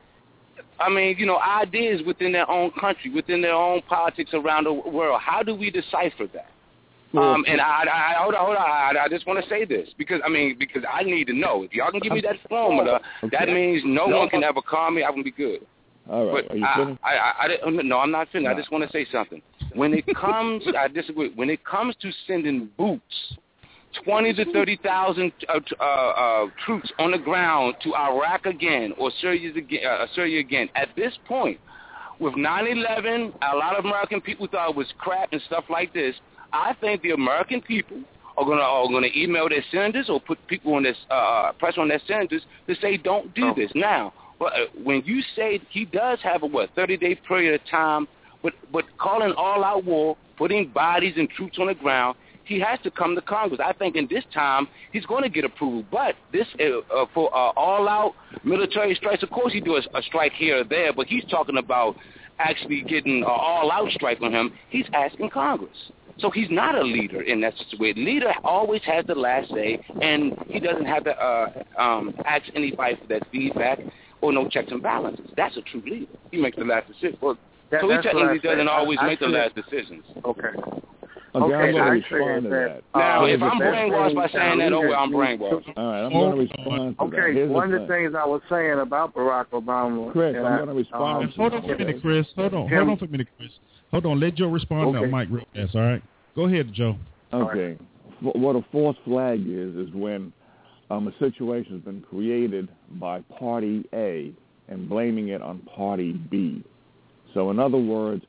[SPEAKER 5] I mean, you know, ideas within their own country, within their own politics around the world. How do we decipher that? Um, and I, I, hold on, hold on. I, I just want to say this because I mean, because I need to know. If y'all can give me that formula, okay. that means no one can ever call me. I can be good.
[SPEAKER 8] All right.
[SPEAKER 5] But
[SPEAKER 8] Are you
[SPEAKER 5] I,
[SPEAKER 8] finished?
[SPEAKER 5] I, I, I didn't, no, I'm not finished.
[SPEAKER 8] No.
[SPEAKER 5] I just want to say something. When it comes, I disagree. When it comes to sending boots, twenty to thirty thousand uh, uh, uh, troops on the ground to Iraq again or Syria again, uh, Syria again. At this point, with nine eleven, a lot of American people thought it was crap and stuff like this. I think the American people are gonna are gonna email their senators or put people on this uh, pressure on their senators to say don't do this now. But uh, when you say he does have a what thirty day period of time, but but calling all out war, putting bodies and troops on the ground. He has to come to Congress. I think in this time he's going to get approval. But this uh, uh, for uh, all-out military strikes, of course he do a, a strike here or there, but he's talking about actually getting an all-out strike on him. He's asking Congress. So he's not a leader in that situation. Leader always has the last say, and he doesn't have to uh, um, ask anybody for that feedback or no checks and balances. That's a true leader. He makes the last decision. Well,
[SPEAKER 4] that,
[SPEAKER 5] so he technically doesn't
[SPEAKER 4] I,
[SPEAKER 5] always
[SPEAKER 4] I,
[SPEAKER 5] make
[SPEAKER 4] I
[SPEAKER 5] the last decisions.
[SPEAKER 4] Okay.
[SPEAKER 8] Okay,
[SPEAKER 4] okay,
[SPEAKER 8] I'm going to
[SPEAKER 4] I
[SPEAKER 8] respond to that.
[SPEAKER 4] that.
[SPEAKER 5] Now,
[SPEAKER 4] uh,
[SPEAKER 5] if I'm brainwashed by saying that, oh, well, I'm brainwashed.
[SPEAKER 8] All right, I'm going to respond to
[SPEAKER 4] okay,
[SPEAKER 8] that. Here's
[SPEAKER 4] one
[SPEAKER 8] the
[SPEAKER 4] of the things I was saying about Barack Obama.
[SPEAKER 8] Chris, I'm
[SPEAKER 4] I,
[SPEAKER 8] going to respond
[SPEAKER 4] um,
[SPEAKER 8] to
[SPEAKER 1] Hold on for a minute, Chris. Hold on. Hold on for a minute, Chris. Hold on. Let Joe respond
[SPEAKER 4] okay.
[SPEAKER 1] now, Mike, real fast, all right? Go ahead, Joe.
[SPEAKER 8] Okay. Right. What a false flag is, is when um, a situation has been created by Party A and blaming it on Party B. So, in other words,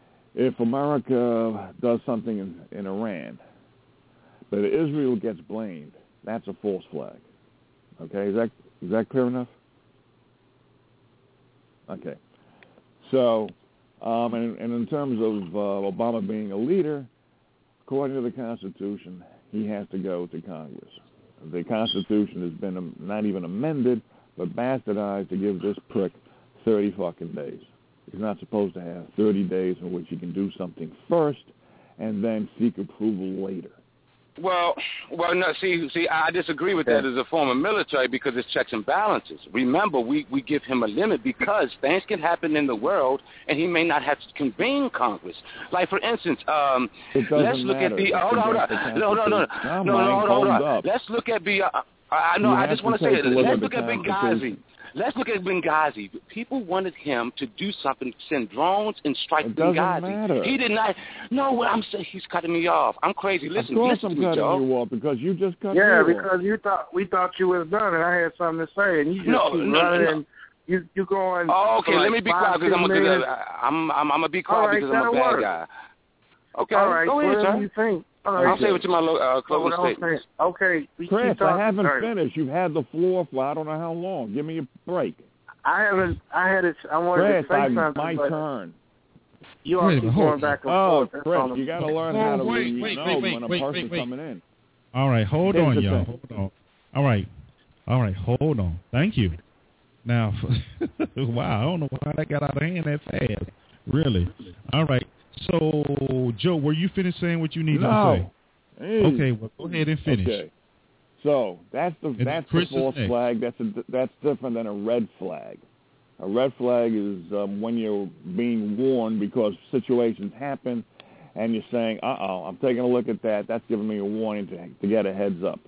[SPEAKER 8] if America does something in, in Iran, but Israel gets blamed, that's a false flag. Okay, is that is that clear enough? Okay. So, um, and, and in terms of uh, Obama being a leader, according to the Constitution, he has to go to Congress. The Constitution has been um, not even amended, but bastardized to give this prick thirty fucking days. He's not supposed to have thirty days in which he can do something first and then seek approval later.
[SPEAKER 5] Well, well, no. See, see, I disagree with that as a former military because it's checks and balances. Remember, we, we give him a limit because things can happen in the world, and he may not have to convene Congress. Like, for instance, um, let's look
[SPEAKER 8] matter.
[SPEAKER 5] at the. Hold on, hold on, no, no, no, no, no, no, hold on, hold on. Let's look at the. Uh, I know. I just want to say it. Let's look at Benghazi. Let's look at Benghazi. People wanted him to do something, send drones and strike
[SPEAKER 8] it
[SPEAKER 5] Benghazi.
[SPEAKER 8] Matter.
[SPEAKER 5] He did not. No, what I'm saying, he's cutting me off. I'm crazy. Listen,
[SPEAKER 8] of course
[SPEAKER 5] listen
[SPEAKER 8] I'm
[SPEAKER 5] to me,
[SPEAKER 8] cutting
[SPEAKER 5] Joe.
[SPEAKER 8] you off because you just cut
[SPEAKER 4] yeah,
[SPEAKER 8] me
[SPEAKER 4] because
[SPEAKER 8] off.
[SPEAKER 4] you thought we thought you was done, and I had something to say, and you just
[SPEAKER 5] no,
[SPEAKER 4] keep
[SPEAKER 5] no,
[SPEAKER 4] running
[SPEAKER 5] no.
[SPEAKER 4] and you you going.
[SPEAKER 5] Oh, okay.
[SPEAKER 4] Like
[SPEAKER 5] let me be quiet because I'm a, I'm I'm I'm gonna be quiet
[SPEAKER 4] right,
[SPEAKER 5] because I'm a bad
[SPEAKER 4] work.
[SPEAKER 5] guy. Okay,
[SPEAKER 4] all right,
[SPEAKER 5] go ahead,
[SPEAKER 4] whatever
[SPEAKER 5] sir.
[SPEAKER 4] you think. All
[SPEAKER 5] I'll
[SPEAKER 4] right,
[SPEAKER 5] say what you my uh, closing
[SPEAKER 4] oh,
[SPEAKER 5] statements.
[SPEAKER 4] Okay, we
[SPEAKER 8] Chris,
[SPEAKER 4] keep talking.
[SPEAKER 8] I haven't
[SPEAKER 4] Sorry.
[SPEAKER 8] finished. You've had the floor for I don't know how long. Give me a break.
[SPEAKER 4] I haven't. I had it. I wanted
[SPEAKER 8] Chris,
[SPEAKER 4] to say
[SPEAKER 8] I,
[SPEAKER 4] something.
[SPEAKER 8] my
[SPEAKER 4] but
[SPEAKER 8] turn.
[SPEAKER 4] You all keep going back and
[SPEAKER 8] oh,
[SPEAKER 4] forth.
[SPEAKER 8] Chris, you got to learn
[SPEAKER 1] oh,
[SPEAKER 8] how to
[SPEAKER 1] wait,
[SPEAKER 8] read
[SPEAKER 1] wait,
[SPEAKER 8] know
[SPEAKER 1] wait, wait,
[SPEAKER 8] when a
[SPEAKER 1] wait,
[SPEAKER 8] person's
[SPEAKER 1] wait, wait.
[SPEAKER 8] coming in.
[SPEAKER 1] All right, hold
[SPEAKER 8] Here's
[SPEAKER 1] on,
[SPEAKER 8] the
[SPEAKER 1] y'all.
[SPEAKER 8] thing.
[SPEAKER 1] Hold on. All right. All right, hold on. Thank you. Now, wow, I don't know why that got out of hand that fast. Really? All right. So, Joe, were you finished saying what you needed
[SPEAKER 8] no.
[SPEAKER 1] to say?
[SPEAKER 8] Hey.
[SPEAKER 1] Okay, well, go ahead and finish.
[SPEAKER 8] Okay. So that's the
[SPEAKER 1] And
[SPEAKER 8] that's
[SPEAKER 1] Chris
[SPEAKER 8] the false
[SPEAKER 1] is next.
[SPEAKER 8] flag. That's a, that's different than a red flag. A red flag is um, when you're being warned because situations happen, and you're saying, "Uh-oh, I'm taking a look at that. That's giving me a warning to to get a heads up."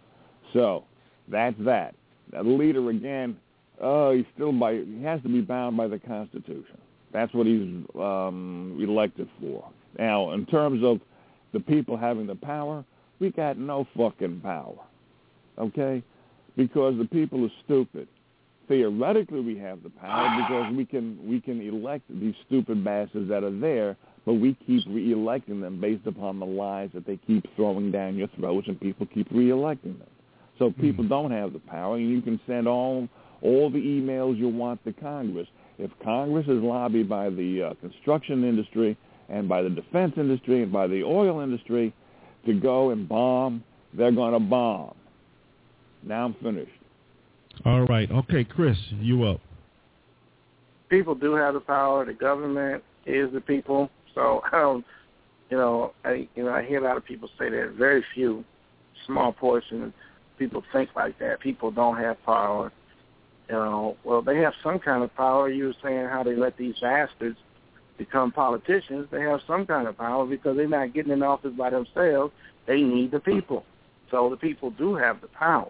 [SPEAKER 8] So that's that. Now, the leader again, oh, he's still by he has to be bound by the Constitution. That's what he's um, elected for. Now, in terms of the people having the power, we got no fucking power, okay? Because the people are stupid. Theoretically, we have the power because we can we can elect these stupid bastards that are there, but we keep re-electing them based upon the lies that they keep throwing down your throats, and people keep re-electing them. So people mm-hmm. don't have the power, and you can send all all the emails you want to Congress. If Congress is lobbied by the uh, construction industry and by the defense industry and by the oil industry to go and bomb, they're going to bomb. Now I'm finished.
[SPEAKER 1] All right. Okay, Chris, you up.
[SPEAKER 4] People do have the power. The government is the people. So I don't, you know, I you know I hear a lot of people say that. Very few, small portion of people think like that. People don't have power. You know, well, they have some kind of power. You were saying how they let these bastards become politicians. They have some kind of power because they're not getting in office by themselves. They need the people. So the people do have the power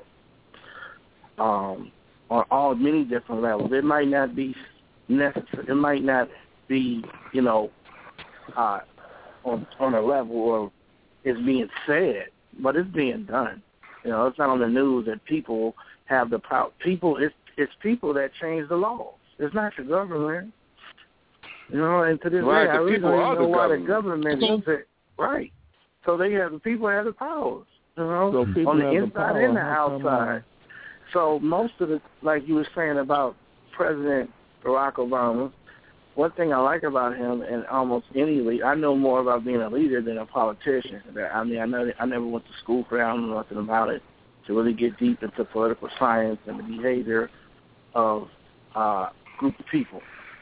[SPEAKER 4] um, on all many different levels. It might not be necessary. It might not be, you know, uh, on on a level of it's being said, but it's being done. You know, it's not on the news that people have the power. People, it's it's people that change the laws. It's not the government. You know, and to this
[SPEAKER 5] right,
[SPEAKER 4] day, I really don't
[SPEAKER 5] know
[SPEAKER 4] know why
[SPEAKER 5] government.
[SPEAKER 4] the government is it. Right. So they have the people have the powers. You know,
[SPEAKER 8] so
[SPEAKER 4] on the inside
[SPEAKER 8] the
[SPEAKER 4] and the
[SPEAKER 8] How
[SPEAKER 4] outside. So most of the, like you were saying about President Barack Obama, one thing I like about him and almost any leader, I know more about being a leader than a politician. I mean, I know I never went to school for it. I don't know nothing about it to really get deep into political science and the behavior of uh, a group of people.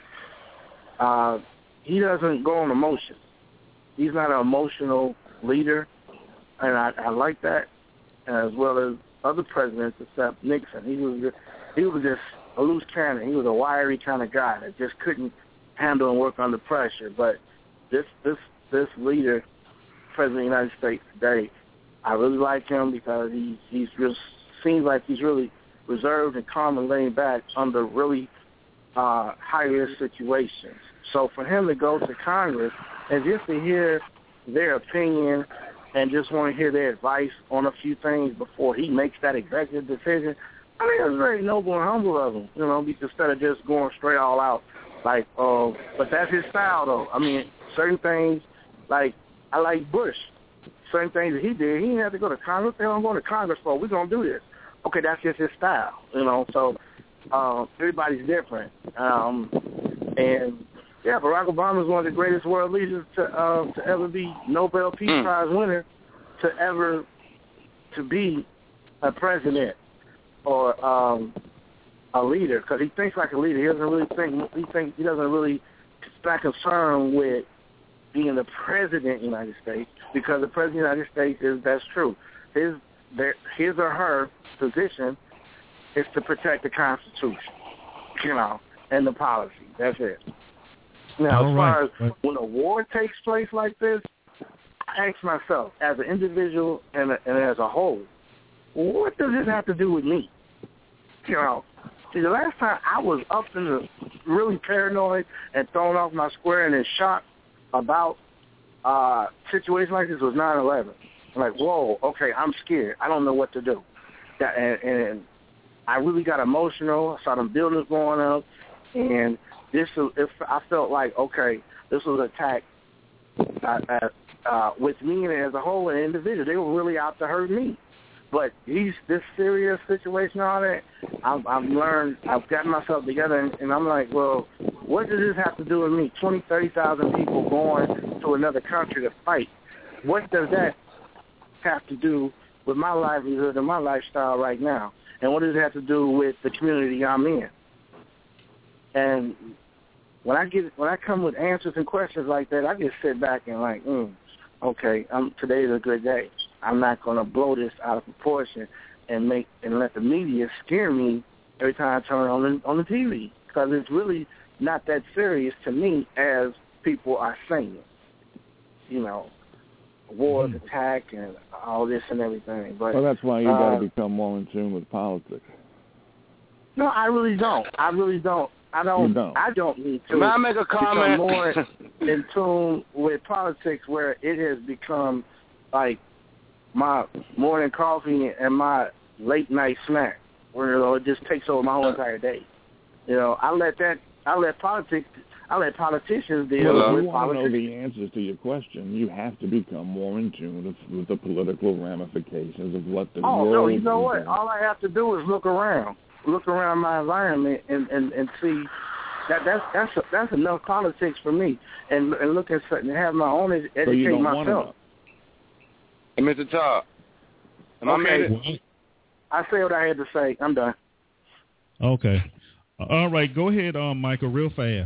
[SPEAKER 4] Uh, he doesn't go on emotion. He's not an emotional leader, and I, I like that, as well as other presidents except Nixon. He was just, he was just a loose cannon. He was a wiry kind of guy that just couldn't handle and work under pressure. But this this this leader, President of the United States today, I really like him because he he's just seems like he's really reserved and calm and laid back under really uh, high-risk situations. So for him to go to Congress and just to hear their opinion and just want to hear their advice on a few things before he makes that executive decision, I think it's very noble and humble of him, you know, instead of just going straight all out. Like, uh, but that's his style, though. I mean, certain things, like, I like Bush. Certain things that he did, he didn't have to go to Congress. They don't go to Congress for. We're going to do this. okay, that's just his style, you know. So um, everybody's different. Um, and, yeah, Barack Obama is one of the greatest world leaders to uh, to ever be Nobel Peace mm. Prize winner, to ever to be a president or um, a leader, because he thinks like a leader. He doesn't really think, he thinks, he doesn't really, he's not concerned with being the president of the United States, because the president of the United States is, that's true. His, their, his or her position is to protect the Constitution, you know, and the policy. That's it. Now, All as far right. as when a war takes place like this, I ask myself, as an individual and, a, and as a whole, what does this have to do with me? You know, see, the last time I was up in the really paranoid and thrown off my square and in shock about uh, situations like this was nine eleven. Like, whoa, okay, I'm scared. I don't know what to do. That, and, and I really got emotional. I saw them buildings going up, and this, if I felt like, okay, this was an attack uh, uh, with me and as a whole, an individual. They were really out to hurt me. But these, this serious situation, all that, I've, I've learned, I've gotten myself together, and, and I'm like, well, what does this have to do with me? twenty, thirty thousand people going to another country to fight. What does that have to do with my livelihood and my lifestyle right now? And what does it have to do with the community I'm in? And when I get when I come with answers and questions like that, I just sit back and like, mm, okay, I'm, today's a good day. I'm not going to blow this out of proportion and make and let the media scare me every time I turn on the, on the T V, because it's really not that serious to me as people are saying. You know, wars, mm-hmm. attack, and all this and everything. But
[SPEAKER 8] well, that's why you uh, got to become more in tune with politics.
[SPEAKER 4] No, I really don't. I really don't. I don't, don't. I don't need to
[SPEAKER 5] May I make a comment?
[SPEAKER 4] become more in tune with politics, where it has become like my morning coffee and my late night snack, where you know, it just takes over my whole entire day. You know, I let that, I let politics, I let politicians deal
[SPEAKER 8] well,
[SPEAKER 4] with
[SPEAKER 8] politics. If you want to know the answers to your question, you have to become more in tune with, with the political ramifications of what the
[SPEAKER 4] oh,
[SPEAKER 8] world.
[SPEAKER 4] Oh no, you know what?
[SPEAKER 8] Doing.
[SPEAKER 4] All I have to do is look around. Look around my environment and, and, and see that that's that's that's enough politics for me, and and look at something and have my own educate
[SPEAKER 8] so you don't
[SPEAKER 4] myself.
[SPEAKER 5] Hey, Mister Todd, am
[SPEAKER 4] okay.
[SPEAKER 5] I made it?
[SPEAKER 4] I say what I had to say. I'm done.
[SPEAKER 1] Okay. All right. Go ahead, um, Michael, real fast.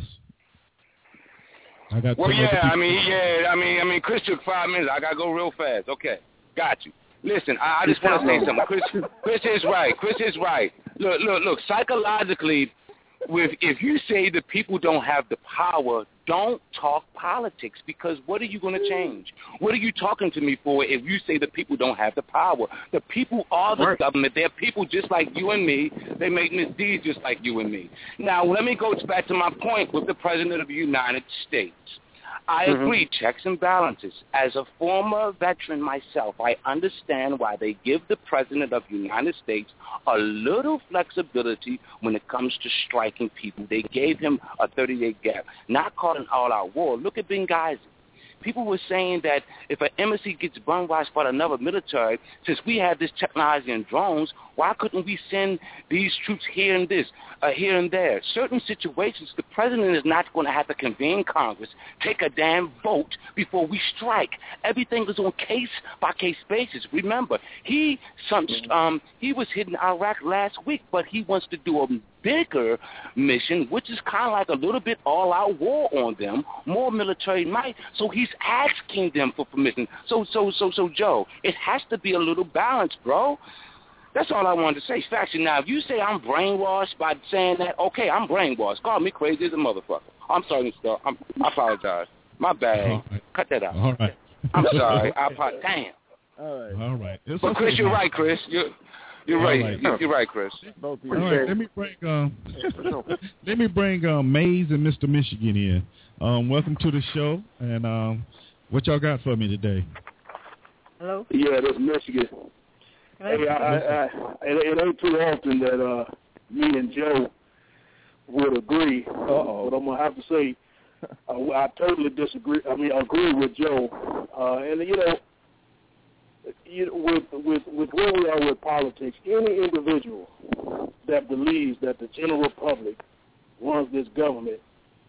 [SPEAKER 1] I got.
[SPEAKER 5] Well, yeah. I mean, yeah. I mean, I mean, Chris took five minutes. I gotta go real fast. Okay, got you. Listen, I, I just want to say something. Chris, Chris is right. Chris is right. Look, look, look. Psychologically, with if you say that people don't have the power, don't talk politics, because what are you going to change? What are you talking to me for if you say that people don't have the power? The people are the right. government. They're people just like you and me. They make misdeeds just like you and me. Now, let me go back to my point with the President of the United States. I mm-hmm. agree, checks and balances. As a former veteran myself, I understand why they give the President of the United States a little flexibility when it comes to striking people. They gave him a thirty-day gap, not called an all-out war. Look at Benghazi. People were saying that if an embassy gets brainwashed by another military, since we have this technology and drones, why couldn't we send these troops here and this, uh, here and there? Certain situations, the president is not going to have to convene Congress, take a damn vote before we strike. Everything is on case-by-case basis. Remember, he some, um, he was hitting Iraq last week, but he wants to do a bigger mission, which is kind of like a little bit all-out war on them, more military might. So he's asking them for permission. So, so, so, so, Joe, it has to be a little balanced, bro. That's all I wanted to say. Faction. Now, if you say I'm brainwashed by saying that, okay, I'm brainwashed. Call me crazy as a motherfucker. I'm sorry, Mister I'm, I apologize. My bad. Right. Cut that out.
[SPEAKER 1] All right.
[SPEAKER 5] I'm sorry. I apologize. Damn.
[SPEAKER 8] All right.
[SPEAKER 1] All right. It's
[SPEAKER 5] but
[SPEAKER 1] okay.
[SPEAKER 5] Chris, you're right, Chris. You're You're right.
[SPEAKER 1] right.
[SPEAKER 5] You're, you're right, Chris.
[SPEAKER 8] Both
[SPEAKER 1] All right. Let me bring um, let me bring um, Maze and Mister Michigan in. Um, welcome to the show. And um, what y'all got for me today?
[SPEAKER 9] Hello.
[SPEAKER 4] Yeah, that's Michigan. Hey, I, I, I, it, it ain't too often that uh, me and Joe would agree. Uh-oh. But I'm gonna have to say uh, I totally disagree. I mean, I agree with Joe. Uh, and you know,
[SPEAKER 10] you, with with with where we are with politics, any individual that believes that the general public runs this government,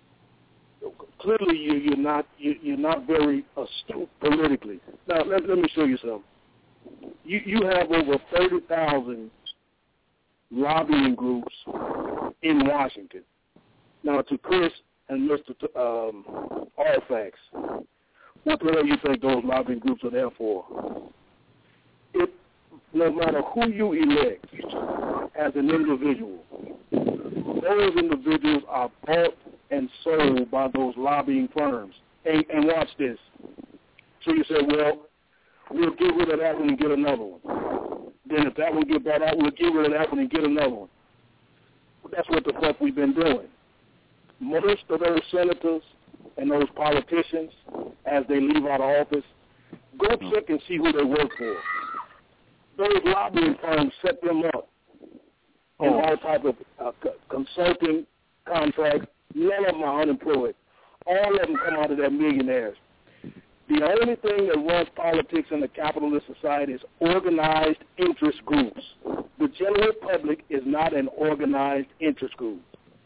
[SPEAKER 10] clearly you, you're not you, you're not very astute politically. Now let, let me show you something. You you have over thirty thousand lobbying groups in Washington. Now to Chris and Mister T- um, Arfax, what the hell you think those lobbying groups are there for? It, no matter who you elect as an individual, those individuals are bought and sold by those lobbying firms. And, and watch this. So you say, well, we'll get rid of that one and get another one. Then if that one get bought out, we'll get rid of that one and get another one. That's what the fuck we've been doing. Most of those senators and those politicians, as they leave out of office, go check and see who they work for. Those lobbying firms set them up in all type of uh, co- consulting contracts. None of them are unemployed. All of them come out of their millionaires. The only thing that runs politics in a capitalist society is organized interest groups. The general public is not an organized interest group.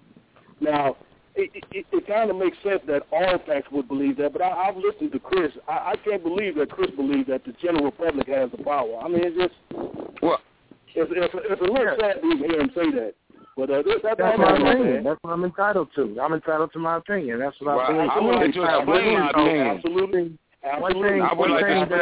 [SPEAKER 10] Now, it, it, it kind of makes sense that all facts would believe that, but I, I've listened to Chris. I, I can't believe that Chris believes that the general public has the power. I mean, it's just, well, it's, it's, it's a little sad to even hear him say that. But uh, that's, that's,
[SPEAKER 4] that's my opinion. That's what I'm entitled to. I'm entitled to my opinion. That's what I believe.
[SPEAKER 5] I would like to explain my opinion.
[SPEAKER 10] Absolutely.
[SPEAKER 4] One thing,
[SPEAKER 5] I would like to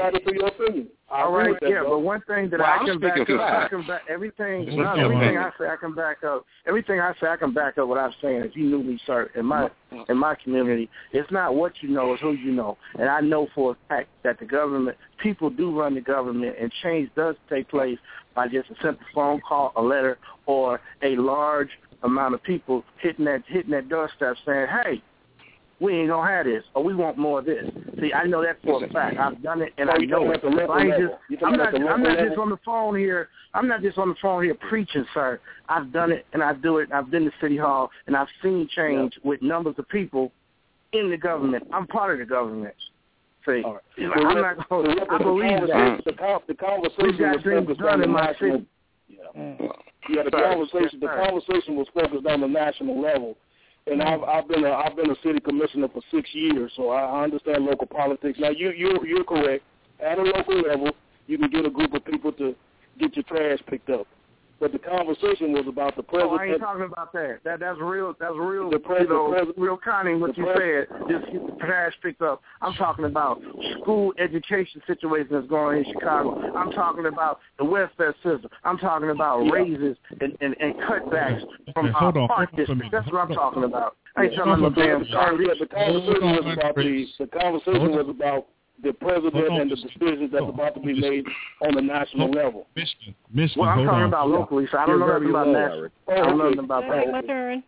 [SPEAKER 10] that,
[SPEAKER 4] all right, yeah, but one thing that well, I can back up, I can back everything. No, everything I say, I can back up. Everything I say, I can back up what I'm saying. If you knew me, sir, in my in my community, it's not what you know, it's who you know. And I know for a fact that the government, people do run the government, and change does take place by just a simple phone call, a letter, or a large amount of people hitting that hitting that doorstep saying, "Hey, we ain't gonna have this, or we want more of this." See, I know that for a fact. I've done it, and
[SPEAKER 10] oh,
[SPEAKER 4] I know it. I ain't just, I'm not, I'm not
[SPEAKER 10] level?
[SPEAKER 4] just on the phone here. I'm not just on the phone here preaching, sir. I've done it, and I do it. I've been to City Hall, and I've seen change yeah. with numbers of people in the government. I'm part of the government. See, right.
[SPEAKER 10] so
[SPEAKER 4] I'm not going to, I believe that.
[SPEAKER 10] The, con- the conversation
[SPEAKER 4] We've got
[SPEAKER 10] was
[SPEAKER 4] things
[SPEAKER 10] focused
[SPEAKER 4] done
[SPEAKER 10] on
[SPEAKER 4] in
[SPEAKER 10] the
[SPEAKER 4] my
[SPEAKER 10] national,
[SPEAKER 4] city.
[SPEAKER 10] Yeah, yeah the, conversation, the conversation was focused on the national level. And I've I've been a I've been a city commissioner for six years, so I understand local politics. Now you you you're correct. At a local level, you can get a group of people to get your trash picked up. But the conversation was about the president.
[SPEAKER 4] Oh, I ain't talking about that. That that's real. That's real.
[SPEAKER 10] The president,
[SPEAKER 4] you know,
[SPEAKER 10] president,
[SPEAKER 4] real cunning. What you said. Just get the trash picked up. I'm talking about school education situation that's going on in Chicago. I'm talking about the welfare system. I'm talking about yeah. raises and, and, and cutbacks from
[SPEAKER 1] hey,
[SPEAKER 4] our
[SPEAKER 1] on,
[SPEAKER 4] park district. That's what I'm talking about. I ain't talking about damn.
[SPEAKER 10] The conversation was about the the conversation was about the president and the decisions that's about to be made on the national level.
[SPEAKER 1] Michigan, Michigan,
[SPEAKER 4] well, I'm talking
[SPEAKER 1] on.
[SPEAKER 4] about locally, so I don't know nothing about national. I don't know nothing about that.
[SPEAKER 9] My turn.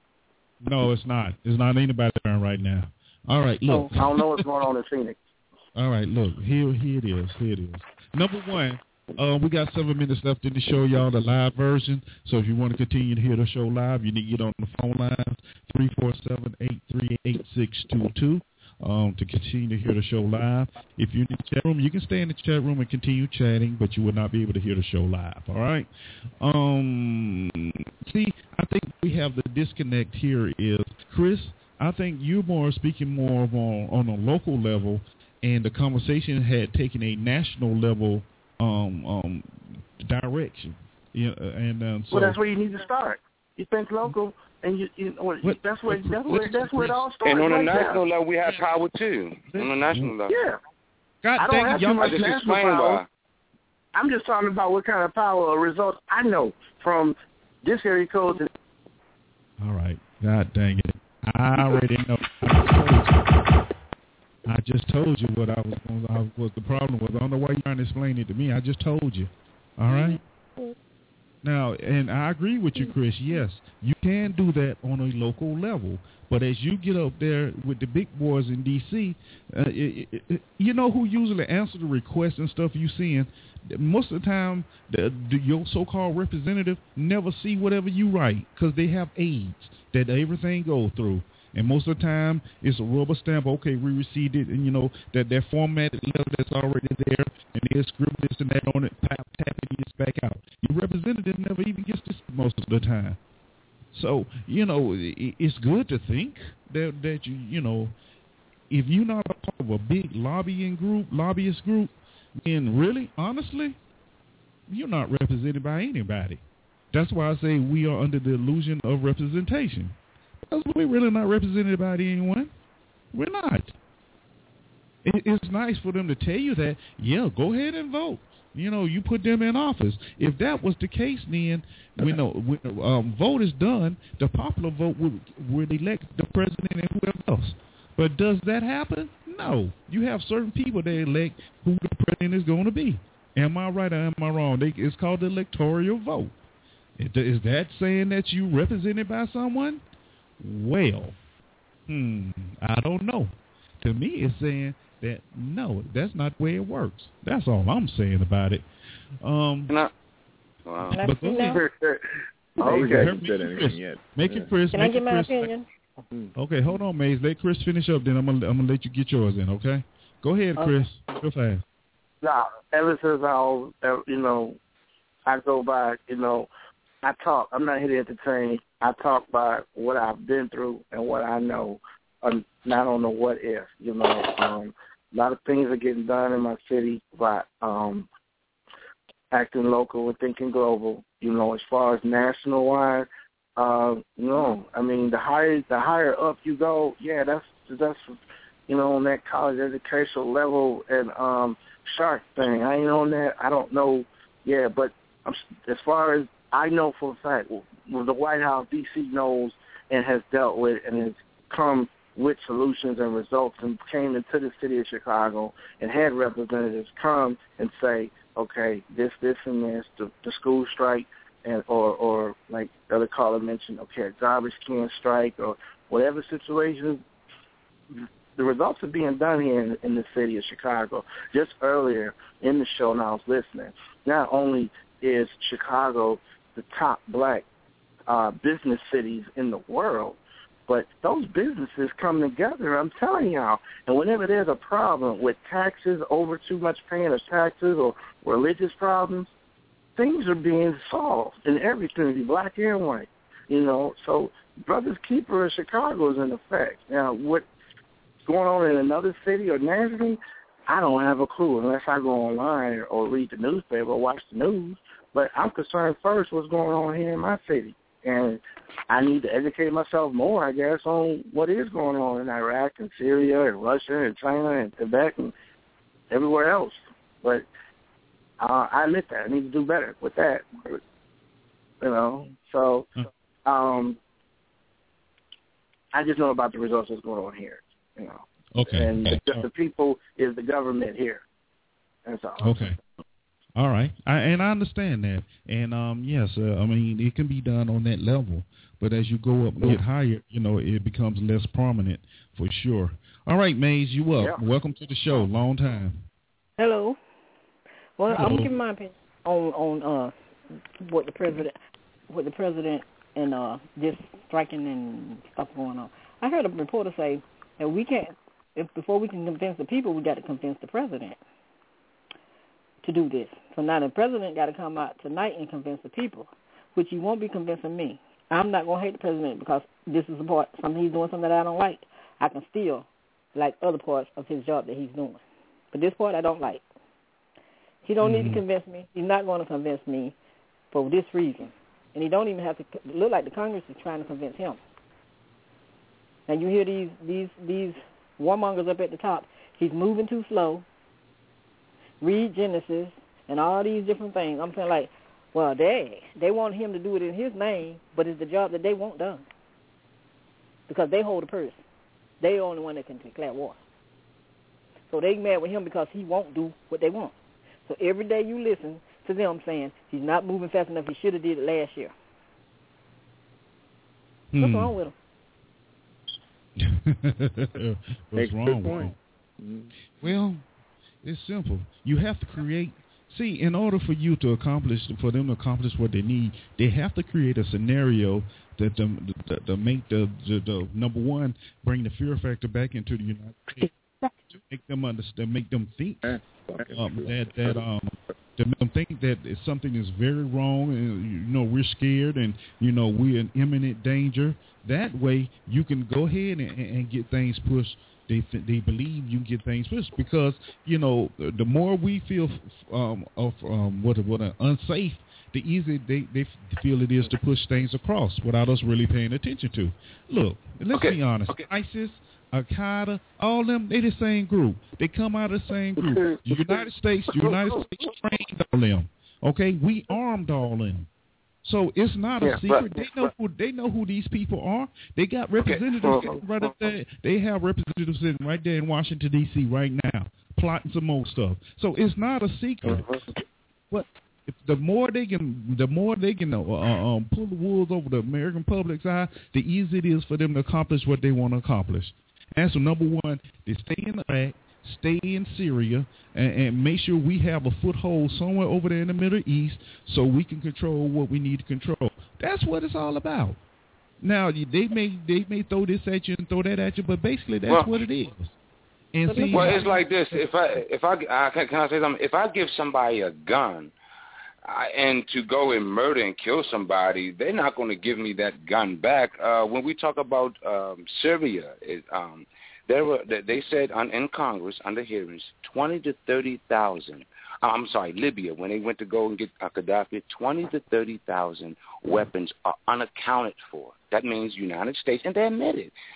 [SPEAKER 1] No, it's not. It's not anybody's turn right now. All right, look.
[SPEAKER 4] I don't know what's going on in Phoenix.
[SPEAKER 1] All right, look. Here, here it is. Here it is. Number one, uh, we got seven minutes left in the show, y'all, the live version. So if you want to continue to hear the show live, you need to get on the phone lines, three four seven, eight three eight, six two two. Um, to continue to hear the show live. If you're in the chat room, you can stay in the chat room and continue chatting, but you will not be able to hear the show live, all right? Um, see, I think we have the disconnect here is, Chris, I think you're more speaking more of on, on a local level, and the conversation had taken a national level um, um, direction. Yeah, and um, so,
[SPEAKER 4] well, that's where you need to start. You think local. And you, you know, what, that's where that's where that's where it all starts.
[SPEAKER 5] And on a
[SPEAKER 4] right
[SPEAKER 5] national
[SPEAKER 4] now.
[SPEAKER 5] level, we have power too. On a national level,
[SPEAKER 4] yeah.
[SPEAKER 1] God
[SPEAKER 4] I don't have too much
[SPEAKER 5] just
[SPEAKER 4] national power. Why. I'm just talking about what kind of power or results I know from this area code. To
[SPEAKER 1] all right. God dang it! I already know. I, I just told you what I was. I, what the problem was. I don't know why you're trying to explain it to me. I just told you. All right. Now, and I agree with you, Chris. Yes, you can do that on a local level. But as you get up there with the big boys in D C, uh, it, it, it, you know who usually answer the requests and stuff you seeing? Most of the time, the, the, your so-called representative never see whatever you write because they have aides that everything goes through. And most of the time, it's a rubber stamp. Okay, we received it, and you know that that formatted letter that's already there, and there's script this and that on it. Tap, tap it, gets back out. Your representative never even gets this most of the time. So you know, it, it's good to think that that you you know, if you're not a part of a big lobbying group, lobbyist group, then really, honestly, you're not represented by anybody. That's why I say we are under the illusion of representation. Because we're really not represented by anyone. We're not. It, it's nice for them to tell you that, yeah, go ahead and vote. You know, you put them in office. If that was the case, then when the, when the um, vote is done, the popular vote would, would elect the president and whoever else. But does that happen? No. You have certain people that elect who the president is going to be. Am I right or am I wrong? They, it's called the electoral vote. Is that saying that you represented by someone? Well, hmm, I don't know. To me, it's saying that, no, that's not the way it works. That's all I'm saying about it. Um,
[SPEAKER 5] Can I, wow.
[SPEAKER 1] But go ahead.
[SPEAKER 8] Oh,
[SPEAKER 1] okay.
[SPEAKER 8] haven't said anything yet.
[SPEAKER 1] Make it Chris.
[SPEAKER 9] Can
[SPEAKER 1] Make
[SPEAKER 9] I give
[SPEAKER 1] it
[SPEAKER 9] my
[SPEAKER 1] Chris.
[SPEAKER 9] opinion?
[SPEAKER 1] Okay, hold on, Maze. Let Chris finish up, then I'm gonna I'm gonna let you get yours in. Okay, go ahead, Chris.
[SPEAKER 9] Okay.
[SPEAKER 1] Real fast.
[SPEAKER 4] Now, ever since I, was, you know, I go by, you know, I talk. I'm not here to entertain. I talk by what I've been through and what I know, um, not on the what if. You know, um, a lot of things are getting done in my city by um, acting local and thinking global. You know, as far as national wide, uh, no. I mean, the higher the higher up you go, yeah, that's that's you know, on that college educational level and um, shark thing. I ain't on that. I don't know. Yeah, but I'm, as far as I know for a fact, well, the White House, D C knows and has dealt with and has come with solutions and results and came into the city of Chicago and had representatives come and say, okay, this, this, and this, the, the school strike, and or, or like the other caller mentioned, okay, a garbage can strike or whatever situation, the results are being done here in, in the city of Chicago. Just earlier in the show, and I was listening, not only is Chicago the top black uh, business cities in the world, but those businesses come together, I'm telling y'all. And whenever there's a problem with taxes, over too much paying of taxes or religious problems, things are being solved in every community, black and white. You know, so Brothers Keeper of Chicago is in effect. Now, what's going on in another city or nationally, I don't have a clue unless I go online or read the newspaper or watch the news. But I'm concerned first what's going on here in my city. And I need to educate myself more, I guess, on what is going on in Iraq and Syria and Russia and China and Tibet and everywhere else. But uh, I admit that. I need to do better with that. You know, so um, I just know about the results that's going on here, you know.
[SPEAKER 1] Okay.
[SPEAKER 4] And the, the people is the government here. That's all.
[SPEAKER 1] Okay. All right, I, and I understand that, and um, yes, uh, I mean it can be done on that level, but as you go up and get higher, you know, it becomes less prominent for sure. All right, Maze, you up? Yeah. Welcome to the show. Long time.
[SPEAKER 9] Hello. Well,
[SPEAKER 1] Hello.
[SPEAKER 9] I'm giving my opinion on on uh what the president, what the president and uh this striking and stuff going on. I heard a reporter say that we can't, if before we can convince the people, we got to convince the president to do this. So now the president got to come out tonight and convince the people, which he won't be convincing me. I'm not going to hate the president because this is a part, something he's doing something that I don't like. I can still like other parts of his job that he's doing. But this part I don't like. He don't mm-hmm. need to convince me. He's not going to convince me for this reason. And he don't even have to look like the Congress is trying to convince him. Now you hear these these these warmongers up at the top. He's moving too slow. Read Genesis and all these different things. I'm saying like, well, they they want him to do it in his name, but it's the job that they want done because they hold the purse. They the only one that can declare war. So they mad with him because he won't do what they want. So every day you listen to them saying he's not moving fast enough. He should have did it last year. Hmm. What's wrong with
[SPEAKER 1] him? What's wrong with him? Well, it's simple. You have to create See, in order for you to accomplish, for them to accomplish what they need, they have to create a scenario that the, the, the make the, the the number one, bring the fear factor back into the United States, to make them understand, make them think um, that that um to make them think that something is very wrong, and you know we're scared, and you know we're in imminent danger. That way, you can go ahead and, and get things pushed. They they believe you can get things pushed because you know the more we feel um, of um, what what uh, unsafe, the easier they, they feel it is to push things across without us really paying attention to. Look, let's
[SPEAKER 5] okay.
[SPEAKER 1] be honest. Okay. ISIS, Al Qaeda, all them they the same group. They come out of the same group. The United States, the United States trained all them. Okay, we armed all them. So it's not
[SPEAKER 5] yeah,
[SPEAKER 1] a secret.
[SPEAKER 5] But,
[SPEAKER 1] they know who they know who these people are. They got representatives
[SPEAKER 5] okay.
[SPEAKER 1] sitting right up there. They have representatives sitting right there in Washington D C right now, plotting some more stuff. So it's not a secret. But if the more they can, the more they can uh, um, pull the wool over the American public's eye, the easier it is for them to accomplish what they want to accomplish. And so number one, they stay in Iraq, stay in Syria, and, and make sure we have a foothold somewhere over there in the Middle East so we can control what we need to control. That's what it's all about. Now, they may they may throw this at you and throw that at you, but basically that's
[SPEAKER 5] well,
[SPEAKER 1] what it is. And see,
[SPEAKER 5] well, it's like this. If I if I, I can, can I say something? If I give somebody a gun I, and to go and murder and kill somebody, they're not going to give me that gun back. Uh, when we talk about um, Syria, it, um, There were, they said on, in Congress under hearings, twenty to thirty thousand. I'm sorry, Libya. When they went to go and get uh, Gaddafi, twenty to thirty thousand weapons are unaccounted for. That means United States, and they admit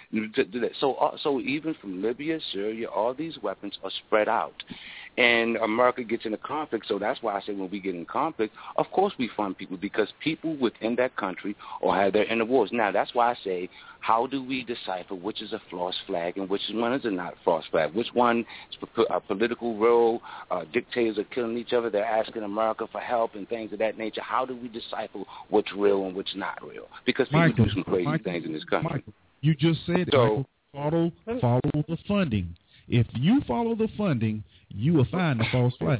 [SPEAKER 5] it. So, uh, so even from Libya, Syria, all these weapons are spread out, and America gets in a conflict. So that's why I say when we get in conflict, of course we fund people because people within that country or have their inner wars. Now that's why I say, how do we decipher which is a false flag and which one is a not false flag? Which one is a political role? Uh, dictators are killing each other. They're asking America for help and things of that nature. How do we decipher what's real and what's not real? Because people
[SPEAKER 1] Michael,
[SPEAKER 5] do some crazy
[SPEAKER 1] Michael,
[SPEAKER 5] things in this country.
[SPEAKER 1] Michael, you just said
[SPEAKER 5] so,
[SPEAKER 1] it. Follow, follow the funding. If you follow the funding, you will find the false flag.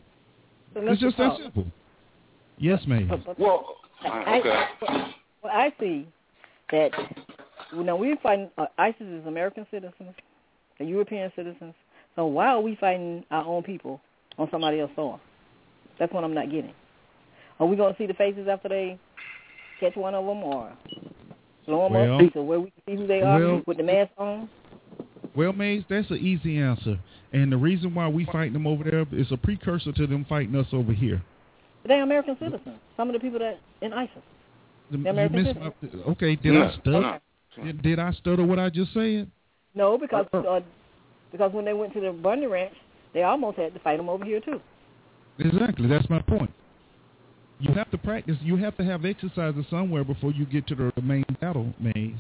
[SPEAKER 9] So
[SPEAKER 1] it's just that simple. Yes, ma'am.
[SPEAKER 5] Well,
[SPEAKER 9] I,
[SPEAKER 5] okay.
[SPEAKER 9] well, I see that, you know, we're fighting, uh, ISIS is American citizens and European citizens. So why are we fighting our own people on somebody else's soil? That's what I'm not getting. Are we going to see the faces after they catch one of them or blow them
[SPEAKER 1] well,
[SPEAKER 9] up so where we can see who they are
[SPEAKER 1] well,
[SPEAKER 9] with the mask on?
[SPEAKER 1] Well, Maze, that's an easy answer. And the reason why we fight them over there is a precursor to them fighting us over here.
[SPEAKER 9] They're American citizens. Some of the people that in ISIS. They're American citizens.
[SPEAKER 1] My, okay, did
[SPEAKER 5] no,
[SPEAKER 1] I stutter?
[SPEAKER 5] No.
[SPEAKER 1] Did, did I stutter what I just said?
[SPEAKER 9] No, because uh, because when they went to the Bundy Ranch, they almost had to fight them over here too.
[SPEAKER 1] Exactly, that's my point. You have to practice. You have to have exercises somewhere before you get to the, the main battle, Maze.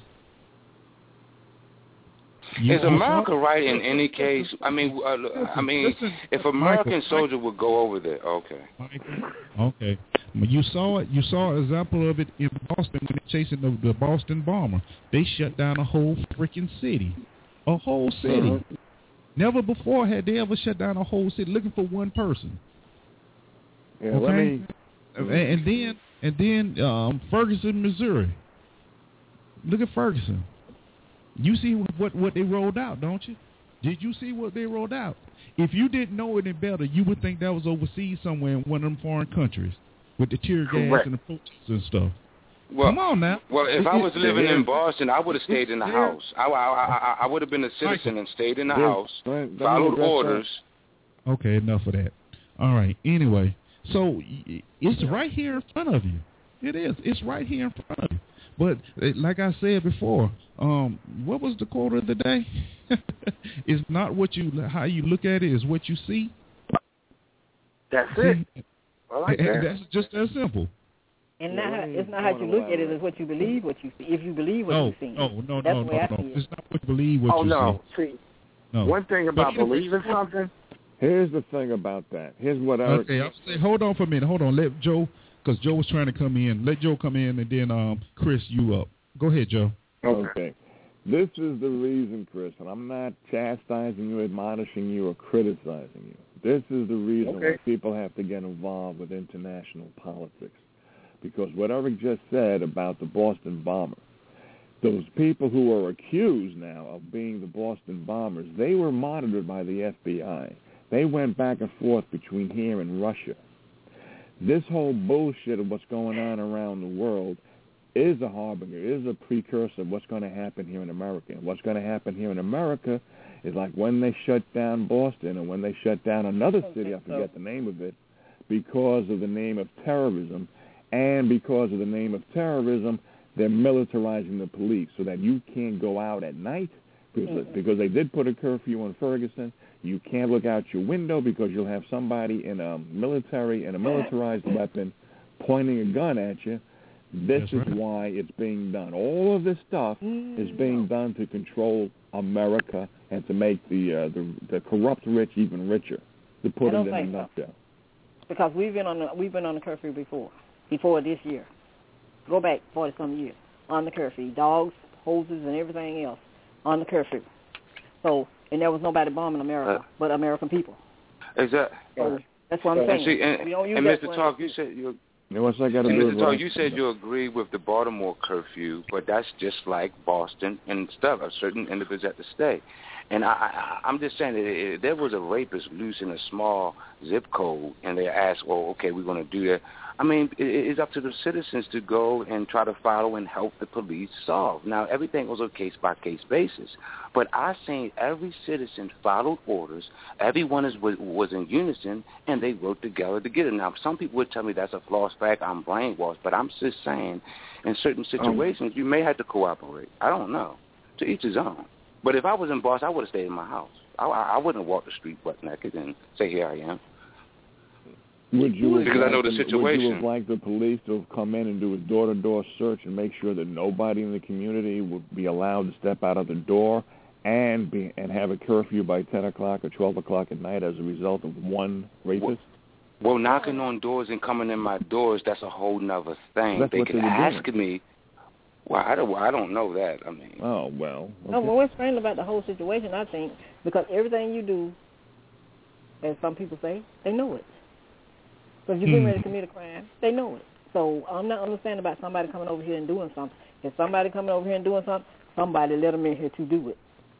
[SPEAKER 1] You
[SPEAKER 5] Is America right in any case? I mean, uh, I mean,
[SPEAKER 1] listen,
[SPEAKER 5] if American
[SPEAKER 1] Michael,
[SPEAKER 5] soldier would go over there, okay.
[SPEAKER 1] Michael, okay. You saw it. You saw an example of it in Boston when they're chasing the, the Boston bomber. They shut down a whole freaking city, a whole city. Uh-huh. Never before had they ever shut down a whole city looking for one person.
[SPEAKER 8] Yeah,
[SPEAKER 1] okay?
[SPEAKER 8] let me.
[SPEAKER 1] And, and then, and then um, Ferguson, Missouri. Look at Ferguson. You see what, what they rolled out, don't you? Did you see what they rolled out? If you didn't know any better, you would think that was overseas somewhere in one of them foreign countries with the tear gas
[SPEAKER 5] Correct.
[SPEAKER 1] and the protests and stuff.
[SPEAKER 5] Well,
[SPEAKER 1] Come on now.
[SPEAKER 5] Well, if
[SPEAKER 1] it,
[SPEAKER 5] I was
[SPEAKER 1] it,
[SPEAKER 5] living
[SPEAKER 1] it,
[SPEAKER 5] in Boston, I would have stayed in the
[SPEAKER 1] there.
[SPEAKER 5] house. I, I, I, I would have been a citizen and stayed in the
[SPEAKER 8] There's,
[SPEAKER 5] house,
[SPEAKER 8] let, let
[SPEAKER 5] followed orders.
[SPEAKER 1] That. Okay, enough of that. All right. Anyway, so it's right here in front of you. It is. It's right here in front of you. But like I said before, um, what was the quote of the day? It's not what you how you look at it, is what you see.
[SPEAKER 4] That's it. I like that.
[SPEAKER 1] That's just that simple.
[SPEAKER 9] And not how, it's not how you look at it, it's what you believe what you see. If you believe what
[SPEAKER 1] no,
[SPEAKER 9] you see.
[SPEAKER 1] No, no,
[SPEAKER 9] That's
[SPEAKER 1] no,
[SPEAKER 9] the
[SPEAKER 1] no,
[SPEAKER 9] way I
[SPEAKER 1] no.
[SPEAKER 9] see it.
[SPEAKER 1] It's not what you believe what
[SPEAKER 4] oh,
[SPEAKER 1] you
[SPEAKER 4] no.
[SPEAKER 1] see.
[SPEAKER 4] See,
[SPEAKER 1] no.
[SPEAKER 4] one thing about
[SPEAKER 1] but
[SPEAKER 4] believing something.
[SPEAKER 8] Here's the thing about that. Here's what I.
[SPEAKER 1] Okay, I'll say, hold on for a minute. Hold on. Let Joe, because Joe was trying to come in. Let Joe come in, and then um, Chris, you up. Go ahead, Joe.
[SPEAKER 8] Okay. This is the reason, Chris, and I'm not chastising you, admonishing you, or criticizing you. This is the reason
[SPEAKER 4] Okay.
[SPEAKER 8] why people have to get involved with international politics. Because what Eric just said about the Boston bombers, those people who are accused now of being the Boston bombers, they were monitored by the F B I. They went back and forth between here and Russia. This whole bullshit of what's going on around the world is a harbinger, is a precursor of what's going to happen here in America. And what's going to happen here in America is like when they shut down Boston and when they shut down another city, I forget the name of it, because of the name of terrorism. And because of the name of terrorism, they're militarizing the police so that you can't go out at night because, mm-hmm. because they did put a curfew on Ferguson. You can't look out your window because you'll have somebody in a military and a militarized weapon pointing a gun at you. This That's is right. why it's being done. All of this stuff mm-hmm. is being done to control America and to make the uh, the, the corrupt rich even richer. To put it in a nutshell. So.
[SPEAKER 9] Because we've been on the, we've been on the curfew before, before this year. Go back forty some years on the curfew. Dogs, hoses, and everything else on the curfew. So. And there was nobody bombing America uh, but American people.
[SPEAKER 5] Exactly.
[SPEAKER 9] So that's what I'm saying.
[SPEAKER 5] And, see, and,
[SPEAKER 9] we don't use
[SPEAKER 5] and
[SPEAKER 9] that
[SPEAKER 5] Mister Talk, you said you.
[SPEAKER 8] Yeah, what's that got to do
[SPEAKER 5] Mister
[SPEAKER 8] with
[SPEAKER 5] Talk, you said you agree with the Baltimore curfew, but that's just like Boston and stuff. A certain individuals have to stay. And I, I, I'm just saying that if there was a rapist loose in a small zip code, and they ask, "Oh, okay, we're going to do that." I mean, it, it's up to the citizens to go and try to follow and help the police solve. Now, everything was a case-by-case basis. But I seen every citizen followed orders. Everyone is, was, was in unison, and they worked together to get it. Now, some people would tell me that's a false fact. I'm brainwashed. But I'm just saying, in certain situations, you may have to cooperate. I don't know. To each his own. But if I was in Boston, I would have stayed in my house. I, I wouldn't have walked the street butt naked and say, here I am.
[SPEAKER 8] Would you
[SPEAKER 5] because I know the situation.
[SPEAKER 8] Would you have liked the police to have come in and do a door-to-door search and make sure that nobody in the community would be allowed to step out of the door and be and have a curfew by ten o'clock or twelve o'clock at night as a result of one rapist?
[SPEAKER 5] Well, well knocking on doors and coming in my doors, that's a whole nother thing.
[SPEAKER 8] That's
[SPEAKER 5] they
[SPEAKER 8] what
[SPEAKER 5] could
[SPEAKER 8] they were
[SPEAKER 5] ask
[SPEAKER 8] doing.
[SPEAKER 5] me. Well, I don't, I don't know that. I mean.
[SPEAKER 8] Oh, well. Okay.
[SPEAKER 9] No, well, what's strange about the whole situation, I think, because everything you do, as some people say, they know it. So if you're getting ready to commit a crime, they know it. So I'm not understanding about somebody coming over here and doing something. If somebody coming over here and doing something, somebody let them in here to do it,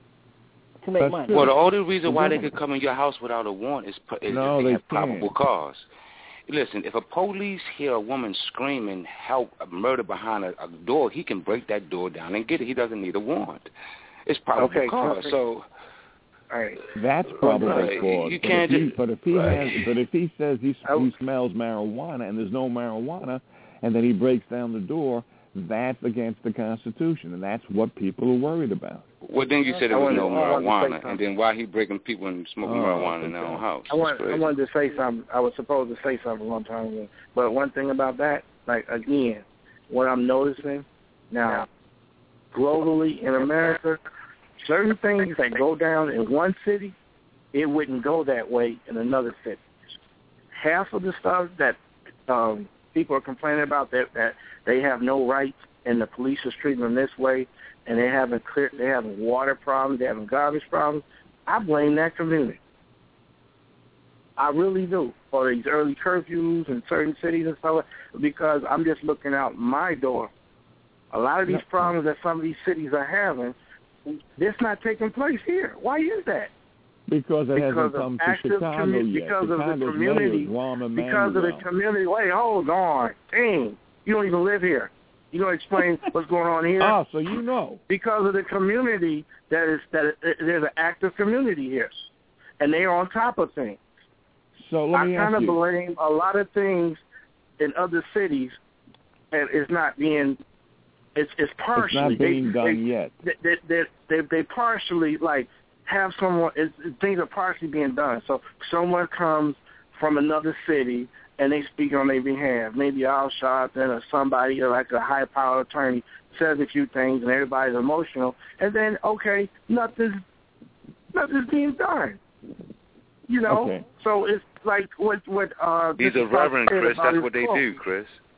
[SPEAKER 9] to make
[SPEAKER 8] That's
[SPEAKER 9] money.
[SPEAKER 8] true.
[SPEAKER 5] Well, the only reason why they could come in your house without a warrant is, is
[SPEAKER 8] no,
[SPEAKER 5] if they,
[SPEAKER 8] they
[SPEAKER 5] have
[SPEAKER 8] can't.
[SPEAKER 5] probable cause. Listen, if a police hear a woman screaming, help, a murder behind a, a door, he can break that door down and get it. He doesn't need a warrant. It's probable
[SPEAKER 4] okay,
[SPEAKER 5] cause.
[SPEAKER 4] perfect.
[SPEAKER 5] So
[SPEAKER 4] All right.
[SPEAKER 8] That's probable
[SPEAKER 5] right.
[SPEAKER 8] cause.
[SPEAKER 5] You
[SPEAKER 8] but
[SPEAKER 5] can't
[SPEAKER 8] if he,
[SPEAKER 5] just,
[SPEAKER 8] but if he
[SPEAKER 5] right.
[SPEAKER 8] has, but if he says he, he smells marijuana and there's no marijuana, and then he breaks down the door, that's against the Constitution, and that's what people are worried about.
[SPEAKER 5] Well, then you said there was no
[SPEAKER 4] I
[SPEAKER 5] marijuana, and then why he breaking people and smoking
[SPEAKER 8] Oh,
[SPEAKER 5] marijuana in their
[SPEAKER 8] okay.
[SPEAKER 5] own house?
[SPEAKER 4] I, want, I wanted to say something. I was supposed to say something a long time ago. But one thing about that, like, again, what I'm noticing now, globally in America, certain things that go down in one city, it wouldn't go that way in another city. Half of the stuff that um, people are complaining about, that, that they have no rights and the police is treating them this way, and they having clear, they having water problems, they having garbage problems, I blame that community. I really do, for these early curfews in certain cities and stuff, because I'm just looking out my door. A lot of these problems that some of these cities are having, this not taking place here. Why is that?
[SPEAKER 8] Because it
[SPEAKER 4] because
[SPEAKER 8] hasn't come to Chicago
[SPEAKER 4] commu-
[SPEAKER 8] yet.
[SPEAKER 4] Because
[SPEAKER 8] Chicago's
[SPEAKER 4] of the community. Because of the community. Wait, hold on. Dang, you don't even live here. You gonna explain what's going on here?
[SPEAKER 8] Oh, so you know.
[SPEAKER 4] Because of the community that is that it, there's an active community here, and they are on top of things.
[SPEAKER 8] So let me
[SPEAKER 4] I kind
[SPEAKER 8] ask
[SPEAKER 4] of
[SPEAKER 8] you.
[SPEAKER 4] blame a lot of things in other cities, and it's not being. It's it's partially.
[SPEAKER 8] It's not being
[SPEAKER 4] they,
[SPEAKER 8] done
[SPEAKER 4] they,
[SPEAKER 8] yet.
[SPEAKER 4] They they, they they they partially like have someone. It's, things are partially being done. So someone comes from another city and they speak on their behalf. Maybe Al Sharpton or somebody, or like a high-powered attorney, says a few things, and everybody's emotional. And then, okay, nothing's nothing's being done. You know,
[SPEAKER 8] okay.
[SPEAKER 4] so it's like what what uh.
[SPEAKER 5] These are reverend, Chris. That's what they do, Chris.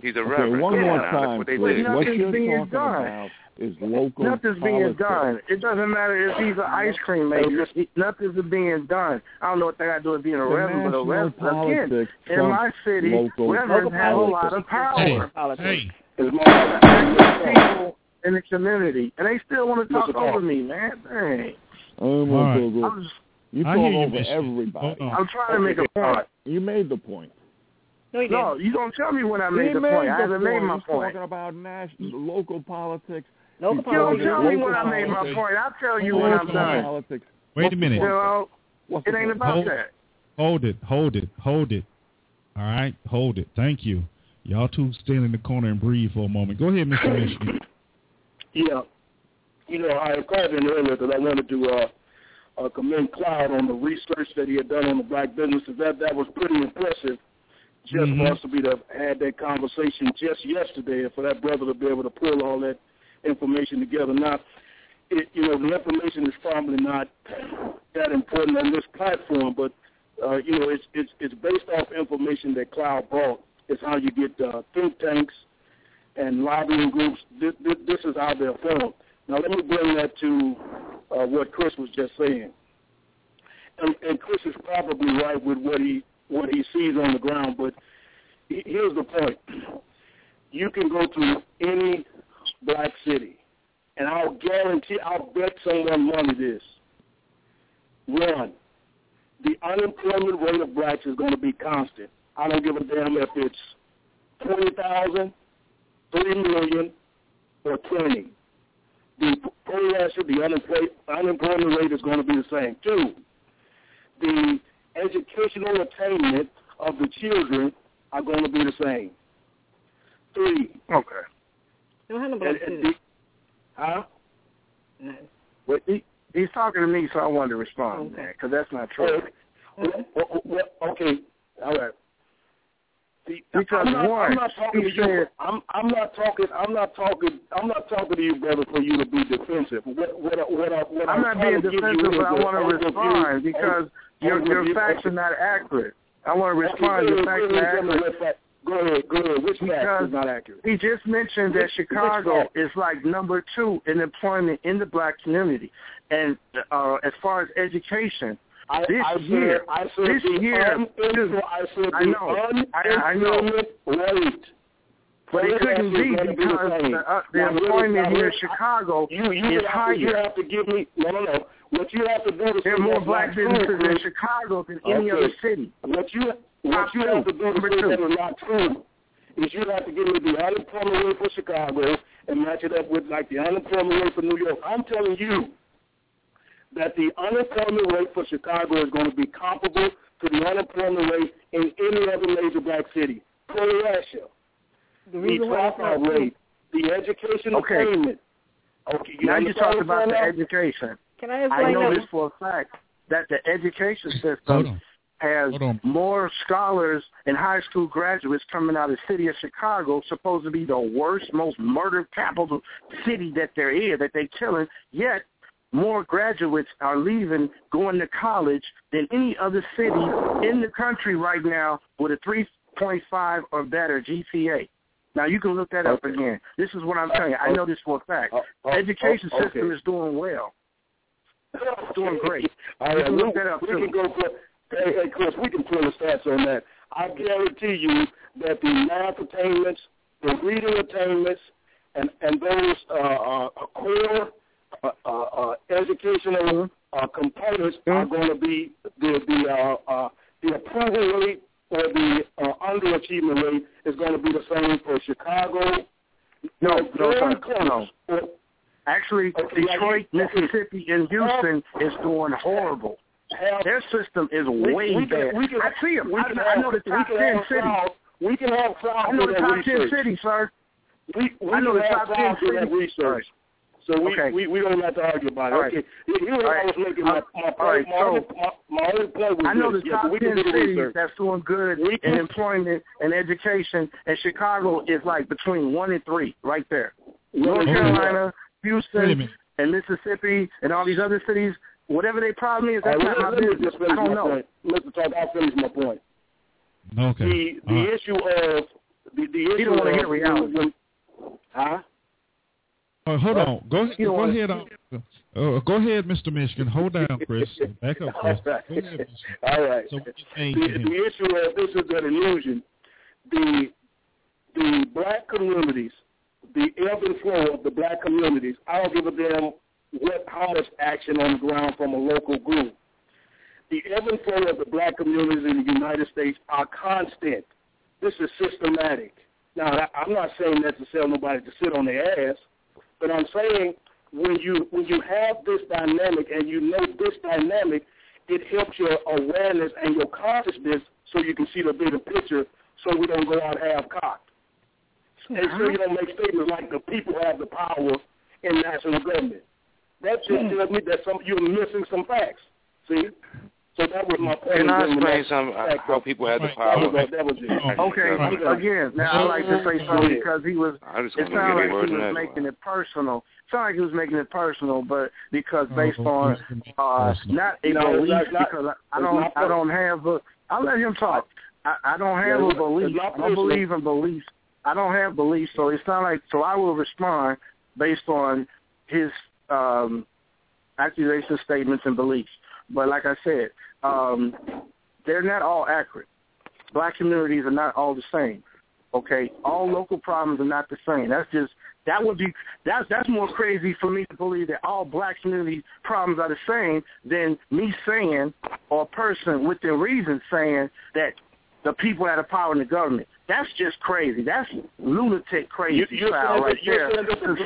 [SPEAKER 5] He's a
[SPEAKER 8] okay,
[SPEAKER 5] reverend.
[SPEAKER 8] one
[SPEAKER 5] Come
[SPEAKER 8] more
[SPEAKER 5] on now,
[SPEAKER 8] time,
[SPEAKER 5] what they
[SPEAKER 8] please.
[SPEAKER 5] did.
[SPEAKER 8] What you're
[SPEAKER 4] being
[SPEAKER 8] talking
[SPEAKER 4] done.
[SPEAKER 8] about is local
[SPEAKER 4] Nothing's
[SPEAKER 8] politics.
[SPEAKER 4] being done. It doesn't matter if he's an ice cream maker. Nothing's being done. I don't know what they got to do with being a
[SPEAKER 8] The
[SPEAKER 4] reverend, but a reverend, again,
[SPEAKER 8] politics
[SPEAKER 4] in my city,
[SPEAKER 8] local
[SPEAKER 4] reverends have a lot of power.
[SPEAKER 1] Hey,
[SPEAKER 4] There's more active people in the community, and they still want to talk
[SPEAKER 10] Mister
[SPEAKER 4] over
[SPEAKER 10] Paul.
[SPEAKER 4] me, man. Dang.
[SPEAKER 8] Oh, my
[SPEAKER 1] All right.
[SPEAKER 8] goodness.
[SPEAKER 4] I'm, just,
[SPEAKER 8] You
[SPEAKER 1] I
[SPEAKER 8] talk
[SPEAKER 1] hear you,
[SPEAKER 8] over
[SPEAKER 1] Mister
[SPEAKER 8] everybody.
[SPEAKER 1] Hold on.
[SPEAKER 4] I'm trying to make a point.
[SPEAKER 8] You made the point.
[SPEAKER 9] No, you didn't.
[SPEAKER 4] No, you don't tell me when I
[SPEAKER 8] He
[SPEAKER 4] made the
[SPEAKER 8] made
[SPEAKER 4] point.
[SPEAKER 8] the
[SPEAKER 4] I haven't made
[SPEAKER 8] point.
[SPEAKER 4] my
[SPEAKER 8] He's
[SPEAKER 4] point.
[SPEAKER 8] talking about national, local politics.
[SPEAKER 9] Local
[SPEAKER 8] He's
[SPEAKER 4] You don't
[SPEAKER 9] politics.
[SPEAKER 4] tell me
[SPEAKER 8] local
[SPEAKER 4] when I made my
[SPEAKER 8] politics.
[SPEAKER 4] point. I'll tell you
[SPEAKER 1] Hold
[SPEAKER 4] when I'm
[SPEAKER 1] on.
[SPEAKER 4] done.
[SPEAKER 8] Politics.
[SPEAKER 1] Wait
[SPEAKER 8] What's
[SPEAKER 1] a
[SPEAKER 8] the
[SPEAKER 1] minute.
[SPEAKER 4] You
[SPEAKER 8] point?
[SPEAKER 4] know,
[SPEAKER 8] What's
[SPEAKER 4] it
[SPEAKER 8] the
[SPEAKER 4] ain't
[SPEAKER 8] point?
[SPEAKER 4] about
[SPEAKER 1] Hold-
[SPEAKER 4] that.
[SPEAKER 1] Hold it, hold it, hold it. All right, hold it. Thank you. Y'all two stand in the corner and breathe for a moment. Go ahead, Mister Michigan.
[SPEAKER 10] Yeah. You know, I called in earlier because I wanted to uh, uh, commend Cloud on the research that he had done on the black businesses. That that was pretty impressive. Just
[SPEAKER 1] Mhm.
[SPEAKER 10] for us to be to have had that conversation just yesterday, and for that brother to be able to pull all that information together. Now, it, you know, the information is probably not that important on this platform, but uh, you know, it's it's it's based off information that Cloud brought. It's how you get uh, think tanks and lobbying groups. This, this, this is how they're formed. Now, let me bring that to uh, what Chris was just saying. And, and Chris is probably right with what he what he sees on the ground, but he, here's the point. You can go to any black city, and I'll guarantee, I'll bet someone money this. One, the unemployment rate of blacks is going to be constant. I don't give a damn if it's twenty thousand, three million, or twenty. The pro rata, the unemployment, unemployment rate is going to be the same. Two, the educational attainment of the children are going to be the same. Three.
[SPEAKER 4] Okay.
[SPEAKER 9] You don't have no black
[SPEAKER 10] and- and
[SPEAKER 9] cities.
[SPEAKER 10] the- Huh?
[SPEAKER 9] No.
[SPEAKER 4] Well, he, he's talking to me, so I wanted to respond,
[SPEAKER 9] Okay.
[SPEAKER 4] man, because that's not true.
[SPEAKER 10] Well, well, well, okay, all right. See,
[SPEAKER 4] Because
[SPEAKER 10] I'm not,
[SPEAKER 4] one,
[SPEAKER 10] I'm not talking
[SPEAKER 4] he
[SPEAKER 10] to you.
[SPEAKER 4] said-
[SPEAKER 10] I'm, I'm not talking. I'm not talking. I'm not talking to you, brother, for you to be defensive. What, what, what, I- what
[SPEAKER 4] I'm
[SPEAKER 10] I'm
[SPEAKER 4] not being
[SPEAKER 10] trying to give you
[SPEAKER 4] defensive,
[SPEAKER 10] is
[SPEAKER 4] but I
[SPEAKER 10] an
[SPEAKER 4] want to
[SPEAKER 10] overview-
[SPEAKER 4] respond because your your
[SPEAKER 10] overview-
[SPEAKER 4] facts are not accurate. I want to
[SPEAKER 10] Okay,
[SPEAKER 4] respond.
[SPEAKER 10] go
[SPEAKER 4] Your
[SPEAKER 10] ahead,
[SPEAKER 4] facts
[SPEAKER 10] go
[SPEAKER 4] are
[SPEAKER 10] ahead, tell me
[SPEAKER 4] accurate.
[SPEAKER 10] what fact- Go ahead, go ahead. Which fact
[SPEAKER 4] Because
[SPEAKER 10] is not accurate?
[SPEAKER 4] he just mentioned that
[SPEAKER 10] Which- which
[SPEAKER 4] Chicago
[SPEAKER 10] fact?
[SPEAKER 4] is like number two in employment in the black community. And uh, as far as education,
[SPEAKER 10] I,
[SPEAKER 4] this
[SPEAKER 10] I
[SPEAKER 4] year,
[SPEAKER 10] said, I said
[SPEAKER 4] this
[SPEAKER 10] the
[SPEAKER 4] year,
[SPEAKER 10] unemployment- I said
[SPEAKER 4] I
[SPEAKER 10] the
[SPEAKER 4] know, I, I know.
[SPEAKER 10] unemployment rate.
[SPEAKER 4] But it couldn't be
[SPEAKER 10] Gonna
[SPEAKER 4] because
[SPEAKER 10] the, same.
[SPEAKER 4] the, uh, the
[SPEAKER 10] Now, really,
[SPEAKER 4] employment
[SPEAKER 10] now,
[SPEAKER 4] here in
[SPEAKER 10] really,
[SPEAKER 4] Chicago
[SPEAKER 10] you, you
[SPEAKER 4] is
[SPEAKER 10] have
[SPEAKER 4] higher.
[SPEAKER 10] To, you have to give me no, no, no. What you have to do is
[SPEAKER 4] There are more black businesses in Chicago than any
[SPEAKER 10] Okay.
[SPEAKER 4] other city.
[SPEAKER 10] What you what
[SPEAKER 4] Top
[SPEAKER 10] you
[SPEAKER 4] two.
[SPEAKER 10] have to do to
[SPEAKER 4] Number
[SPEAKER 10] say
[SPEAKER 4] two.
[SPEAKER 10] that is not true is you have to give me the unemployment rate for Chicago and match it up with like the unemployment rate for New York. I'm telling you that the unemployment rate for Chicago is going to be comparable to the unemployment rate in any other major black city. Croatia,
[SPEAKER 9] The
[SPEAKER 10] the
[SPEAKER 9] reason why that's not
[SPEAKER 10] dropout
[SPEAKER 9] true.
[SPEAKER 10] rate, the education
[SPEAKER 4] Okay.
[SPEAKER 10] attainment. Okay, you
[SPEAKER 4] Now you
[SPEAKER 10] understand
[SPEAKER 4] talked about
[SPEAKER 10] what
[SPEAKER 4] the
[SPEAKER 10] I'm saying
[SPEAKER 4] education.
[SPEAKER 9] Can I
[SPEAKER 4] I
[SPEAKER 9] explain
[SPEAKER 4] know
[SPEAKER 9] that?
[SPEAKER 4] this for a fact that the education
[SPEAKER 1] Hold
[SPEAKER 4] system
[SPEAKER 1] on.
[SPEAKER 4] has
[SPEAKER 1] Hold on.
[SPEAKER 4] more scholars and high school graduates coming out of the city of Chicago, supposed to be the worst, most murder capital city that there is, that they're killing, yet more graduates are leaving, going to college than any other city in the country right now with a three point five or better G P A. Now, you can look that up
[SPEAKER 10] Okay.
[SPEAKER 4] again. This is what I'm telling you. I know this for a fact.
[SPEAKER 10] Uh, uh,
[SPEAKER 4] Education
[SPEAKER 10] uh, okay.
[SPEAKER 4] system is doing well. It's doing great.
[SPEAKER 10] All
[SPEAKER 4] You
[SPEAKER 10] right,
[SPEAKER 4] can
[SPEAKER 10] we,
[SPEAKER 4] look that up,
[SPEAKER 10] we
[SPEAKER 4] too.
[SPEAKER 10] can go for, hey, hey, Chris, we can pull the stats on that. I guarantee you that the math attainments, the reading attainments, and, and those uh, uh, core uh, uh, uh, educational uh, components are going to be the the uh, uh, the approval rate or the uh, underachievement rate is going to be the same for Chicago.
[SPEAKER 4] No,
[SPEAKER 10] They're
[SPEAKER 4] no,
[SPEAKER 10] very
[SPEAKER 4] sir,
[SPEAKER 10] close.
[SPEAKER 4] no. Actually,
[SPEAKER 10] Okay,
[SPEAKER 4] Detroit,
[SPEAKER 10] yeah, you-
[SPEAKER 4] Mississippi, and Houston is doing horrible.
[SPEAKER 10] Have-
[SPEAKER 4] Their system is
[SPEAKER 10] We-
[SPEAKER 4] way
[SPEAKER 10] we can-
[SPEAKER 4] bad.
[SPEAKER 10] we can-
[SPEAKER 4] I see them.
[SPEAKER 10] we
[SPEAKER 4] I,
[SPEAKER 10] can
[SPEAKER 4] I know
[SPEAKER 10] have-
[SPEAKER 4] the top
[SPEAKER 10] we can
[SPEAKER 4] ten
[SPEAKER 10] have
[SPEAKER 4] cities.
[SPEAKER 10] Cloud- We can have Cloud
[SPEAKER 4] I know
[SPEAKER 10] do
[SPEAKER 4] the
[SPEAKER 10] that
[SPEAKER 4] top ten
[SPEAKER 10] research.
[SPEAKER 4] cities, sir.
[SPEAKER 10] We, we
[SPEAKER 4] I know
[SPEAKER 10] can
[SPEAKER 4] the
[SPEAKER 10] have
[SPEAKER 4] top ten
[SPEAKER 10] Cloud do that
[SPEAKER 4] cities.
[SPEAKER 10] research. So we,
[SPEAKER 4] Okay.
[SPEAKER 10] we, we don't have to argue about it.
[SPEAKER 4] All right.
[SPEAKER 10] Okay. Here's what
[SPEAKER 4] All
[SPEAKER 10] I
[SPEAKER 4] right.
[SPEAKER 10] was making my, my point.
[SPEAKER 4] All right,
[SPEAKER 10] my,
[SPEAKER 4] so-
[SPEAKER 10] only, my, my only point was
[SPEAKER 4] I know the
[SPEAKER 10] this. Yeah,
[SPEAKER 4] top
[SPEAKER 10] we can
[SPEAKER 4] ten
[SPEAKER 10] do the
[SPEAKER 4] cities
[SPEAKER 10] research.
[SPEAKER 4] that's doing good
[SPEAKER 10] We
[SPEAKER 4] in
[SPEAKER 10] can-
[SPEAKER 4] employment and education, and Chicago is like between one and three, right there. North
[SPEAKER 1] Okay.
[SPEAKER 4] Carolina,
[SPEAKER 1] Wait a
[SPEAKER 4] Houston,
[SPEAKER 1] minute.
[SPEAKER 4] and Mississippi, and all these other cities, whatever their problem is,
[SPEAKER 10] All
[SPEAKER 4] that's
[SPEAKER 10] right,
[SPEAKER 4] not my
[SPEAKER 10] let, let me
[SPEAKER 4] business.
[SPEAKER 10] just finish
[SPEAKER 4] I don't
[SPEAKER 10] my
[SPEAKER 4] know.
[SPEAKER 10] point. Mister Talk, I'll finish my point.
[SPEAKER 1] Okay.
[SPEAKER 10] The, the
[SPEAKER 1] All right.
[SPEAKER 10] issue of the, the issue
[SPEAKER 4] He don't want to
[SPEAKER 10] of
[SPEAKER 4] hear reality.
[SPEAKER 10] when, huh?
[SPEAKER 1] Oh, hold
[SPEAKER 10] What?
[SPEAKER 1] on. Go,
[SPEAKER 10] You
[SPEAKER 1] go
[SPEAKER 10] don't
[SPEAKER 1] ahead. On, uh, go ahead, Mister Michigan. Hold down, Chris. Back up, Chris. Go ahead, Michigan.
[SPEAKER 10] All right.
[SPEAKER 1] So what you saying
[SPEAKER 10] The,
[SPEAKER 1] to him?
[SPEAKER 10] the issue of this is an illusion. The the black communities, the ebb and flow of the black communities, I don't give a damn what how much action on the ground from a local group. The ebb and flow of the black communities in the United States are constant. This is systematic. Now, I'm not saying that to tell nobody to sit on their ass, but I'm saying when you when you have this dynamic and you know this dynamic, it helps your awareness and your consciousness so you can see the bigger picture so we don't go out half-cocked. And so you don't make statements like the people have the power in national government. That just tells me that some you're missing some facts. See? So that was my point.
[SPEAKER 5] Can I explain some uh, how people have the power?
[SPEAKER 10] That was, that was it.
[SPEAKER 4] Okay, again, now I'd like to say something because he was, it sounded like he was making it personal. It sounded like he was making it personal, but because based on uh, not a
[SPEAKER 10] no,
[SPEAKER 4] belief,
[SPEAKER 10] not, not,
[SPEAKER 4] because I, I don't, I don't have a, I'll let him talk. I, I don't have
[SPEAKER 10] yeah,
[SPEAKER 4] a belief. I don't believe in beliefs. I don't have beliefs, so it's not like, so I will respond based on his um, accusation statements and beliefs. But like I said, um, they're not all accurate. Black communities are not all the same. Okay, all local problems are not the same. That's just that would be that's that's more crazy for me to believe that all black community problems are the same than me saying or a person within reason saying that the people that are power in the government. That's just crazy. That's lunatic crazy
[SPEAKER 10] you,
[SPEAKER 4] style right there.
[SPEAKER 10] To
[SPEAKER 4] say, to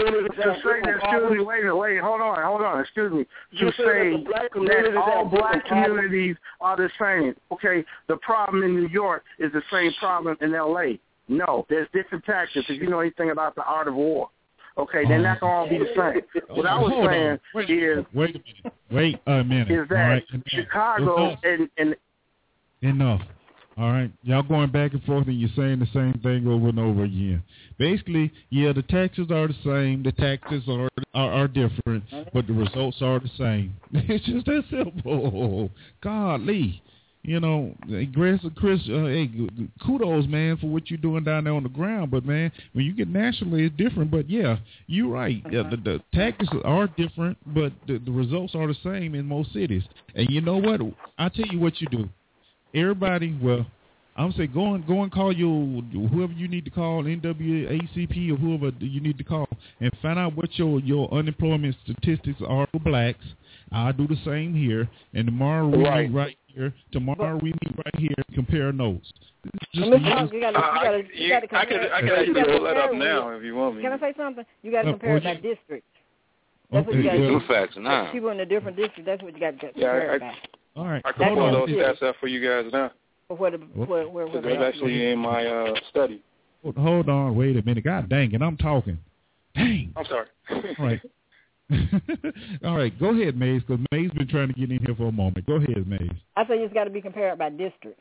[SPEAKER 4] say that, excuse me, wait, wait, hold on, hold on, excuse me. To say that all black communities are the same. Okay, the problem in New York is the same problem in L A. No, there's different tactics. If you know anything about the art of war, okay, they're not going to be the same. What I was
[SPEAKER 1] Hold
[SPEAKER 4] saying
[SPEAKER 1] wait,
[SPEAKER 4] is,
[SPEAKER 1] wait a minute, wait a minute.
[SPEAKER 4] Is that
[SPEAKER 1] right.
[SPEAKER 4] Chicago
[SPEAKER 1] enough.
[SPEAKER 4] and, and
[SPEAKER 1] enough. All right, y'all going back and forth and you're saying the same thing over and over again. Basically, yeah, the taxes are the same, the taxes are are, are different, but the results are the same. It's just that simple. Golly, you know, Chris, Chris, uh, hey, kudos, man, for what you're doing down there on the ground. But man, when you get nationally, it's different. But yeah, you're right. Uh, the, the taxes are different, but the, the results are the same in most cities. And you know what? I'll tell you what you do. Everybody, well, I'm saying go and go and call your whoever you need to call, N W A C P or whoever you need to call, and find out what your your unemployment statistics are for blacks. I'll do the same here, and tomorrow we
[SPEAKER 10] right.
[SPEAKER 1] meet right here. Tomorrow we meet right here and compare notes.
[SPEAKER 9] Just, you gotta, you gotta, uh, you gotta
[SPEAKER 3] I could I could actually pull that up now if you want me.
[SPEAKER 9] Can I say something? You gotta
[SPEAKER 1] uh,
[SPEAKER 9] compare
[SPEAKER 1] oh,
[SPEAKER 9] it by
[SPEAKER 1] yeah.
[SPEAKER 9] district. That's
[SPEAKER 1] okay,
[SPEAKER 9] what you gotta
[SPEAKER 1] well,
[SPEAKER 9] do.
[SPEAKER 5] Facts now.
[SPEAKER 9] People in a different district. That's what you gotta compare
[SPEAKER 3] yeah, I,
[SPEAKER 9] it by.
[SPEAKER 1] All right.
[SPEAKER 3] I can pull those stats up for you guys now.
[SPEAKER 9] Where the, where, where, where
[SPEAKER 3] That's actually in my uh, study.
[SPEAKER 1] Hold, hold on, wait a minute. God dang it, I'm talking. Dang.
[SPEAKER 3] I'm sorry.
[SPEAKER 1] All right. All right, go ahead, Maze, because Maze been trying to get in here for a moment. Go ahead, Maze.
[SPEAKER 9] I say it's got to be compared by districts.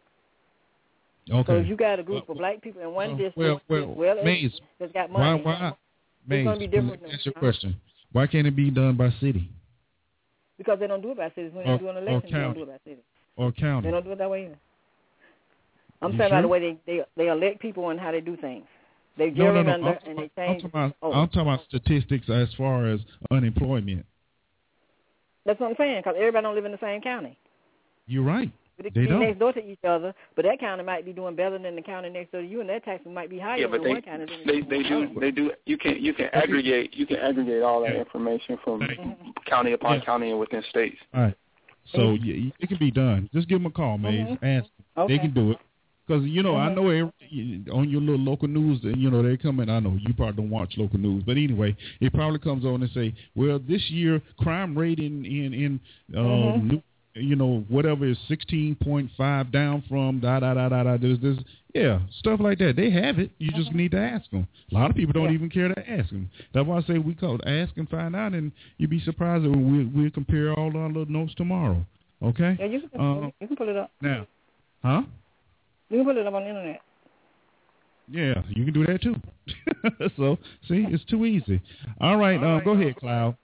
[SPEAKER 1] Okay.
[SPEAKER 9] So you got a group uh, of black people in one
[SPEAKER 1] uh,
[SPEAKER 9] district.
[SPEAKER 1] Well, well,
[SPEAKER 9] well
[SPEAKER 1] Maze,
[SPEAKER 9] that's got money.
[SPEAKER 1] Why, why,
[SPEAKER 9] it's
[SPEAKER 1] Maze,
[SPEAKER 9] going to be different.
[SPEAKER 1] That's your question. Why can't it be done by city?
[SPEAKER 9] Because they don't do it by cities. When
[SPEAKER 1] or,
[SPEAKER 9] they do an election, they don't do it by cities.
[SPEAKER 1] Or county.
[SPEAKER 9] They don't do it that way either. I'm
[SPEAKER 1] you
[SPEAKER 9] saying
[SPEAKER 1] sure?
[SPEAKER 9] by the way they, they they elect people and how they do things. They
[SPEAKER 1] no, no, no.
[SPEAKER 9] gerrymander
[SPEAKER 1] I'm,
[SPEAKER 9] and they
[SPEAKER 1] I'm
[SPEAKER 9] change.
[SPEAKER 1] talking, about,
[SPEAKER 9] oh.
[SPEAKER 1] I'm talking about statistics as far as unemployment.
[SPEAKER 9] That's what I'm saying, because everybody don't live in the same county.
[SPEAKER 1] You're right.
[SPEAKER 9] But they,
[SPEAKER 1] they
[SPEAKER 9] be
[SPEAKER 1] don't.
[SPEAKER 9] next door to each other, but that county might be doing better than the county next door to you, and their taxes might be higher
[SPEAKER 3] yeah, but
[SPEAKER 9] than
[SPEAKER 3] they,
[SPEAKER 9] one county. Than
[SPEAKER 3] they
[SPEAKER 9] the
[SPEAKER 3] they do they do you can you can aggregate you can aggregate all that information from mm-hmm. county upon yeah. county and within states.
[SPEAKER 1] All right. So yeah, it can be done. Just give them a call, Maze.
[SPEAKER 9] Mm-hmm.
[SPEAKER 1] Ask them.
[SPEAKER 9] Okay.
[SPEAKER 1] They can do it. Because, you know, mm-hmm. I know every, on your little local news, you know, they come in. I know you probably don't watch local news. But anyway, it probably comes on and say, well, this year crime rate in, in, in um, mm-hmm. new, you know, whatever is sixteen point five down from da, da, da, da, da, this, this. Yeah, stuff like that. They have it. You just mm-hmm. need to ask them. A lot of people don't yeah. even care to ask them. That's why I say we call it ask and find out, and you'd be surprised that we'll, we'll compare all our little notes tomorrow. Okay?
[SPEAKER 9] Yeah, you can,
[SPEAKER 1] uh,
[SPEAKER 9] you can pull it up.
[SPEAKER 1] Now, huh?
[SPEAKER 9] You can put it up on the internet.
[SPEAKER 1] Yeah, you can do that too. So, see, it's too easy. All right, All right. Uh, go ahead, Cloud.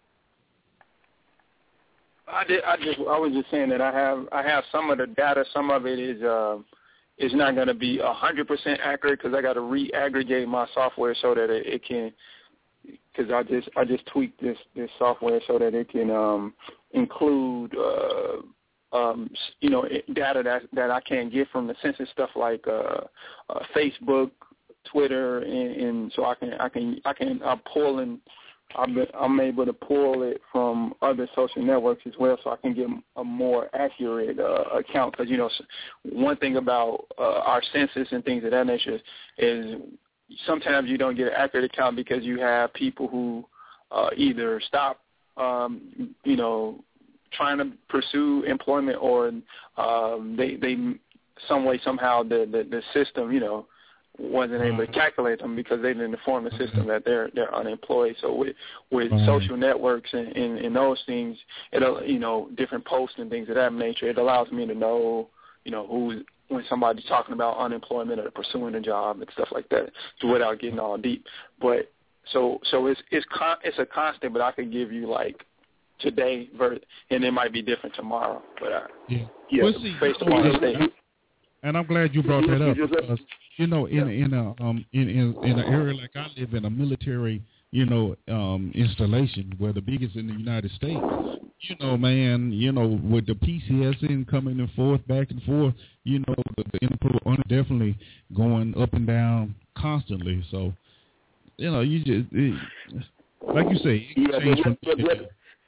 [SPEAKER 3] I did. I just. I was just saying that I have. I have some of the data. Some of it is uh, it's not going to be one hundred percent accurate because I got to re-aggregate my software so that it, it can, because I just I just tweaked this, this software so that it can um, include, uh, um, you know, data that that I can't get from the census, stuff like uh, uh, Facebook, Twitter, and, and so I can I can I can I'm pulling. I'm, I'm able to pull it from other social networks as well, so I can get a more accurate uh, account. Because, you know, one thing about uh, our census and things of that nature is sometimes you don't get an accurate account because you have people who uh, either stop, um, you know, trying to pursue employment, or um, they, they some way, somehow, the, the, the system, you know, wasn't able to calculate them because they didn't inform the system that they're they're unemployed. So with with
[SPEAKER 1] right.
[SPEAKER 3] social networks and, and, and those things, it'll, you know, different posts and things of that nature, it allows me to know, you know, who when somebody's talking about unemployment or pursuing a job and stuff like that, without getting all deep. But so so it's it's con- it's a constant, but I could give you like today, and it might be different tomorrow. But I,
[SPEAKER 1] yeah,
[SPEAKER 3] yeah,
[SPEAKER 1] well, see,
[SPEAKER 3] based upon the state.
[SPEAKER 1] And I'm glad you brought that up because, you know, in in a um in in, in an area like I live in, a military, you know, um installation where the biggest in the United States, you know, man, you know, with the P C S N coming and forth, back and forth, you know, the, the input definitely going up and down constantly. So, you know, you just it, like you say, it
[SPEAKER 10] yeah,
[SPEAKER 1] change
[SPEAKER 10] but,
[SPEAKER 1] from
[SPEAKER 10] but, but,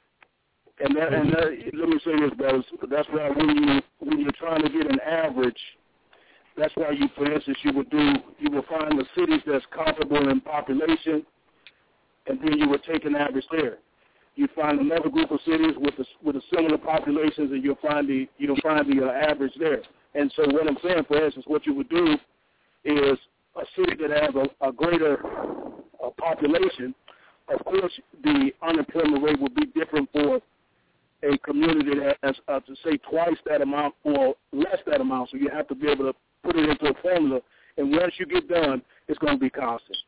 [SPEAKER 10] and that, and that, let me say this, brothers. That's why when you when you're trying to get an average. That's why you, for instance, you would do, you will find the cities that's comparable in population, and then you would take an average there. You find another group of cities with a, with a similar populations, and you'll find the you'll find the uh, average there. And so, what I'm saying, for instance, what you would do is a city that has a, a greater uh, population. Of course, the unemployment rate will be different for a community that has, uh, to say, twice that amount or less that amount. So you have to be able to put it into a formula, and once you get done, it's going to be constant.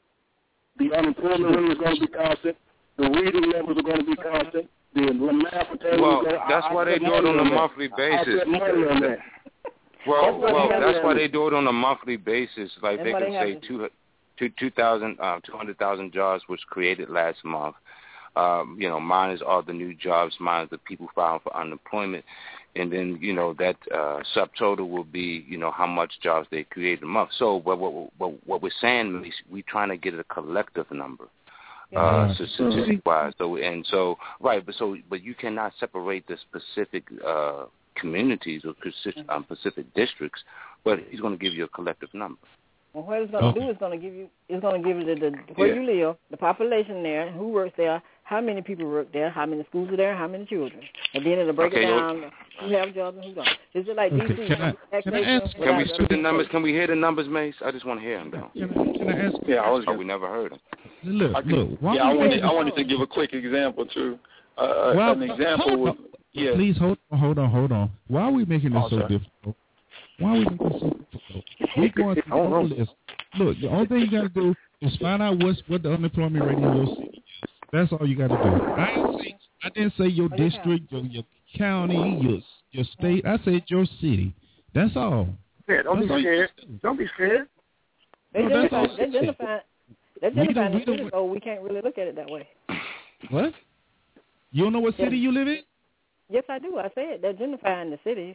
[SPEAKER 10] The unemployment rate is going to be constant. The reading levels are going to be constant. The math
[SPEAKER 5] well, that's I, why I they do it on a monthly that. basis.
[SPEAKER 10] On that.
[SPEAKER 5] Well, well, that's why they do it on a monthly basis. Like they can say two, two, two thousand, uh, two hundred thousand jobs was created last month. Um, you know, minus all the new jobs, minus the people filing for unemployment. And then, you know, that uh, subtotal will be, you know, how much jobs they created a month. So what what, what, what we're saying is we're trying to get a collective number, uh, statistic-wise. So and so, right, but so but you cannot separate the specific uh, communities or specific, um, specific districts. But he's going to give you a collective number.
[SPEAKER 9] Well, what it's going to okay. do is going to give you it's going to give you the, the where yeah. you live, the population there, who works there, how many people work there, how many schools are there, how many children, and then it'll break
[SPEAKER 5] okay,
[SPEAKER 9] it down. Who have jobs and who don't? Is it like
[SPEAKER 1] okay.
[SPEAKER 9] D C?
[SPEAKER 1] Can, I, can, I ask,
[SPEAKER 5] can we see the numbers? Can we hear the numbers, Mace? I just want to hear them, though.
[SPEAKER 1] Can I, can I ask?
[SPEAKER 3] Yeah, I was.
[SPEAKER 5] Oh, we never heard them.
[SPEAKER 1] Look,
[SPEAKER 3] I can,
[SPEAKER 1] look. Why
[SPEAKER 3] yeah, I wanted, I wanted to give a quick example too. Uh,
[SPEAKER 1] well,
[SPEAKER 3] an example was. Yeah.
[SPEAKER 1] Please hold on, hold on, hold on. Why are we making this
[SPEAKER 3] oh,
[SPEAKER 1] so
[SPEAKER 3] sorry.
[SPEAKER 1] difficult? Why are we making this so difficult? We're going through the whole list. Look, the only thing you got to do is find out what's what the unemployment rate in your city is. That's all you got to do. I didn't say I didn't say your district, your your county, your your state. I said your city. That's all.
[SPEAKER 10] Yeah, don't
[SPEAKER 1] that's
[SPEAKER 10] be scared. Don't be scared.
[SPEAKER 9] They
[SPEAKER 1] no,
[SPEAKER 9] identify, they identify, they identify the city, so we can't really look at it that way.
[SPEAKER 1] What? You don't know what city
[SPEAKER 9] yes.
[SPEAKER 1] you live in?
[SPEAKER 9] Yes, I do. I said they're identifying the cities.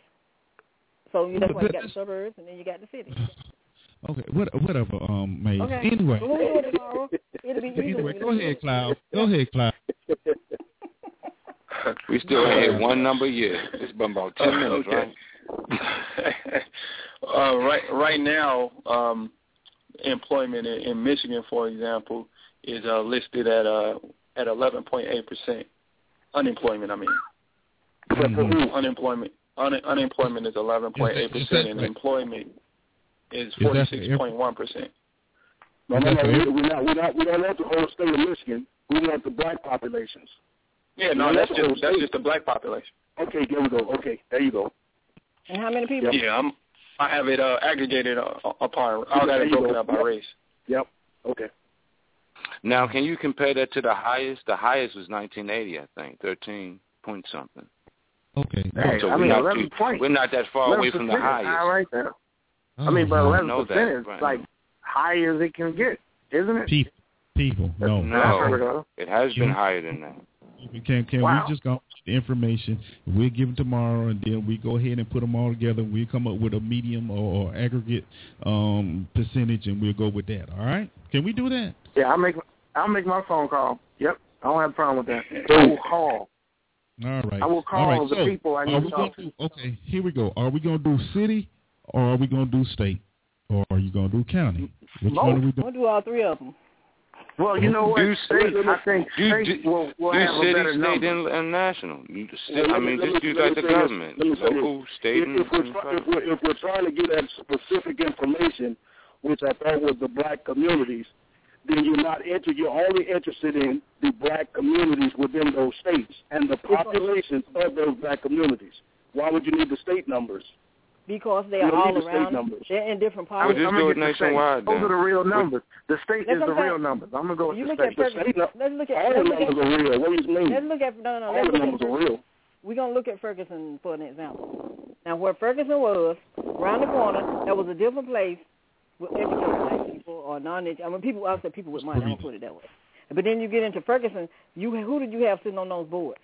[SPEAKER 9] So you that's why you got the suburbs and then you got the cities.
[SPEAKER 1] Okay, what, whatever, um, Maze.
[SPEAKER 9] Okay.
[SPEAKER 1] Anyway.
[SPEAKER 9] Well, we'll do it tomorrow. It'll be
[SPEAKER 1] anyway, go ahead, Cloud. Go ahead, Cloud.
[SPEAKER 5] We still ain't hit one number yet. It's been about ten minutes,
[SPEAKER 3] okay. right? uh, right, right now, um, employment in, in Michigan, for example, is uh, listed at uh, at eleven point eight percent. Unemployment, I mean. Mm-hmm. Unemployment, un, unemployment is eleven point eight percent, and employment is forty-six point one percent.
[SPEAKER 10] No, no, no, we're not, we're not, we don't want the whole state of Michigan. We want the black populations.
[SPEAKER 3] Yeah, no, that's just that's just the black population.
[SPEAKER 10] Okay, there we go. Okay, there you go.
[SPEAKER 9] And how many people?
[SPEAKER 3] Yeah, I'm. I have it uh, aggregated uh, upon. I got it broken up by race.
[SPEAKER 10] Yep. Okay.
[SPEAKER 5] Now, can you compare that to the highest? The highest was nineteen eighty, I think, thirteen point something.
[SPEAKER 1] Okay.
[SPEAKER 10] Hey,
[SPEAKER 5] so
[SPEAKER 10] I
[SPEAKER 5] we're
[SPEAKER 10] mean,
[SPEAKER 5] not
[SPEAKER 10] eleven
[SPEAKER 5] too,
[SPEAKER 10] points.
[SPEAKER 5] We're not that far away from the highest.
[SPEAKER 10] High right there.
[SPEAKER 4] I mean, but eleven
[SPEAKER 5] know
[SPEAKER 4] percent
[SPEAKER 5] that,
[SPEAKER 4] is
[SPEAKER 5] right.
[SPEAKER 4] like high as it can get, isn't it?
[SPEAKER 1] People, people, no.
[SPEAKER 5] No, it has been higher than that.
[SPEAKER 1] Can can
[SPEAKER 4] Wow.
[SPEAKER 1] we just go the information? We'll give it tomorrow, and then we go ahead and put them all together. And we come up with a medium or, or aggregate um, percentage, and we'll go with that. All right? Can we do that?
[SPEAKER 4] Yeah, I'll make I'll make my phone call. Yep, I don't have a problem with that. I will call.
[SPEAKER 1] All right.
[SPEAKER 4] I will call
[SPEAKER 1] all right.
[SPEAKER 4] the
[SPEAKER 1] so,
[SPEAKER 4] people I
[SPEAKER 1] are
[SPEAKER 4] need
[SPEAKER 1] we
[SPEAKER 4] to talk
[SPEAKER 1] gonna
[SPEAKER 4] to.
[SPEAKER 1] do, okay, here we go. Are we going to do city, or are we going to do state, or are you going to do county? Which
[SPEAKER 4] Both.
[SPEAKER 1] one are we
[SPEAKER 9] We'll
[SPEAKER 1] doing?
[SPEAKER 9] do all three of them.
[SPEAKER 4] Well, you know what?
[SPEAKER 5] Do
[SPEAKER 4] State,
[SPEAKER 5] state.
[SPEAKER 4] I think
[SPEAKER 5] Do,
[SPEAKER 4] state
[SPEAKER 5] do,
[SPEAKER 4] will, will
[SPEAKER 5] do
[SPEAKER 4] have
[SPEAKER 5] city,
[SPEAKER 4] a better
[SPEAKER 5] state,
[SPEAKER 4] number.
[SPEAKER 5] and, and national. You still,
[SPEAKER 10] Well,
[SPEAKER 5] I
[SPEAKER 10] let me-
[SPEAKER 5] mean,
[SPEAKER 10] let
[SPEAKER 5] just
[SPEAKER 10] me-
[SPEAKER 5] use
[SPEAKER 10] let
[SPEAKER 5] like
[SPEAKER 10] me
[SPEAKER 5] the
[SPEAKER 10] say this.
[SPEAKER 5] government,
[SPEAKER 10] Let me say
[SPEAKER 5] local,
[SPEAKER 10] this.
[SPEAKER 5] state,
[SPEAKER 10] If,
[SPEAKER 5] and,
[SPEAKER 10] if, we're
[SPEAKER 5] and
[SPEAKER 10] try, if, we're, if we're trying to get at specific information, which I thought was the black communities, then you're not inter- you're only interested in the black communities within those states and the populations of those black communities. Why would you need the state numbers?
[SPEAKER 9] Because
[SPEAKER 10] You
[SPEAKER 9] they're
[SPEAKER 10] don't
[SPEAKER 9] all
[SPEAKER 10] need the state
[SPEAKER 9] around.
[SPEAKER 10] numbers.
[SPEAKER 9] They're in different
[SPEAKER 5] Well,
[SPEAKER 9] parts.
[SPEAKER 5] just
[SPEAKER 4] I'm
[SPEAKER 5] do
[SPEAKER 4] gonna
[SPEAKER 5] it
[SPEAKER 4] get the state.
[SPEAKER 5] nationwide,
[SPEAKER 4] Those
[SPEAKER 5] then.
[SPEAKER 4] are the real numbers. The state
[SPEAKER 9] That's
[SPEAKER 4] is the
[SPEAKER 9] what I'm
[SPEAKER 4] real
[SPEAKER 9] saying.
[SPEAKER 4] numbers. I'm gonna go with
[SPEAKER 9] You
[SPEAKER 4] the
[SPEAKER 9] look
[SPEAKER 4] state.
[SPEAKER 9] at Ferguson.
[SPEAKER 10] state nu-
[SPEAKER 9] Let's look at.
[SPEAKER 10] All
[SPEAKER 9] Let's
[SPEAKER 10] the
[SPEAKER 9] look
[SPEAKER 10] numbers
[SPEAKER 9] at.
[SPEAKER 10] are real. What do you mean?
[SPEAKER 9] Let's look at. No, no.
[SPEAKER 10] All
[SPEAKER 9] Let's
[SPEAKER 10] the
[SPEAKER 9] look
[SPEAKER 10] numbers
[SPEAKER 9] at.
[SPEAKER 10] are real.
[SPEAKER 9] We're gonna look at Ferguson for an example. Now, where Ferguson was, around the corner, that was a different place with educated black people or non-educated. I mean, people. I said people with money. I'm gonna put it that way. But then you get into Ferguson. You who did you have sitting on those boards?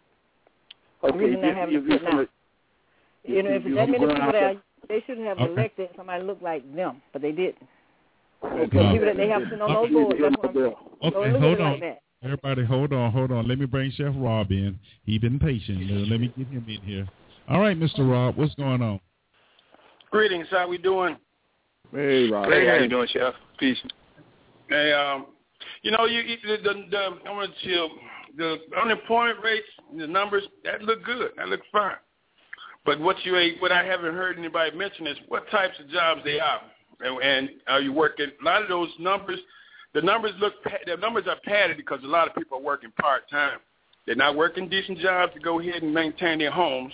[SPEAKER 9] The
[SPEAKER 10] Okay,
[SPEAKER 9] reason
[SPEAKER 10] if,
[SPEAKER 9] they're having
[SPEAKER 10] if,
[SPEAKER 9] to
[SPEAKER 10] if,
[SPEAKER 9] sit now. You know, if
[SPEAKER 10] you-
[SPEAKER 9] there's that
[SPEAKER 10] you
[SPEAKER 9] many
[SPEAKER 10] go
[SPEAKER 9] people
[SPEAKER 10] out
[SPEAKER 9] there, they should have
[SPEAKER 1] Okay.
[SPEAKER 9] elected somebody look like them, but they didn't.
[SPEAKER 10] Okay.
[SPEAKER 9] The people that they have sitting on those boards, that's what I'm saying. So
[SPEAKER 1] Okay,
[SPEAKER 9] look
[SPEAKER 1] hold
[SPEAKER 9] at it
[SPEAKER 1] on.
[SPEAKER 9] like that.
[SPEAKER 1] Everybody, hold on, hold on. Let me bring Chef Rob in. He been patient. Uh, Let me get him in here. All right, Mister Rob, what's going on?
[SPEAKER 11] Greetings. How we doing?
[SPEAKER 8] Hey, Rob.
[SPEAKER 3] Hey, how you doing, Chef? Peace.
[SPEAKER 11] Hey, um, you know, you, you the, the, the I want to chill. The unemployment rates, the numbers, that look good. That look fine. But what you ain't, what I haven't heard anybody mention is what types of jobs they are, and, and are you working? A lot of those numbers, the numbers look, the numbers are padded because a lot of people are working part time. They're not working decent jobs to go ahead and maintain their homes.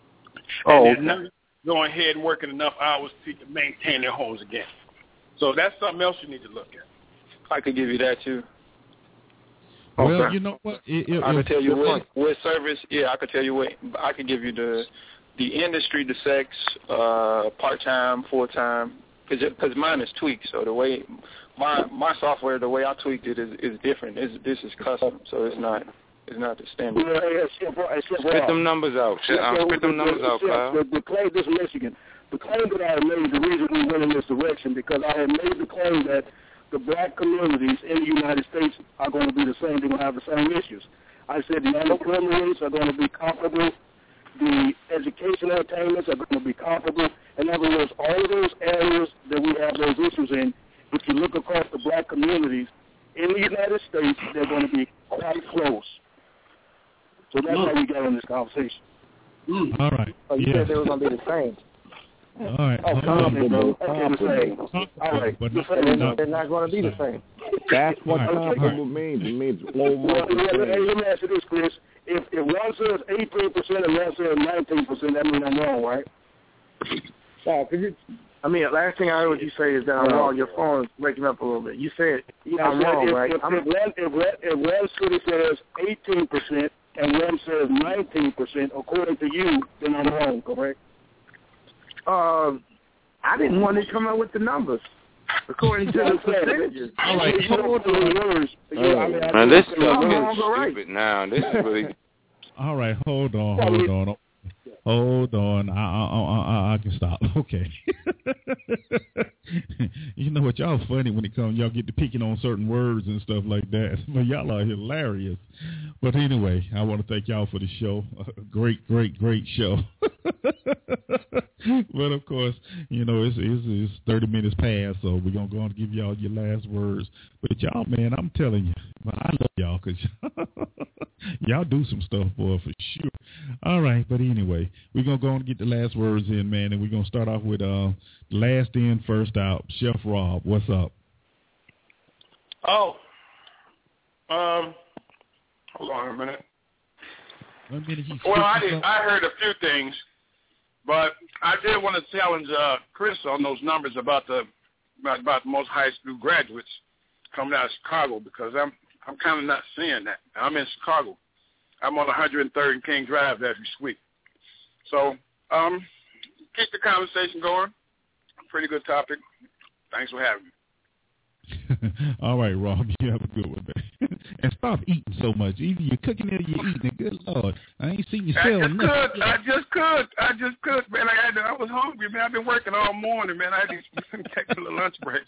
[SPEAKER 4] Oh,
[SPEAKER 11] and they're not going ahead and working enough hours to maintain their homes again. So that's something else you need to look at.
[SPEAKER 3] I could give you that too.
[SPEAKER 1] Well,
[SPEAKER 4] Okay.
[SPEAKER 1] you know what? It, it,
[SPEAKER 3] I could
[SPEAKER 1] it-
[SPEAKER 3] tell you what, what service. Yeah, I could tell you what. I could give you the the industry, the sex, uh, part time, full time, because mine is tweaked. So the way my my software, the way I tweaked it is, is different. It's, this is custom, so it's not it's not the standard.
[SPEAKER 10] Well, hey, Chef Rob, hey, Chef
[SPEAKER 5] Spit
[SPEAKER 10] Rob.
[SPEAKER 5] them numbers out.
[SPEAKER 10] Yeah,
[SPEAKER 5] Uh,
[SPEAKER 10] so
[SPEAKER 5] spit them
[SPEAKER 10] the-
[SPEAKER 5] numbers
[SPEAKER 10] the-
[SPEAKER 5] out,
[SPEAKER 10] the-
[SPEAKER 5] Kyle.
[SPEAKER 10] The, the claim, this is Michigan. The claim that I had made, the reason we went in this direction, because I had made the claim that the black communities in the United States are going to be the same. They're going to have the same issues. I said the unemployment rates are going to be comparable. The educational attainments are going to be comparable. In other words, all of those areas that we have those issues in, if you look across the black communities in the United States, they're going to be quite close. So that's how we got in this conversation.
[SPEAKER 1] all right.
[SPEAKER 4] Oh, you
[SPEAKER 1] yeah.
[SPEAKER 4] said they were gonna be the same.
[SPEAKER 1] All right.
[SPEAKER 10] Oh,
[SPEAKER 1] hold
[SPEAKER 10] comparable,
[SPEAKER 1] on.
[SPEAKER 10] okay, the same.
[SPEAKER 1] Comparable,
[SPEAKER 10] All right,
[SPEAKER 1] but
[SPEAKER 10] the
[SPEAKER 1] not,
[SPEAKER 10] same.
[SPEAKER 4] They're
[SPEAKER 1] not,
[SPEAKER 4] not, they're not gonna be the same.
[SPEAKER 8] That's what
[SPEAKER 1] All right.
[SPEAKER 8] comparable means. It means
[SPEAKER 10] Well,
[SPEAKER 8] almost the
[SPEAKER 10] well, hey,
[SPEAKER 8] same.
[SPEAKER 10] let me ask you this, Chris. If, if one says eighteen percent and one says nineteen percent, that means I'm wrong, right?
[SPEAKER 4] Yeah, could you? I mean, last thing I heard you say is that I'm wrong. Your phone is breaking up a little bit. You said
[SPEAKER 10] Yeah,
[SPEAKER 4] I'm
[SPEAKER 10] so
[SPEAKER 4] wrong,
[SPEAKER 10] if,
[SPEAKER 4] right?
[SPEAKER 10] If,
[SPEAKER 4] I'm,
[SPEAKER 10] if, one, if, one, if one city says eighteen percent and one says nineteen percent, according to you, then I'm wrong, correct?
[SPEAKER 4] um, I didn't want to come up with the numbers according to the percentages.
[SPEAKER 1] all right.
[SPEAKER 10] You don't put in words. You know, I mean, I
[SPEAKER 5] Man,
[SPEAKER 10] do
[SPEAKER 5] this
[SPEAKER 10] put in
[SPEAKER 5] stuff
[SPEAKER 10] words.
[SPEAKER 5] getting
[SPEAKER 4] wrong, all right.
[SPEAKER 5] stupid now. This is really.
[SPEAKER 1] All right. Hold on. Hold on. Hold on. I I I, I, I can stop. Okay. You know what? Y'all funny when it comes. Y'all get to picking on certain words and stuff like that. But y'all are hilarious. But anyway, I want to thank y'all for the show. A great, great, great show. But of course, you know it's it's, it's thirty minutes past, so we're gonna go and give y'all your last words. But y'all, man, I'm telling you, I love y'all because y'all do some stuff, boy, for sure. All right, but anyway, we're going to go and get the last words in, man, and we're going to start off with uh, last in, first out. Chef Rob, what's up?
[SPEAKER 11] Oh, um, hold on a minute.
[SPEAKER 1] One minute he
[SPEAKER 11] Well, I
[SPEAKER 1] switches
[SPEAKER 11] did.
[SPEAKER 1] up.
[SPEAKER 11] I heard a few things, but I did want to challenge uh, Chris on those numbers about the about, about the most high school graduates coming out of Chicago, because I'm I'm kind of not seeing that. I'm in Chicago. I'm on one hundred third and King Drive every week. So um, keep the conversation going. pretty good topic. Thanks for having me.
[SPEAKER 1] All right, Rob, you have a good one, man. And stop eating so much. Either you're cooking or you're eating. Good Lord, I ain't seen you sell
[SPEAKER 11] I just
[SPEAKER 1] nothing.
[SPEAKER 11] cooked. I just cooked. I just cooked, man. I had to, I was hungry, man. I've been working all morning, man. I had to take a little lunch break.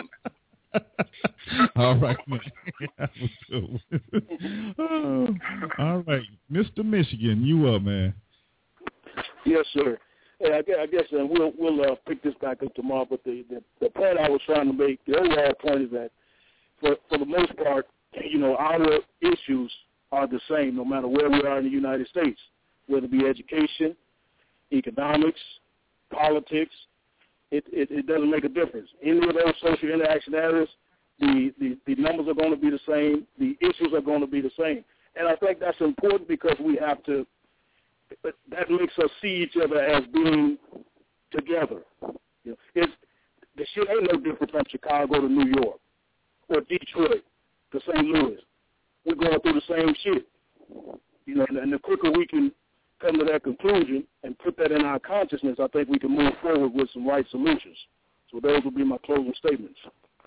[SPEAKER 1] All right, man. That was good. Oh, all right, Mister Michigan, you up, man?
[SPEAKER 10] Yes, sir. Hey, I guess, I guess uh, we'll we'll uh, pick this back up tomorrow. But the, the the point I was trying to make, the overall point is that for for the most part, you know, our issues are the same no matter where we are in the United States, whether it be education, economics, politics. It, it it doesn't make a difference. Any of those social interaction areas, the, the, the numbers are going to be the same. The issues are going to be the same. And I think that's important because we have to. That makes us see each other as being together. You know, it's, the shit ain't no different from Chicago to New York or Detroit to Saint Louis. We're going through the same shit. You know, and, and the quicker we can come to that conclusion and put that in our consciousness, I think we can move forward with some right solutions. So those will be my closing statements.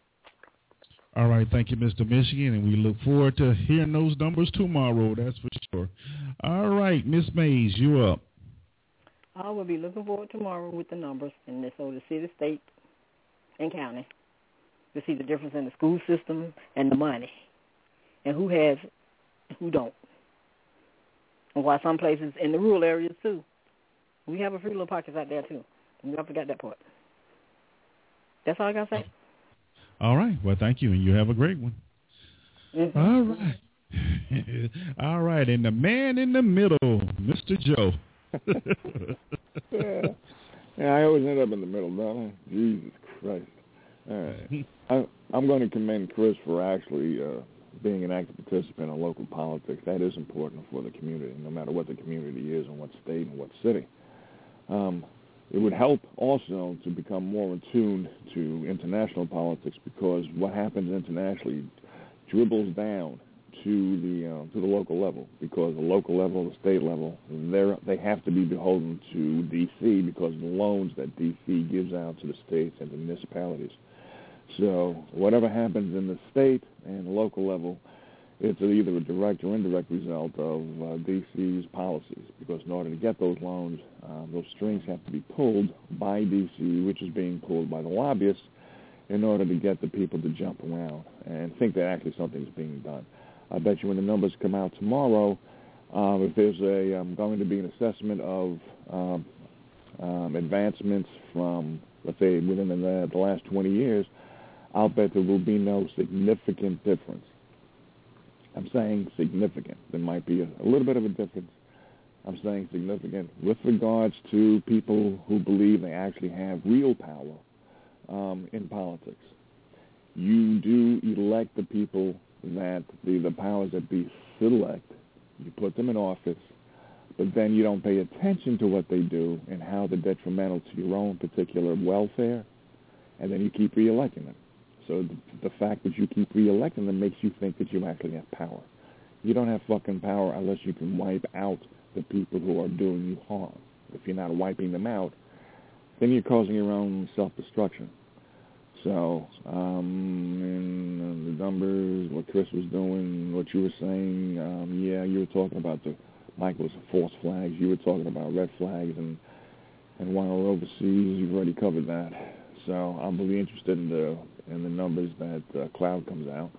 [SPEAKER 1] All right, thank you, Mister Michigan, and we look forward to hearing those numbers tomorrow, that's for sure. All right, Miss Mays, you up.
[SPEAKER 9] I will be looking forward tomorrow with the numbers in this the city, state, and county to see the difference in the school system and the money and who has it and who don't. And why some places in the rural areas, too. We have a few little pockets out there, too. And I forgot that part. That's all I got to say.
[SPEAKER 1] All right. Well, thank you, and you have a great one.
[SPEAKER 9] Mm-hmm.
[SPEAKER 1] All right. All right, and the man in the middle, Mister Joe.
[SPEAKER 8] yeah. yeah, I always end up in the middle, don't I? Jesus Christ. All right. I, I'm going to commend Chris for actually uh, being an active participant in local politics. That is important for the community, no matter what the community is and what state and what city. Um, it would help also to become more attuned to international politics because what happens internationally dribbles down to the uh, to the local level because the local level, the state level, they they have to be beholden to D C because of the loans that D C gives out to the states and the municipalities. So whatever happens in the state and the local level, it's either a direct or indirect result of uh, D C's policies because in order to get those loans, uh, those strings have to be pulled by D C, which is being pulled by the lobbyists in order to get the people to jump around and think that actually something's being done. I bet you when the numbers come out tomorrow, um, if there's a um, going to be an assessment of um, um, advancements from, let's say, within the, the last twenty years, I'll bet there will be no significant difference. I'm saying significant. There might be a, a little bit of a difference. I'm saying significant with regards to people who believe they actually have real power um, in politics. You do elect the people that the, the powers that be select. You put them in office, but then you don't pay attention to what they do and how they're detrimental to your own particular welfare, and then you keep reelecting them. So the, the fact that you keep reelecting them makes you think that you actually have power. You don't have fucking power unless you can wipe out the people who are doing you harm. If you're not wiping them out, then you're causing your own self-destruction. So, um, and uh, the numbers, what Chris was doing, what you were saying, um, yeah, you were talking about the, Mike was false flags. You were talking about red flags and, and while overseas, you've already covered that. So I'm really interested in the in the numbers that uh, Cloud comes out.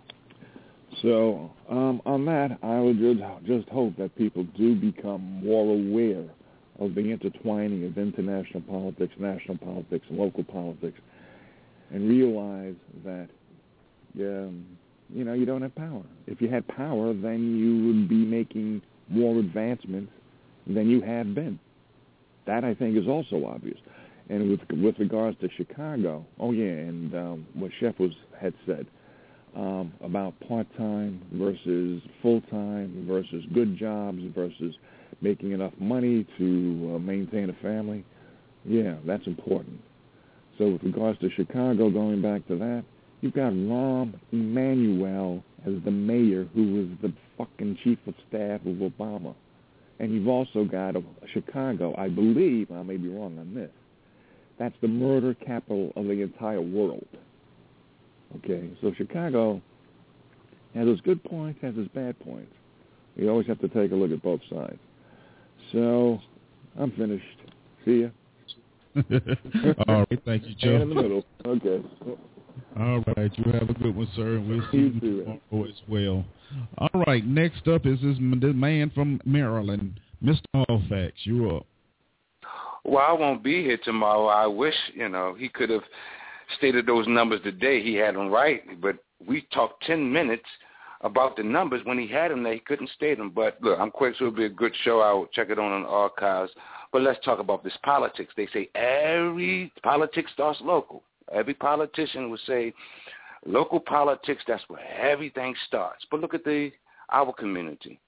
[SPEAKER 8] So um, on that, I would just, just hope that people do become more aware of the intertwining of international politics, national politics, and local politics, and realize that, um, you know, you don't have power. If you had power, then you would be making more advancements than you have been. That, I think, is also obvious. And with with regards to Chicago, oh yeah, and um, what Chef was had said um, about part-time versus full-time versus good jobs versus making enough money to uh, maintain a family, yeah, that's important. So with regards to Chicago, going back to that, you've got Rahm Emanuel as the mayor who was the fucking chief of staff of Obama. And you've also got a, a Chicago, I believe, I may be wrong on this, that's the murder capital of the entire world. Okay, so Chicago has its good points, has its bad points. You always have to take a look at both sides. So I'm finished. See ya.
[SPEAKER 1] All right, thank you, Joe.
[SPEAKER 8] And in the middle. Okay.
[SPEAKER 1] All right, you have a good one, sir, and we'll see you tomorrow as well. All right, next up is this man from Maryland, Mister Allfax. You're up.
[SPEAKER 5] Well, I won't be here tomorrow. I wish, you know, he could have stated those numbers today. He had them right, but we talked ten minutes about the numbers. When he had them there, he couldn't state them. But, look, I'm quick, so it'll be a good show. I will check it on in the archives. But let's talk about this politics. They say every politics starts local. Every politician would say local politics, that's where everything starts. But look at the our community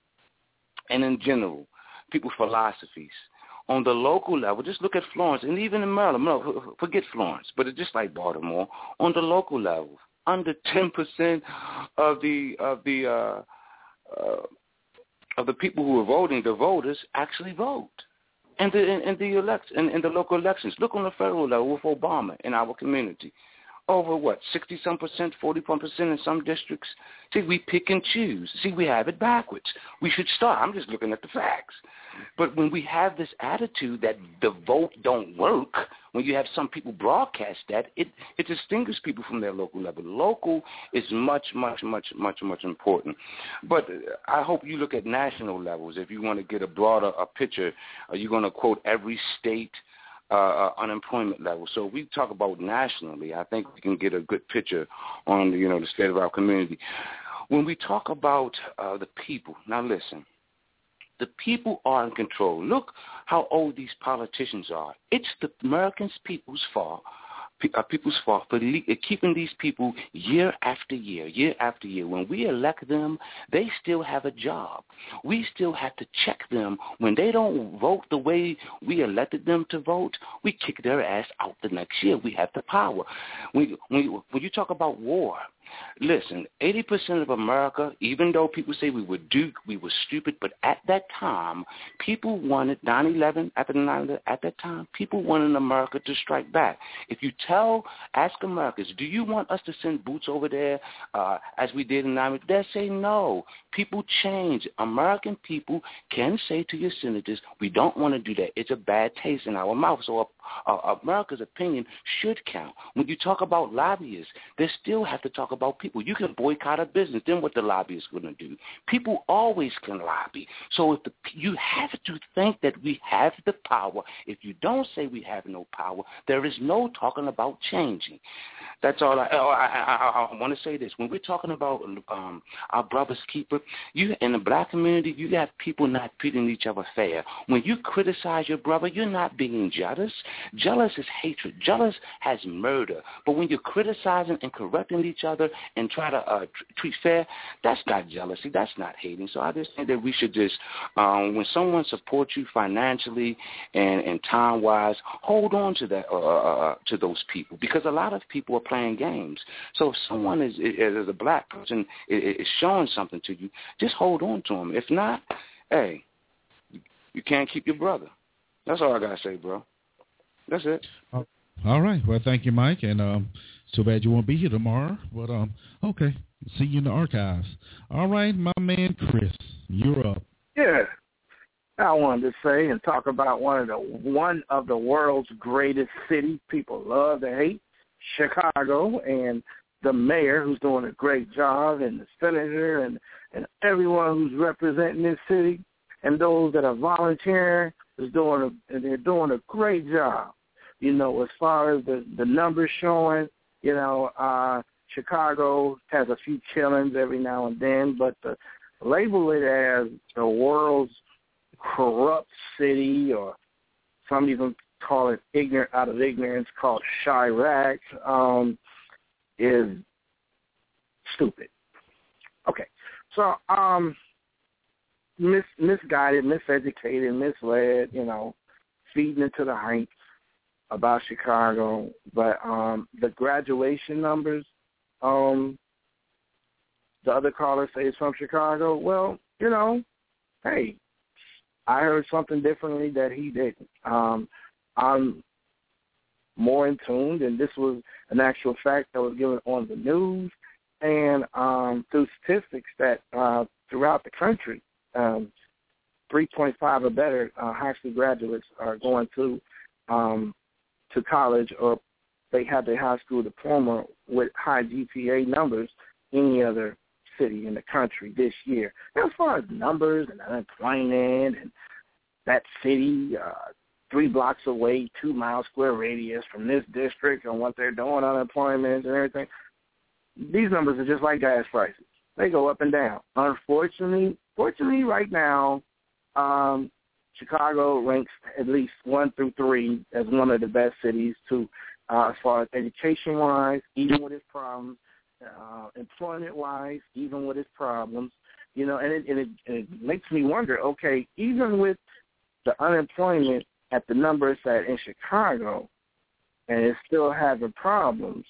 [SPEAKER 5] and in general, people's philosophies. On the local level, just look at Florence, and even in Maryland, no, forget Florence, but it's just like Baltimore. On the local level, under ten percent of the of the uh, uh, of the people who are voting, the voters, actually vote. And the in the elect in, in the local elections. Look on the federal level with Obama in our community. Over what, sixty some percent, forty one percent in some districts. See, we pick and choose. See, we have it backwards. We should start. I'm just looking at the facts. But when we have this attitude that the vote don't work, when you have some people broadcast that, it, it distinguishes people from their local level. Local is much, much, much, much, much important. But I hope you look at national levels. If you want to get a broader a picture, are you going to quote every state uh, unemployment level? So we talk about nationally. I think we can get a good picture on, you know, the state of our community. When we talk about uh, the people, now listen. The people are in control. Look how old these politicians are. It's the Americans' people's fault, uh, people's fault for le- keeping these people year after year, year after year. When we elect them, they still have a job. We still have to check them. When they don't vote the way we elected them to vote, we kick their ass out the next year. We have the power. When, when, when you talk about war, listen, eighty percent of America, even though people say we were duped, we were stupid, but at that time, people wanted nine eleven, after nine eleven, at that time, people wanted America to strike back. If you tell, ask Americans, do you want us to send boots over there uh, as we did in nine eleven? They'll say no. People change. American people can say to your senators, we don't want to do that. It's a bad taste in our mouth. So uh, uh, America's opinion should count. When you talk about lobbyists, they still have to talk about people. You can boycott a business. Then what the lobbyists going to do? People always can lobby. So if the, you have to think that we have the power. If you don't say we have no power, there is no talking about changing. That's all I, I, I, I want to say this. When we're talking about um, our brother's keeper, you in the black community, you got people not treating each other fair. When you criticize your brother, you're not being jealous. Jealous is hatred. Jealous has murder. But when you're criticizing and correcting each other and try to uh, tr- treat fair, that's not jealousy. That's not hating. So I just think that we should just, um, when someone supports you financially and, and time-wise, hold on to that uh, uh, to those people, because a lot of people are playing games. So if someone is, is a black person is, is showing something to you, just hold on to them. If not, hey, you can't keep your brother. That's all I got to say, bro. That's it.
[SPEAKER 1] All right. Well, thank you, Mike. And um, too bad you won't be here tomorrow. But, um, okay. See you in the archives. All right, my man Chris, you're up.
[SPEAKER 4] Yeah. I wanted to say and talk about one of the one of the world's greatest cities people love to hate, Chicago, and the mayor who's doing a great job, and the senator, and, and everyone who's representing this city, and those that are volunteering is doing a, and they're doing a great job. You know, as far as the, the numbers showing, you know, uh, Chicago has a few killings every now and then, but to label it as the world's corrupt city, or some even call it ignorant out of ignorance, called Chirac, um, is stupid. Okay, so um, mis- misguided, miseducated, misled, you know, feeding into the hype about Chicago, but um, the graduation numbers, um, the other caller says from Chicago, well, you know, hey, I heard something differently that he didn't. Um, I'm more in tune, and this was an actual fact that was given on the news, and um, through statistics that uh, throughout the country, um, three point five or better uh, high school graduates are going to um, to college, or they have their high school diploma with high G P A numbers any other city in the country this year. Now, as far as numbers and unemployment and that city, uh, three blocks away, two mile square radius from this district and what they're doing, unemployment and everything, these numbers are just like gas prices. They go up and down. Unfortunately, fortunately, right now, um, Chicago ranks at least one through three as one of the best cities to, uh, as far as education-wise, even with its problems, uh, employment-wise, even with its problems. You know, and it, and, it, and it makes me wonder, okay, even with the unemployment at the number it's at in Chicago, and it's still having problems,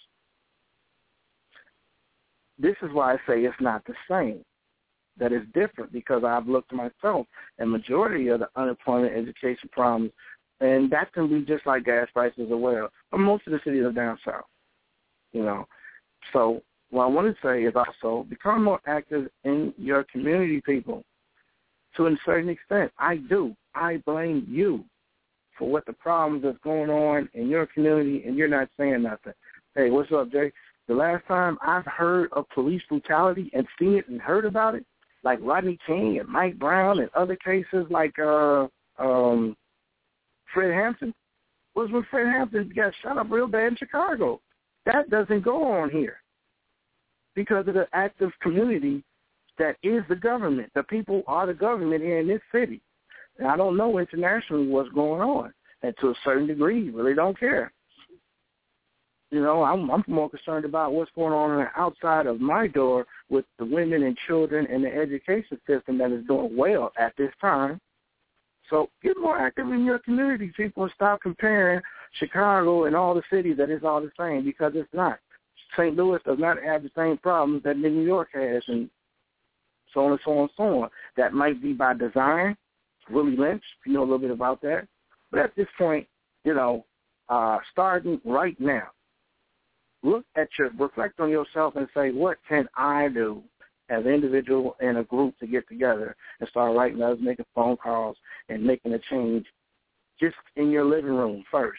[SPEAKER 4] this is why I say it's not the same, that it's different, because I've looked myself, and majority of the unemployment education problems, and that can be just like gas prices as well, but most of the cities are down south, you know. So what I want to say is also become more active in your community, people, to a certain extent. I do. I blame you for what the problems that's going on in your community, and you're not saying nothing. Hey, what's up, Jay? The last time I've heard of police brutality and seen it and heard about it, like Rodney King and Mike Brown and other cases like uh, um, Fred Hampton, was when Fred Hampton got shot up real bad in Chicago. That doesn't go on here because of the active community that is the government. The people are the government here in this city. And I don't know internationally what's going on. And to a certain degree, really don't care. You know, I'm, I'm more concerned about what's going on, on the outside of my door with the women and children and the education system that is doing well at this time. So get more active in your community, people, and stop comparing Chicago and all the cities that it's all the same, because it's not. Saint Louis does not have the same problems that New York has, and so on and so on and so on. That might be by design. Willie Lynch, if you know a little bit about that. But at this point, you know, uh, starting right now, look at your, reflect on yourself and say, what can I do as an individual and a group to get together and start writing letters, making phone calls, and making a change just in your living room first.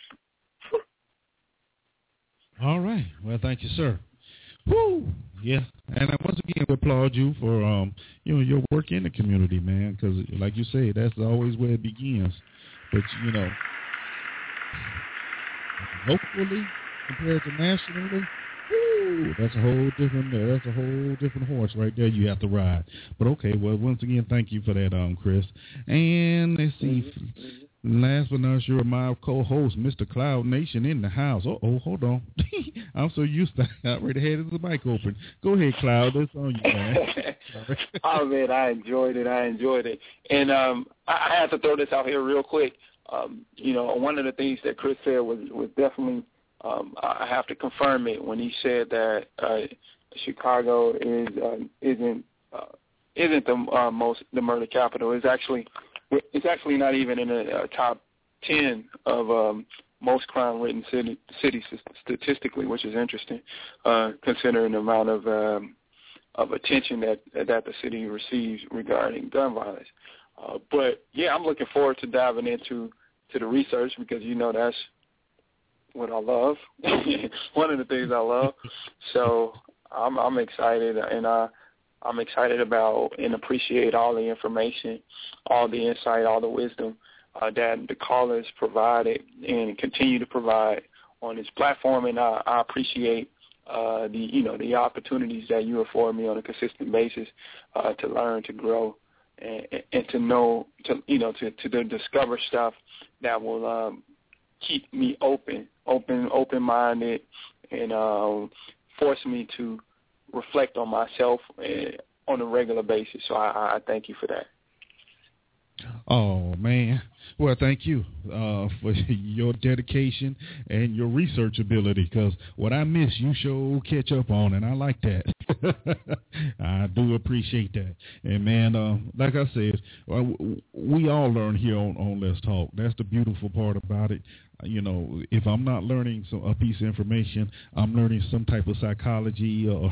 [SPEAKER 1] All right. Well, thank you, sir. Woo! Yeah. And I once again applaud you for, um, you know, your work in the community, man, because like you say, that's always where it begins. But, you know, locally compared to nationally, woo, that's a whole different, that's a whole different horse right there you have to ride. But, okay, well, once again, thank you for that, um, Chris. And let's see. Mm-hmm. Last but not sure, my co-host, Mister Cloud Nation, in the house. Uh-oh, hold on. I'm so used to I already had the mic open. Go ahead, Cloud. That's on you, man.
[SPEAKER 3] Oh, man, I enjoyed it. I enjoyed it. And um, I, I have to throw this out here real quick. Um, you know, one of the things that Chris said was, was definitely, um, I have to confirm it when he said that uh, Chicago is, uh, isn't uh, isn't the uh, most, the murder capital. It's actually... It's actually not even in the uh, top ten of um, most crime-ridden city, cities statistically, which is interesting, uh, considering the amount of um, of attention that that the city receives regarding gun violence. Uh, but yeah, I'm looking forward to diving into to the research, because you know that's what I love. One of the things I love. So I'm, I'm excited, and I. I'm excited about and appreciate all the information, all the insight, all the wisdom uh, that the callers provided and continue to provide on this platform. And I, I appreciate uh, the you know the opportunities that you afford me on a consistent basis uh, to learn, to grow, and, and to know, to you know, to, to discover stuff that will um, keep me open, open, open-minded, and uh, force me to reflect on myself uh, on a regular basis. So I, I thank you for that.
[SPEAKER 1] Oh, man. Well, thank you uh, for your dedication and your research ability, because what I miss, you sure catch up on, and I like that. I do appreciate that. And, man, uh, like I said, we all learn here on, on Let's Talk. That's the beautiful part about it. You know, if I'm not learning some, a piece of information, I'm learning some type of psychology or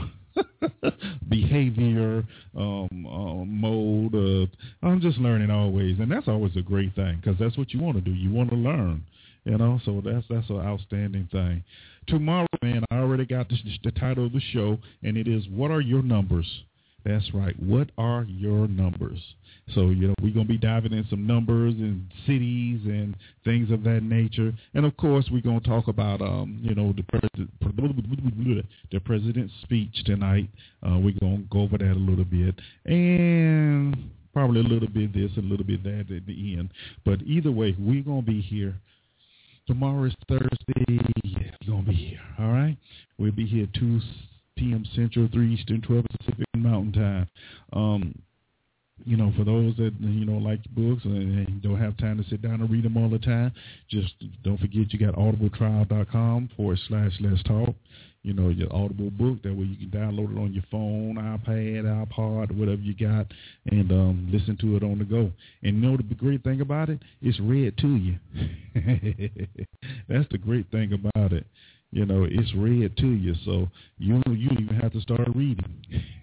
[SPEAKER 1] behavior, um, uh, mode. Uh, I'm just learning always, and that's always a great thing, because that's what you want to do. You want to learn, you know. So that's that's an outstanding thing. Tomorrow, man, I already got the, the title of the show, and it is "What Are Your Numbers?" That's right. What are your numbers? So, you know, we're going to be diving in some numbers and cities and things of that nature. And, of course, we're going to talk about, um, you know, the, president, the president's speech tonight. Uh, we're going to go over that a little bit. And probably a little bit this, a little bit that at the end. But either way, we're going to be here. Tomorrow is Thursday. Yeah, we're going to be here. All right? We'll be here two p.m. Central, three Eastern, twelve Pacific Mountain Time. Um, you know, for those that, you know, like books and don't have time to sit down and read them all the time, just don't forget you got audibletrial.com forward slash let's talk. You know, your Audible book. That way you can download it on your phone, iPad, iPod, whatever you got, and um, listen to it on the go. And you know the great thing about it? It's read to you. That's the great thing about it. You know, it's read to you, so you you don't even have to start reading.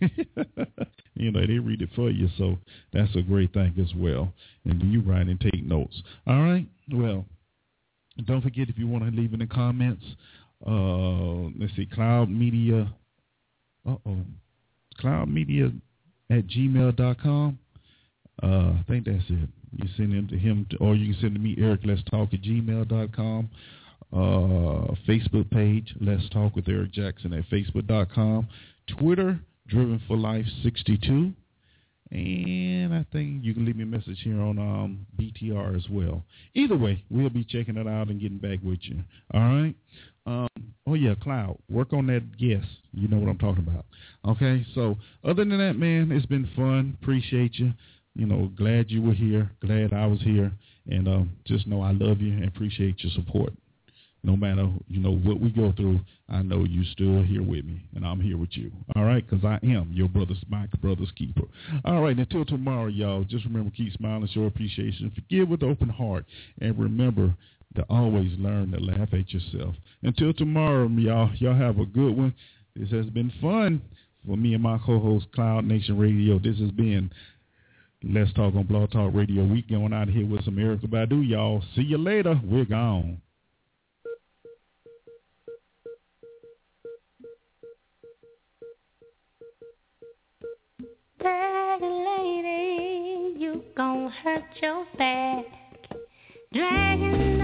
[SPEAKER 1] You know, they read it for you, so that's a great thing as well. And you write and take notes. All right? Well, don't forget, if you want to leave in the comments, uh, let's see, Cloud Media, uh-oh, Cloud Media at gmail dot com. Uh, I think that's it. You send them to him, to, or you can send to me, Eric Let's Talk at gmail dot com. Uh, Facebook page, Let's Talk with Eric Jackson at facebook dot com. Twitter, Driven for Life sixty-two. And I think you can leave me a message here on um, B T R as well. Either way, we'll be checking it out and getting back with you. All right? Um, oh, yeah, Cloud, work on that guest. You know what I'm talking about. Okay? So other than that, man, it's been fun. Appreciate you. You know, glad you were here. Glad I was here. And um, just know I love you and appreciate your support. No matter, you know, what we go through, I know you still here with me, and I'm here with you. All right, because I am your brother's, my brother's keeper. All right, until tomorrow, y'all, just remember, keep smiling, show appreciation, forgive with open heart, and remember to always learn to laugh at yourself. Until tomorrow, y'all, y'all have a good one. This has been fun for me and my co-host, Cloud Nation Radio. This has been Let's Talk on Blog Talk Radio. We going out of here with some Erykah Badu, y'all. See you later. We're gone.
[SPEAKER 12] Dragon lady, you gon' hurt your back. Dragon